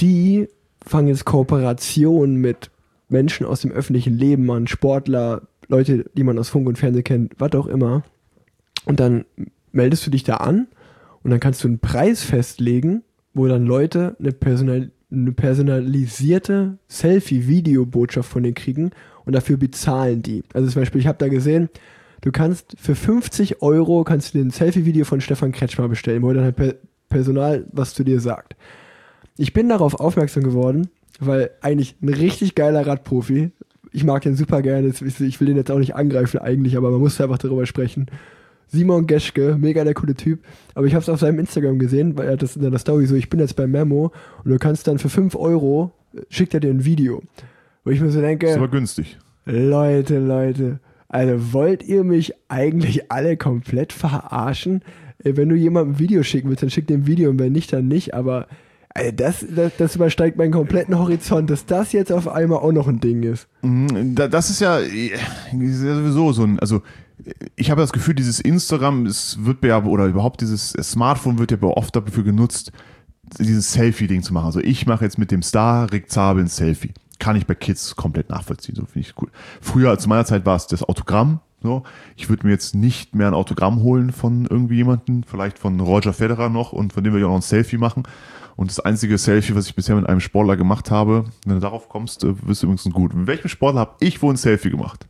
[SPEAKER 2] Die fangen jetzt Kooperationen mit Menschen aus dem öffentlichen Leben an. Sportler, Leute, die man aus Funk und Fernsehen kennt, was auch immer. Und dann meldest du dich da an und dann kannst du einen Preis festlegen, wo dann Leute eine, personal, eine personalisierte Selfie-Video-Botschaft von dir kriegen und dafür bezahlen die. Also zum Beispiel, ich habe da gesehen, du kannst für fünfzig Euro kannst du dir ein Selfie-Video von Stefan Kretschmer bestellen, wo er dann halt per Personal was zu dir sagt. Ich bin darauf aufmerksam geworden, weil eigentlich ein richtig geiler Radprofi, ich mag den super gerne, ich will den jetzt auch nicht angreifen eigentlich, aber man muss einfach darüber sprechen. Simon Geschke, mega der coole Typ, aber ich habe es auf seinem Instagram gesehen, weil er hat das in der Story so, ich bin jetzt bei Memo und du kannst dann für fünf Euro, schickt er dir ein Video. Wo ich mir so denke,
[SPEAKER 3] das war günstig. Leute,
[SPEAKER 2] Leute, also wollt ihr mich eigentlich alle komplett verarschen? Wenn du jemandem ein Video schicken willst, dann schick dir ein Video und wenn nicht, dann nicht, aber also das, das, das übersteigt meinen kompletten Horizont, dass das jetzt auf einmal auch noch ein Ding ist.
[SPEAKER 3] Das ist ja, sowieso so ein, also ich habe das Gefühl, dieses Instagram, es wird ja, oder überhaupt dieses Smartphone wird ja oft dafür genutzt, dieses Selfie-Ding zu machen. Also ich mache jetzt mit dem Star Rick Zabel ein Selfie. Kann ich bei Kids komplett nachvollziehen, so finde ich cool. Früher, zu meiner Zeit war es das Autogramm. So. Ich würde mir jetzt nicht mehr ein Autogramm holen von irgendwie jemandem, vielleicht von Roger Federer noch und von dem wir ja auch noch ein Selfie machen. Und das einzige Selfie, was ich bisher mit einem Sportler gemacht habe, wenn du darauf kommst, wirst du übrigens gut. Mit welchem Sportler habe ich wohl ein Selfie gemacht?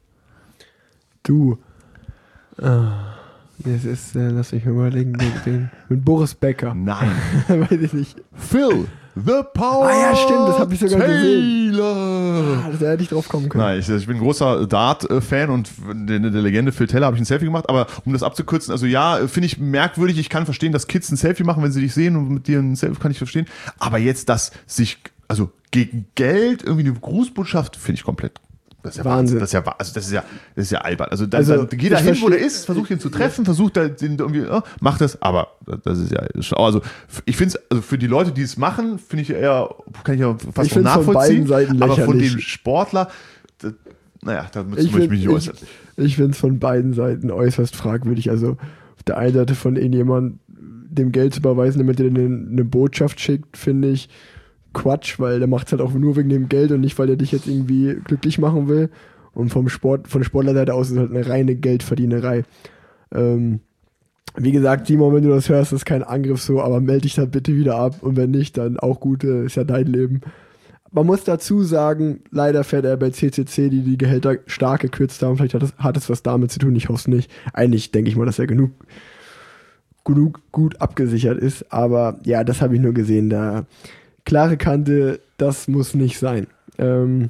[SPEAKER 2] Du. Ah, das ist, äh, lass mich mal überlegen, den, den, mit Boris Becker.
[SPEAKER 3] Nein.
[SPEAKER 2] Weiß ich nicht.
[SPEAKER 3] Phil, the Power.
[SPEAKER 2] Ah ja, stimmt, das habe ich sogar
[SPEAKER 3] Taylor.
[SPEAKER 2] gesehen. Ah, da hätte ich drauf kommen können.
[SPEAKER 3] Nein, ich, ich bin ein großer Dart-Fan und der, der Legende Phil Taylor habe ich ein Selfie gemacht, aber um das abzukürzen, also ja, finde ich merkwürdig, ich kann verstehen, dass Kids ein Selfie machen, wenn sie dich sehen und mit dir ein Selfie, kann ich verstehen, aber jetzt, dass sich, also gegen Geld irgendwie eine Grußbotschaft, finde ich komplett. Das ist ja Wahnsinn. Das ist ja, also das ist ja, das ist ja albern. Also, dann, also dann geh da hin, wo der ist, versucht ihn zu treffen, versucht da den irgendwie, oh, macht das, aber das ist ja, also ich finde es, also für die Leute, die es machen, finde ich eher, kann ich ja fast
[SPEAKER 2] ich
[SPEAKER 3] noch nachvollziehen,
[SPEAKER 2] von beiden Seiten
[SPEAKER 3] aber von dem Sportler, das, naja, da muss ich, ich mich nicht äußern.
[SPEAKER 2] Ich, ich finde es von beiden Seiten äußerst fragwürdig. Also auf der einen Seite von irgendjemandem dem Geld zu überweisen, damit er eine, eine Botschaft schickt, finde ich Quatsch, weil der macht es halt auch nur wegen dem Geld und nicht, weil er dich jetzt irgendwie glücklich machen will. Und vom Sport, von der Sportlerseite aus ist es halt eine reine Geldverdienerei. Ähm, wie gesagt, Simon, wenn du das hörst, ist kein Angriff so, aber melde dich dann bitte wieder ab und wenn nicht, dann auch gut, ist ja dein Leben. Man muss dazu sagen, leider fährt er bei C C C, die die Gehälter stark gekürzt haben. Vielleicht hat es, hat es was damit zu tun, ich hoffe es nicht. Eigentlich denke ich mal, dass er genug, genug gut abgesichert ist, aber ja, das habe ich nur gesehen, da klare Kante, das muss nicht sein. Ähm,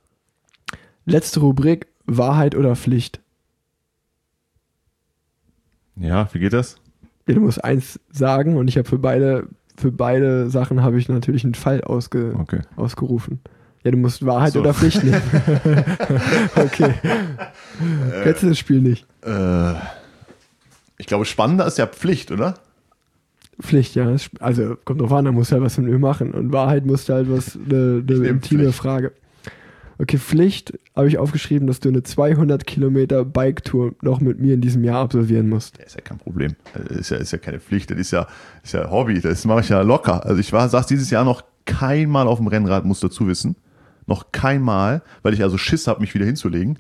[SPEAKER 2] letzte Rubrik, Wahrheit oder Pflicht?
[SPEAKER 3] Ja, wie geht das?
[SPEAKER 2] Ja, du musst eins sagen und ich habe für beide, für beide Sachen habe ich natürlich einen Fall ausge,
[SPEAKER 3] okay.
[SPEAKER 2] ausgerufen. Ja, du musst Wahrheit
[SPEAKER 3] so.
[SPEAKER 2] oder Pflicht nehmen. Okay. Äh, Kennst du das Spiel nicht?
[SPEAKER 3] Äh, ich glaube, spannender ist ja Pflicht, oder?
[SPEAKER 2] Pflicht, ja. Also kommt drauf an, da musst du halt was mit mir machen. Und Wahrheit musst du halt was, eine, eine intime Pflicht. Frage. Okay, Pflicht habe ich aufgeschrieben, dass du eine zweihundert Kilometer Bike-Tour noch mit mir in diesem Jahr absolvieren musst.
[SPEAKER 3] Das ist ja kein Problem. Das ist ja, ist ja keine Pflicht, das ist ja, ist ja Hobby, das mache ich ja locker. Also ich war, saß dieses Jahr noch kein Mal auf dem Rennrad, musst du dazu wissen. Noch kein Mal, weil ich also Schiss habe, mich wieder hinzulegen.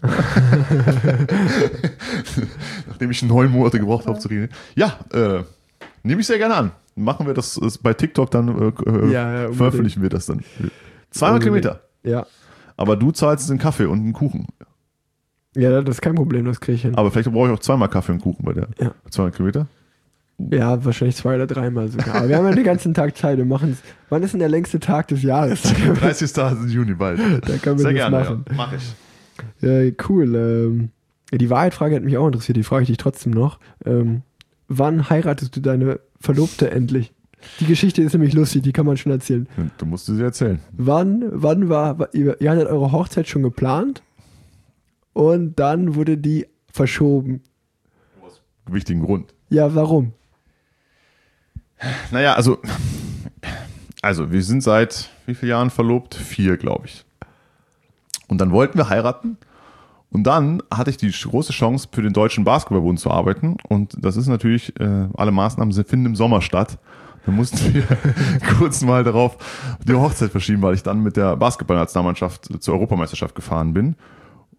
[SPEAKER 3] Nachdem ich neun Monate gebraucht habe zu reden. Ja, äh, nehme ich sehr gerne an. Machen wir das, das bei TikTok, dann äh, ja, ja, veröffentlichen wir das dann. zweihundert Kilometer.
[SPEAKER 2] Ja.
[SPEAKER 3] Aber du zahlst einen Kaffee und einen Kuchen.
[SPEAKER 2] Ja, das ist kein Problem, das kriege ich hin.
[SPEAKER 3] Aber vielleicht brauche ich auch zweimal Kaffee und Kuchen bei der
[SPEAKER 2] ja.
[SPEAKER 3] zweihundert Kilometer.
[SPEAKER 2] Ja, wahrscheinlich zwei oder dreimal sogar. Aber wir haben ja den ganzen Tag Zeit. Wir machen es. Wann ist denn der längste Tag des Jahres?
[SPEAKER 3] dreißigsten Juni bald.
[SPEAKER 2] Da können wir
[SPEAKER 3] Sehr
[SPEAKER 2] das
[SPEAKER 3] gerne,
[SPEAKER 2] machen.
[SPEAKER 3] Ja. Mach ich.
[SPEAKER 2] Ja, cool. Ähm, ja, die Wahrheitfrage hat mich auch interessiert. Die frage ich dich trotzdem noch. Ähm, wann heiratest du deine Verlobte endlich? Die Geschichte ist nämlich lustig, die kann man schon erzählen.
[SPEAKER 3] Du musst sie erzählen.
[SPEAKER 2] Wann, wann war, ihr, ihr hattet eure Hochzeit schon geplant und dann wurde die verschoben.
[SPEAKER 3] Aus wichtigen Grund.
[SPEAKER 2] Ja, warum?
[SPEAKER 3] Naja, also, also wir sind seit wie vielen Jahren verlobt? Vier, glaube ich. Und dann wollten wir heiraten. Und dann hatte ich die große Chance, für den Deutschen Basketballbund zu arbeiten. Und das ist natürlich, äh, alle Maßnahmen finden im Sommer statt. Da mussten wir kurz mal darauf die Hochzeit verschieben, weil ich dann mit der Basketballnationalmannschaft zur Europameisterschaft gefahren bin.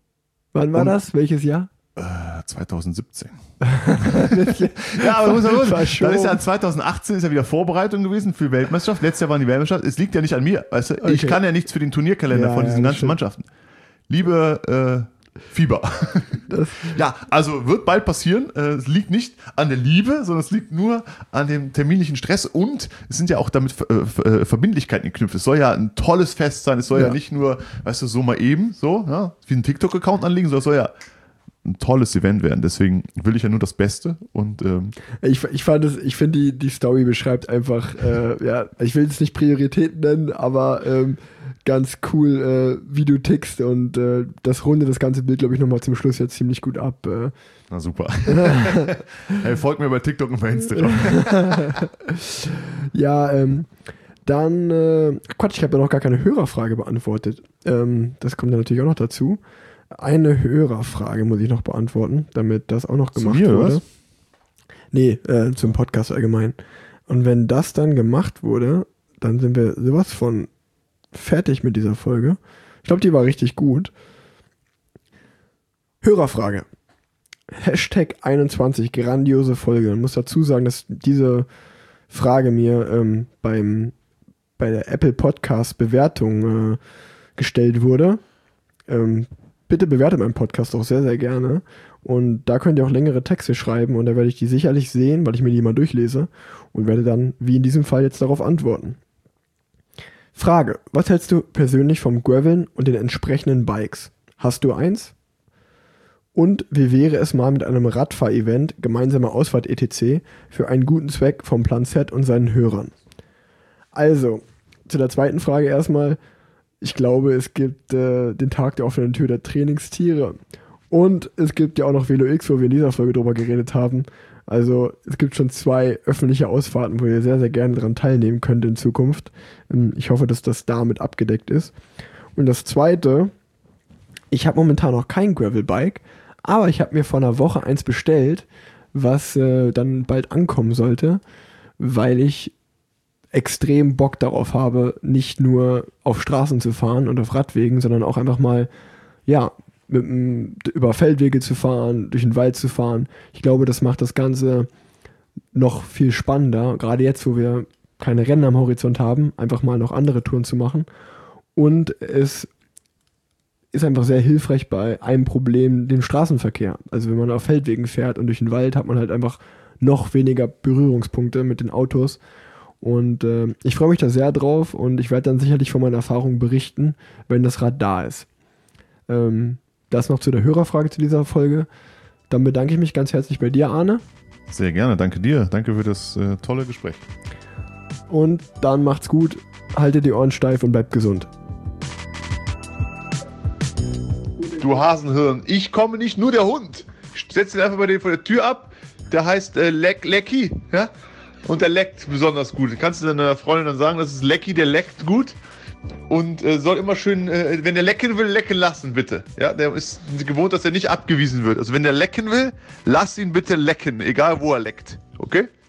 [SPEAKER 2] Wann war
[SPEAKER 3] Und,
[SPEAKER 2] das? Welches Jahr?
[SPEAKER 3] Äh, zwanzig siebzehn. Ja, aber muss man los. Dann ist ja zwanzig achtzehn ist ja wieder Vorbereitung gewesen für Weltmeisterschaft. Letztes Jahr waren die Weltmeisterschaft. Es liegt ja nicht an mir. Weißt du?
[SPEAKER 2] Okay.
[SPEAKER 3] Ich kann ja nichts für den Turnierkalender
[SPEAKER 2] Ja,
[SPEAKER 3] von diesen
[SPEAKER 2] ja,
[SPEAKER 3] ganzen
[SPEAKER 2] stimmt.
[SPEAKER 3] Mannschaften. Liebe äh, Fieber.
[SPEAKER 2] Das,
[SPEAKER 3] Ja, also wird bald passieren. Äh, Es liegt nicht an der Liebe, sondern es liegt nur an dem terminlichen Stress und es sind ja auch damit äh, äh, Verbindlichkeiten geknüpft. Es soll ja ein tolles Fest sein. Es soll ja,
[SPEAKER 2] Ja.
[SPEAKER 3] nicht nur, weißt du, so mal eben, so, ja, wie ein TikTok-Account anlegen, sondern es soll ja ein tolles Event werden. Deswegen will ich ja nur das Beste und ähm,
[SPEAKER 2] ich, ich fand es, ich finde die, die Story beschreibt einfach, äh, ja, ich will es nicht Prioritäten nennen, aber ähm, ganz cool, äh, wie du tickst und äh, das rundet das ganze Bild, glaube ich, nochmal zum Schluss jetzt ziemlich gut ab. Äh.
[SPEAKER 3] na super. Hey, folgt mir bei TikTok und bei Instagram.
[SPEAKER 2] Ja, ähm, dann, äh, Quatsch, ich habe ja noch gar keine Hörerfrage beantwortet. Ähm, das kommt ja natürlich auch noch dazu. Eine Hörerfrage muss ich noch beantworten, damit das auch noch
[SPEAKER 3] Zu
[SPEAKER 2] gemacht
[SPEAKER 3] mir, oder
[SPEAKER 2] wurde.
[SPEAKER 3] was?
[SPEAKER 2] Nee, äh, zum Podcast allgemein. Und wenn das dann gemacht wurde, dann sind wir sowas von fertig mit dieser Folge. Ich glaube, die war richtig gut. Hörerfrage. Hashtag einundzwanzig, grandiose Folge. Ich muss dazu sagen, dass diese Frage mir ähm, beim, bei der Apple Podcast Bewertung äh, gestellt wurde. Ähm, bitte bewertet meinen Podcast auch sehr, sehr gerne. Und da könnt ihr auch längere Texte schreiben und da werde ich die sicherlich sehen, weil ich mir die mal durchlese und werde dann, wie in diesem Fall, jetzt darauf antworten. Frage. Was hältst du persönlich vom Graveln und den entsprechenden Bikes? Hast du eins? Und wie wäre es mal mit einem Radfahr-Event, gemeinsame Ausfahrt et cetera für einen guten Zweck vom Plan Z und seinen Hörern? Also, zu der zweiten Frage erstmal. Ich glaube, es gibt äh, den Tag der offenen Tür der Trainingstiere. Und es gibt ja auch noch Velo X, wo wir in dieser Folge drüber geredet haben. Also es gibt schon zwei öffentliche Ausfahrten, wo ihr sehr, sehr gerne daran teilnehmen könnt in Zukunft. Ähm, ich hoffe, dass das damit abgedeckt ist. Und das Zweite, ich habe momentan noch kein Gravelbike, aber ich habe mir vor einer Woche eins bestellt, was äh, dann bald ankommen sollte, weil ich extrem Bock darauf habe, nicht nur auf Straßen zu fahren und auf Radwegen, sondern auch einfach mal, ja, mit, m, über Feldwege zu fahren, durch den Wald zu fahren. Ich glaube, das macht das Ganze noch viel spannender, gerade jetzt, wo wir keine Rennen am Horizont haben, einfach mal noch andere Touren zu machen. Und es ist einfach sehr hilfreich bei einem Problem, dem Straßenverkehr. Also wenn man auf Feldwegen fährt und durch den Wald, hat man halt einfach noch weniger Berührungspunkte mit den Autos. Und äh, ich freue mich da sehr drauf und ich werde dann sicherlich von meiner Erfahrung berichten, wenn das Rad da ist. Ähm, das noch zu der Hörerfrage zu dieser Folge. Dann bedanke ich mich ganz herzlich bei dir, Arne.
[SPEAKER 3] Sehr gerne, danke dir. Danke für das äh, tolle Gespräch.
[SPEAKER 2] Und dann macht's gut, haltet die Ohren steif und bleibt gesund.
[SPEAKER 4] Du Hasenhirn, ich komme nicht, nur der Hund. Ich setze ihn einfach bei dir vor der Tür ab. Der heißt äh, Leck, Lecky, ja? Und der leckt besonders gut. Kannst du deiner Freundin dann sagen, das ist Lecky, der leckt gut. Und äh, soll immer schön, äh, wenn der lecken will, lecken lassen, bitte. Ja, der ist gewohnt, dass er nicht abgewiesen wird. Also wenn der lecken will, lass ihn bitte lecken, egal wo er leckt. Okay?